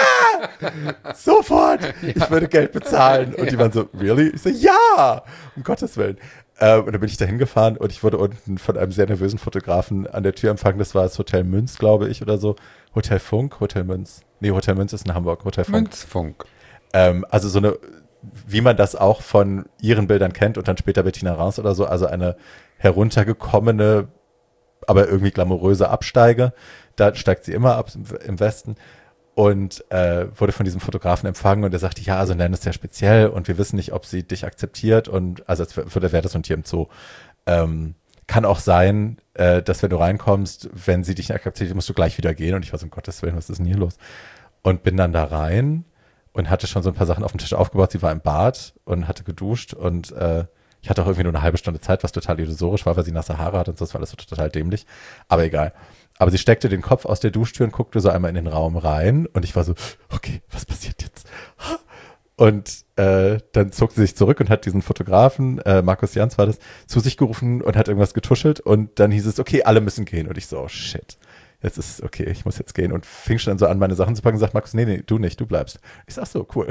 sofort, ich würde Geld bezahlen. Und die waren so, really? Ich so, ja, um Gottes Willen. Und dann bin ich da hingefahren und ich wurde unten von einem sehr nervösen Fotografen an der Tür empfangen. Das war das Hotel Münz, glaube ich, oder so. Hotel Funk, Hotel Münz. Nee, Hotel Münz ist in Hamburg, Hotel Funk. Münzfunk. Also so eine, wie man das auch von ihren Bildern kennt und dann später Bettina Rance oder so, also eine heruntergekommene, aber irgendwie glamouröse Absteige. Da steigt sie immer ab im Westen. Und wurde von diesem Fotografen empfangen und der sagte, ja, also Nan ist sehr speziell und wir wissen nicht, ob sie dich akzeptiert und also als wäre das so ein Tier im Zoo. Kann auch sein, dass wenn du reinkommst, wenn sie dich nicht akzeptiert, musst du gleich wieder gehen und ich war so, um Gottes Willen, was ist denn hier los? Und bin dann da rein und hatte schon so ein paar Sachen auf dem Tisch aufgebaut. Sie war im Bad und hatte geduscht und ich hatte auch irgendwie nur eine halbe Stunde Zeit, was total illusorisch war, weil sie nasse Haare hatte und so, das war alles so total dämlich. Aber egal. Aber sie steckte den Kopf aus der Duschtür und guckte so einmal in den Raum rein und ich war so, okay, was passiert jetzt? Und dann zog sie sich zurück und hat diesen Fotografen, Markus Jans war das, zu sich gerufen und hat irgendwas getuschelt und dann hieß es, okay, alle müssen gehen. Und ich so, oh shit, jetzt ist okay, ich muss jetzt gehen und fing schon dann so an, meine Sachen zu packen und sagt, Markus, nee, du nicht, du bleibst. Ich sag so, cool.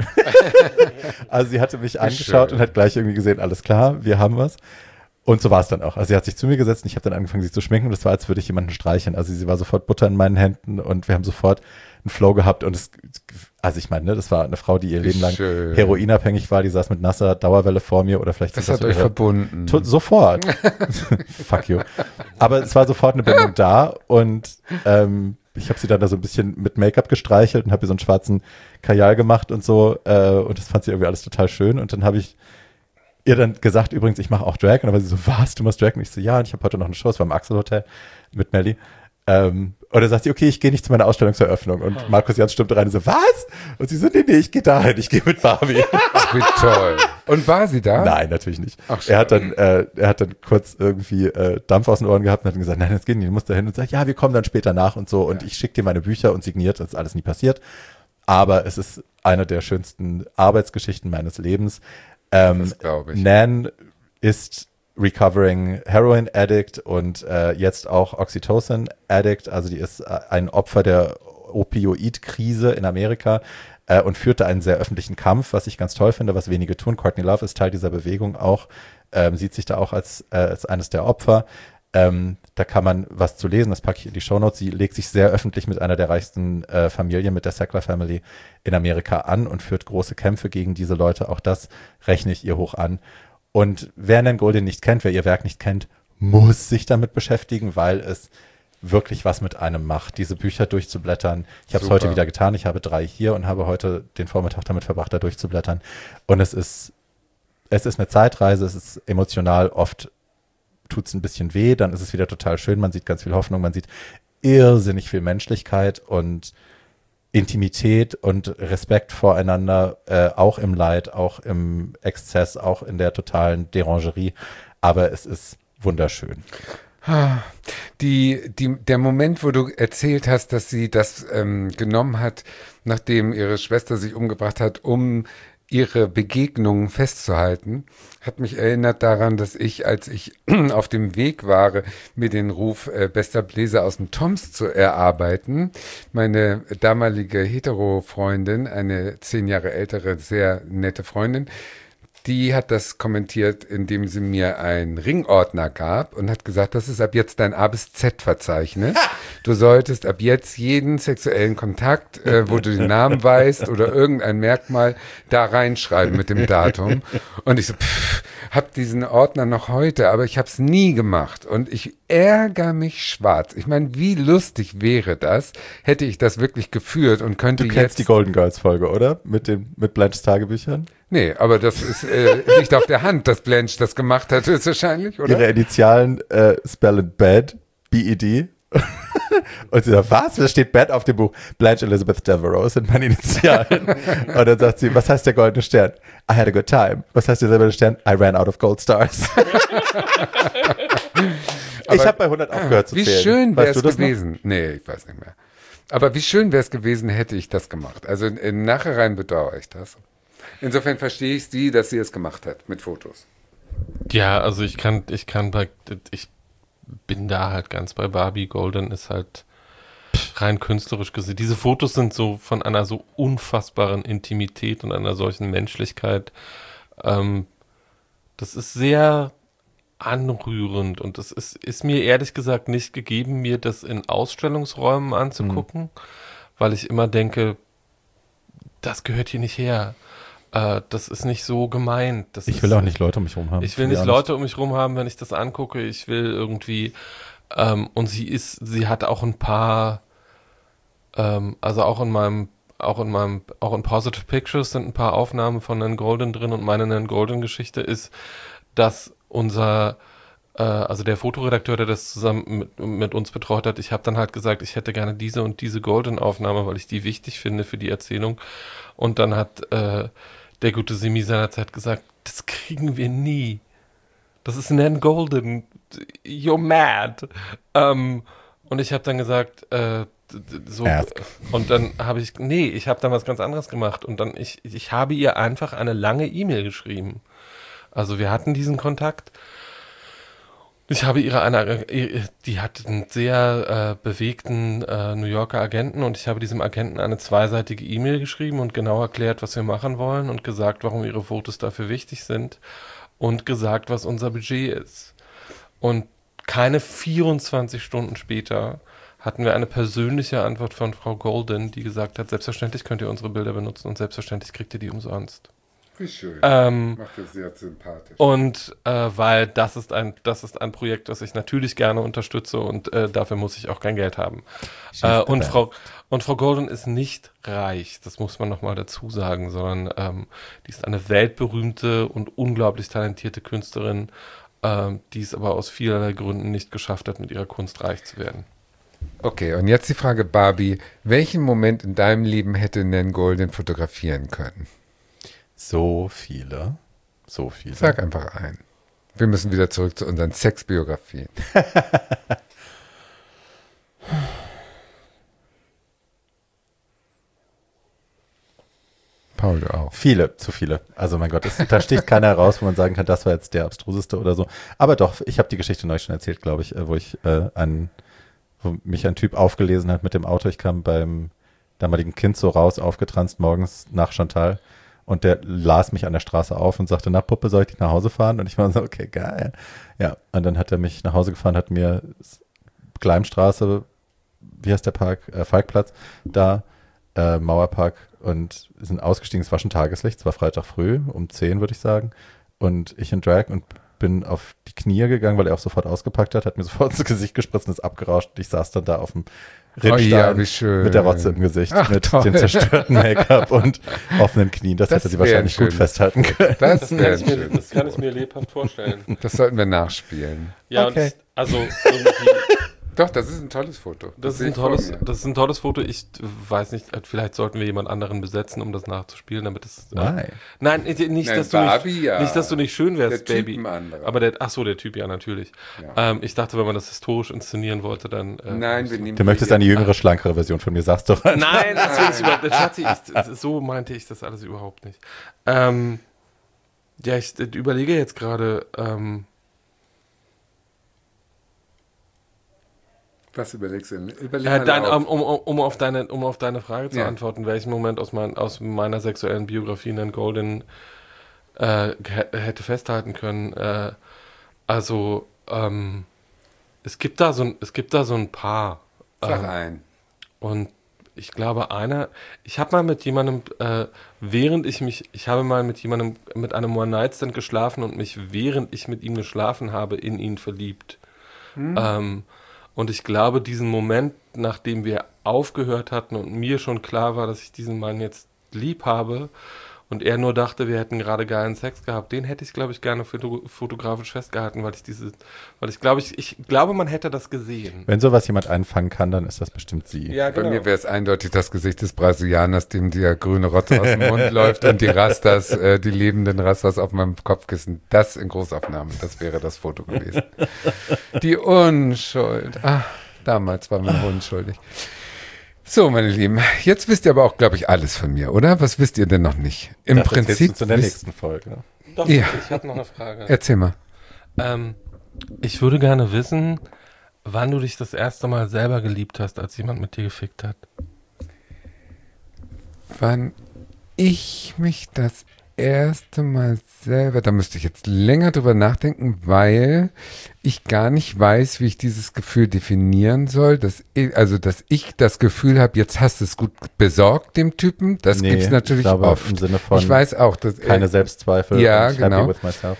Also sie hatte mich angeschaut und hat gleich irgendwie gesehen, alles klar, wir haben was. Und so war es dann auch. Also sie hat sich zu mir gesetzt und ich habe dann angefangen, sie zu schminken und es war, als würde ich jemanden streicheln. Also sie war sofort Butter in meinen Händen und wir haben sofort einen Flow gehabt und also ich meine, ne, das war eine Frau, die ihr Leben lang heroinabhängig war, die saß mit nasser Dauerwelle vor mir oder vielleicht... Das hat euch verbunden. Sofort. Fuck you. Aber es war sofort eine Bindung da und ich habe sie dann da so ein bisschen mit Make-up gestreichelt und habe ihr so einen schwarzen Kajal gemacht und so und das fand sie irgendwie alles total schön und dann habe ich ihr dann gesagt, übrigens, ich mache auch Drag. Und dann war sie so, was, du machst Drag? Und ich so, ja, und ich habe heute noch eine Show, es war im Axel Hotel mit Melly. Und dann sagt sie, okay, ich gehe nicht zu meiner Ausstellungseröffnung. Und Markus Jans stimmte rein und so, was? Und sie so, nee, ich gehe dahin, ich gehe mit Barbie. Ach, wie toll. Und war sie da? Nein, natürlich nicht. Ach, er hat dann kurz irgendwie Dampf aus den Ohren gehabt und hat dann gesagt, nein, das geht nicht, du musst da hin. Und sagt, ja, wir kommen dann später nach und so. Und ich schicke dir meine Bücher und signiert, das ist alles nie passiert. Aber es ist eine der schönsten Arbeitsgeschichten meines Lebens. Das glaube ich. Nan ist recovering Heroin Addict und jetzt auch Oxytocin Addict, also die ist ein Opfer der Opioid-Krise in Amerika und führte einen sehr öffentlichen Kampf, was ich ganz toll finde, was wenige tun. Courtney Love ist Teil dieser Bewegung auch, sieht sich da auch als eines der Opfer. Da kann man was zu lesen, das packe ich in die Shownotes. Sie legt sich sehr öffentlich mit einer der reichsten Familien, mit der Sackler Family in Amerika an und führt große Kämpfe gegen diese Leute. Auch das rechne ich ihr hoch an. Und wer Nan Goldin nicht kennt, wer ihr Werk nicht kennt, muss sich damit beschäftigen, weil es wirklich was mit einem macht, diese Bücher durchzublättern. Ich habe es heute wieder getan. Ich habe 3 hier und habe heute den Vormittag damit verbracht, da durchzublättern. Und es ist eine Zeitreise, es ist emotional oft tut es ein bisschen weh, dann ist es wieder total schön, man sieht ganz viel Hoffnung, man sieht irrsinnig viel Menschlichkeit und Intimität und Respekt voreinander, auch im Leid, auch im Exzess, auch in der totalen Derangerie, aber es ist wunderschön. Der Moment, wo du erzählt hast, dass sie das genommen hat, nachdem ihre Schwester sich umgebracht hat, um ihre Begegnungen festzuhalten, hat mich erinnert daran, dass ich, als ich auf dem Weg war, mir den Ruf bester Bläser aus dem Toms zu erarbeiten, meine damalige Hetero-Freundin, eine 10 Jahre ältere, sehr nette Freundin, die hat das kommentiert, indem sie mir einen Ringordner gab und hat gesagt, das ist ab jetzt dein A bis Z-Verzeichnis. Du solltest ab jetzt jeden sexuellen Kontakt, wo du den Namen weißt oder irgendein Merkmal, da reinschreiben mit dem Datum. Und ich so, hab diesen Ordner noch heute, aber ich habe es nie gemacht. Und ich ärgere mich schwarz. Ich meine, wie lustig wäre das, hätte ich das wirklich geführt und könnte jetzt... Du kennst die Golden Girls Folge, oder? Mit Blanches Tagebüchern? Nee, aber das ist nicht auf der Hand, dass Blanche das gemacht hat, ist wahrscheinlich, oder? Ihre Initialen spellen Bad, B-E-D. Und sie sagt, was? Da steht Bad auf dem Buch. Blanche Elizabeth Devereaux sind meine Initialen. Und dann sagt sie, was heißt der goldene Stern? I had a good time. Was heißt der silberne Stern? I ran out of gold stars. Ich habe bei 100 aufgehört zu zählen. Wie schön wäre es das gewesen. Noch? Nee, ich weiß nicht mehr. Aber wie schön wäre es gewesen, hätte ich das gemacht. Also im Nachhinein bedauere ich das. Insofern verstehe ich sie, dass sie es gemacht hat mit Fotos. Ja, also ich bin da halt ganz bei Barbie. Golden ist halt rein künstlerisch gesehen. Diese Fotos sind so von einer so unfassbaren Intimität und einer solchen Menschlichkeit. Das ist sehr anrührend und es ist mir ehrlich gesagt nicht gegeben, mir das in Ausstellungsräumen anzugucken, weil ich immer denke, das gehört hier nicht her. Das ist nicht so gemeint. Ich will auch nicht Leute um mich rum haben. Ich will nicht Leute um mich rum haben, wenn ich das angucke. Ich will irgendwie, und sie hat auch ein paar, also auch in Positive Pictures sind ein paar Aufnahmen von Nan Golden drin und meine Nan Golden Geschichte ist, dass also der Fotoredakteur, der das zusammen mit uns betreut hat, ich habe dann halt gesagt, ich hätte gerne diese und diese Golden-Aufnahme, weil ich die wichtig finde für die Erzählung. Und dann hat der gute Simi seinerzeit gesagt, das kriegen wir nie. Das ist Nan Golden. You're mad. Und ich habe dann gesagt, und dann habe ich habe dann was ganz anderes gemacht. Und dann, ich habe ihr einfach eine lange E-Mail geschrieben. Also wir hatten diesen Kontakt. Ich habe die hat einen sehr bewegten New Yorker Agenten und ich habe diesem Agenten eine zweiseitige E-Mail geschrieben und genau erklärt, was wir machen wollen und gesagt, warum ihre Fotos dafür wichtig sind und gesagt, was unser Budget ist. Und keine 24 Stunden später hatten wir eine persönliche Antwort von Frau Golden, die gesagt hat, selbstverständlich könnt ihr unsere Bilder benutzen und selbstverständlich kriegt ihr die umsonst. Wie schön. Macht das sehr sympathisch. Und weil das ist ein Projekt, das ich natürlich gerne unterstütze und dafür muss ich auch kein Geld haben. Und Frau Golden ist nicht reich, das muss man nochmal dazu sagen, sondern die ist eine weltberühmte und unglaublich talentierte Künstlerin, die es aber aus vielerlei Gründen nicht geschafft hat, mit ihrer Kunst reich zu werden. Okay, und jetzt die Frage, Barbie, welchen Moment in deinem Leben hätte Nan Golden fotografieren können? So viele. Sag einfach ein. Wir müssen wieder zurück zu unseren Sexbiografien. Paul, du auch. Zu viele. Also mein Gott, da sticht keiner heraus, wo man sagen kann, das war jetzt der abstruseste oder so. Aber doch, ich habe die Geschichte neulich schon erzählt, glaube ich, wo mich ein Typ aufgelesen hat mit dem Auto. Ich kam beim damaligen Kind so raus, aufgetranst morgens nach Chantal. Und der las mich an der Straße auf und sagte, na Puppe, soll ich dich nach Hause fahren? Und ich war so, okay, geil. Ja, und dann hat er mich nach Hause gefahren, hat mir Gleimstraße, wie heißt der Park? Falkplatz, da, Mauerpark und sind ausgestiegen. Es war schon Tageslicht, es war Freitag früh, um 10 würde ich sagen. Und ich in Drag und bin auf die Knie gegangen, weil er auch sofort ausgepackt hat mir sofort ins Gesicht gespritzt und ist abgerauscht. Und ich saß dann da auf dem Rinnstein mit der Rotze im Gesicht, mit toll. dem zerstörten Make-up und offenen Knien. Das hätte sie wahrscheinlich gut festhalten können. Das kann ich mir lebhaft vorstellen. Das sollten wir nachspielen. Ja, okay. Also irgendwie... Doch, das ist ein tolles Foto. Das ist ein tolles Foto. Ich weiß nicht, vielleicht sollten wir jemand anderen besetzen, um das nachzuspielen, damit es. Nein, nicht, dass du nicht schön wärst, der Baby. Typ ein anderer. Aber der Typ, ja, natürlich. Ja. Ich dachte, wenn man das historisch inszenieren wollte, dann. Nein, wir nehmen. Du möchtest eine jüngere, schlankere Version von mir, sagst doch. Nein, das will ich überhaupt. Schatzi, so meinte ich das alles überhaupt nicht. Ja, ich überlege jetzt gerade. Was überlegst du denn? Um auf deine Frage zu antworten, welchen Moment aus meiner sexuellen Biografie Nan Golden hätte festhalten können. Es gibt da so ein paar. Sag ein. Und ich glaube, ich habe mal mit jemandem, ich habe mal mit einem One-Night-Stand geschlafen und mich, während ich mit ihm geschlafen habe, in ihn verliebt. Und ich glaube, diesen Moment, nachdem wir aufgehört hatten und mir schon klar war, dass ich diesen Mann jetzt lieb habe und er nur dachte, wir hätten gerade geilen Sex gehabt, den hätte ich, glaube ich, gerne fotografisch festgehalten, weil ich glaube, man hätte das gesehen. Wenn sowas jemand einfangen kann, dann ist das bestimmt sie. Ja, genau. Bei mir wäre es eindeutig das Gesicht des Brasilianers, dem der grüne Rotz aus dem Mund läuft und die Rastas, die lebenden Rastas auf meinem Kopfkissen. Das in Großaufnahme, das wäre das Foto gewesen. Die Unschuld. Ach, damals war mein Hund schuldig. So, meine Lieben, jetzt wisst ihr aber auch, glaube ich, alles von mir, oder? Was wisst ihr denn noch nicht? Im das Prinzip zu der nächsten Folge. Doch, ja. Ich habe noch eine Frage. Erzähl mal. Ich würde gerne wissen, wann du dich das erste Mal selber geliebt hast, als jemand mit dir gefickt hat. Wann ich mich das erste Mal selber, da müsste ich jetzt länger drüber nachdenken, weil ich gar nicht weiß, wie ich dieses Gefühl definieren soll, dass ich das Gefühl habe, jetzt hast du es gut besorgt dem Typen, das gibt es natürlich ich glaube, oft. Im Sinne von ich weiß auch, dass keine Selbstzweifel, ja, und genau. happy with myself.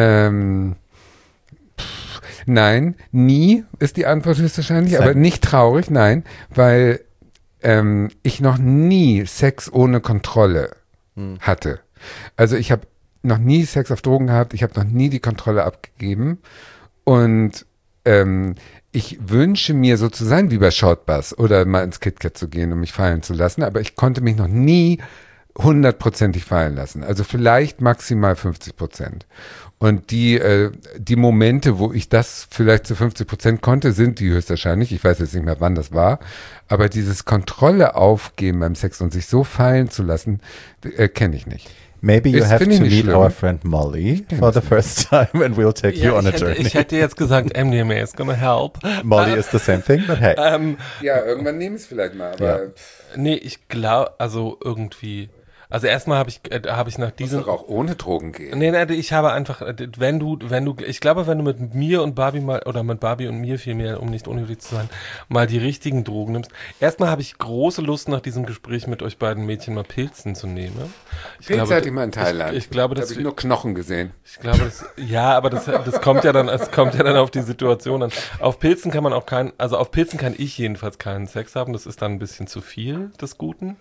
Nein, nie ist die Antwort höchstwahrscheinlich, aber nicht traurig, nein, weil ich noch nie Sex ohne Kontrolle hatte. Also ich habe noch nie Sex auf Drogen gehabt, ich habe noch nie die Kontrolle abgegeben und ich wünsche mir so zu sein wie bei Shortbus oder mal ins KitKat zu gehen und mich fallen zu lassen, aber ich konnte mich noch nie 100%ig fallen lassen. Also vielleicht maximal 50%. Und die Momente, wo ich das vielleicht zu 50% konnte, sind die höchstwahrscheinlich. Ich weiß jetzt nicht mehr, wann das war. Aber dieses Kontrolle aufgeben beim Sex und sich so fallen zu lassen, kenne ich nicht. Maybe you have to meet our friend Molly for the first time and we'll take you on a journey. Ich hätte jetzt gesagt, MDMA is gonna help. Molly is the same thing, but hey. Ja, irgendwann nehmen es vielleicht mal, aber... Ja. Nee, ich glaube, also irgendwie... Also erstmal habe ich nach diesem... Muss doch auch ohne Drogen gehen. Nee, ich habe einfach, ich glaube, wenn du mit mir und Barbie mal, oder mit Barbie und mir vielmehr, um nicht unhöflich zu sein, mal die richtigen Drogen nimmst. Erstmal habe ich große Lust, nach diesem Gespräch mit euch beiden Mädchen mal Pilzen zu nehmen. Pilze hatte ich mal in Thailand. Ich glaube, da habe ich nur Knochen gesehen. Ich glaube, aber das kommt ja dann, es kommt ja dann auf die Situation an. Auf Pilzen kann ich jedenfalls keinen Sex haben, das ist dann ein bisschen zu viel des Guten.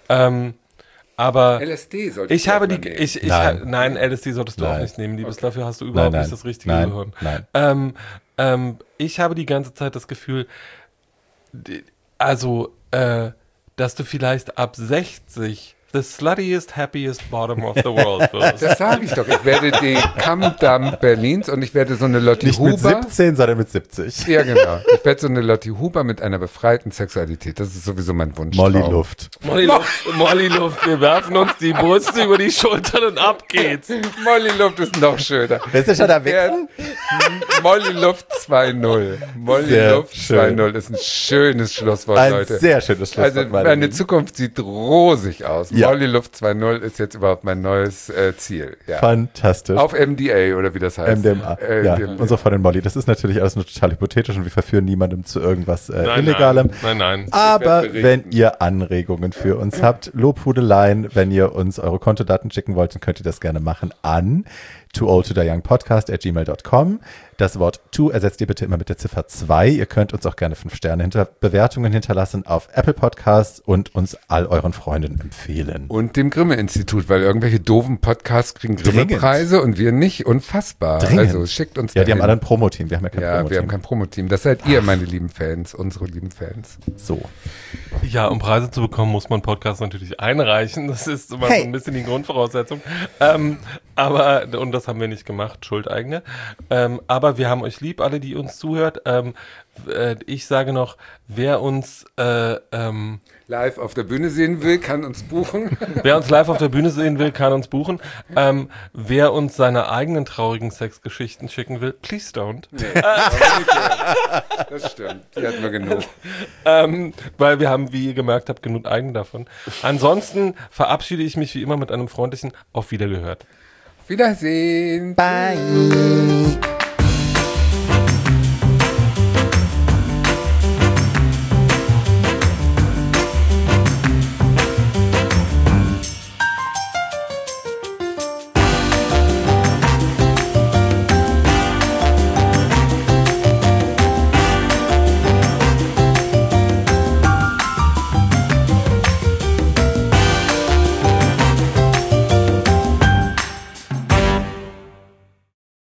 Aber LSD sollte ich habe nein, LSD solltest du auch nicht nehmen, Liebes. Okay. Dafür hast du überhaupt nicht das richtige Gehirn. Nein. Ich habe die ganze Zeit das Gefühl, dass du vielleicht ab 60 the sluttiest, happiest bottom of the world wirst. Das sage ich doch. Ich werde die Kammdamm Berlins und ich werde so eine Lotti Huber. Nicht mit 17, sondern mit 70. Ja, genau. Ich werde so eine Lotti Huber mit einer befreiten Sexualität. Das ist sowieso mein Wunsch. Molly Luft. Molly Luft. Wir werfen uns die Brüste über die Schultern und ab geht's. Molly Luft ist noch schöner. Willst du schon da weg? Molly Luft 2.0. Molly Luft 2.0 ist ein schönes Schlusswort, Leute. Ein sehr schönes Schlusswort. Also meine Zukunft sieht rosig aus. Ja. Molly Luft 2.0 ist jetzt überhaupt mein neues Ziel. Ja. Fantastisch. Auf MDA oder wie das heißt. MDMA. Ja, unsere Freundin Molly. Das ist natürlich alles nur total hypothetisch und wir verführen niemandem zu irgendwas Illegalem. Nein. Aber wenn ihr Anregungen für uns habt, Lobhudeleien, wenn ihr uns eure Kontodaten schicken wollt, dann könnt ihr das gerne machen an tooldtotheyoungpodcast@gmail.com. Das Wort to ersetzt ihr bitte immer mit der Ziffer 2. Ihr könnt uns auch gerne 5-Sterne-Bewertungen hinterlassen auf Apple Podcasts und uns all euren Freunden empfehlen. Und dem Grimme-Institut, weil irgendwelche doofen Podcasts kriegen Grimme-Preise und wir nicht. Unfassbar. Dringend. Also schickt uns Ja, die haben alle ein Promo-Team. Wir haben ja kein Promo-Team. Wir haben kein Promo-Team. Das seid ihr, meine lieben Fans, unsere lieben Fans. So. Ja, um Preise zu bekommen, muss man Podcasts natürlich einreichen. Das ist immer so ein bisschen die Grundvoraussetzung. Und das haben wir nicht gemacht, Schuldeigene. Aber wir haben euch lieb, alle, die uns zuhört. Ich sage noch, wer uns live auf der Bühne sehen will, kann uns buchen. Wer uns live auf der Bühne sehen will, kann uns buchen. Wer uns seine eigenen traurigen Sexgeschichten schicken will, please don't. Nee, das stimmt, die hatten wir genug. Weil wir haben, wie ihr gemerkt habt, genug eigene davon. Ansonsten verabschiede ich mich wie immer mit einem freundlichen Auf Wiedergehört. Wiedersehen. Bye.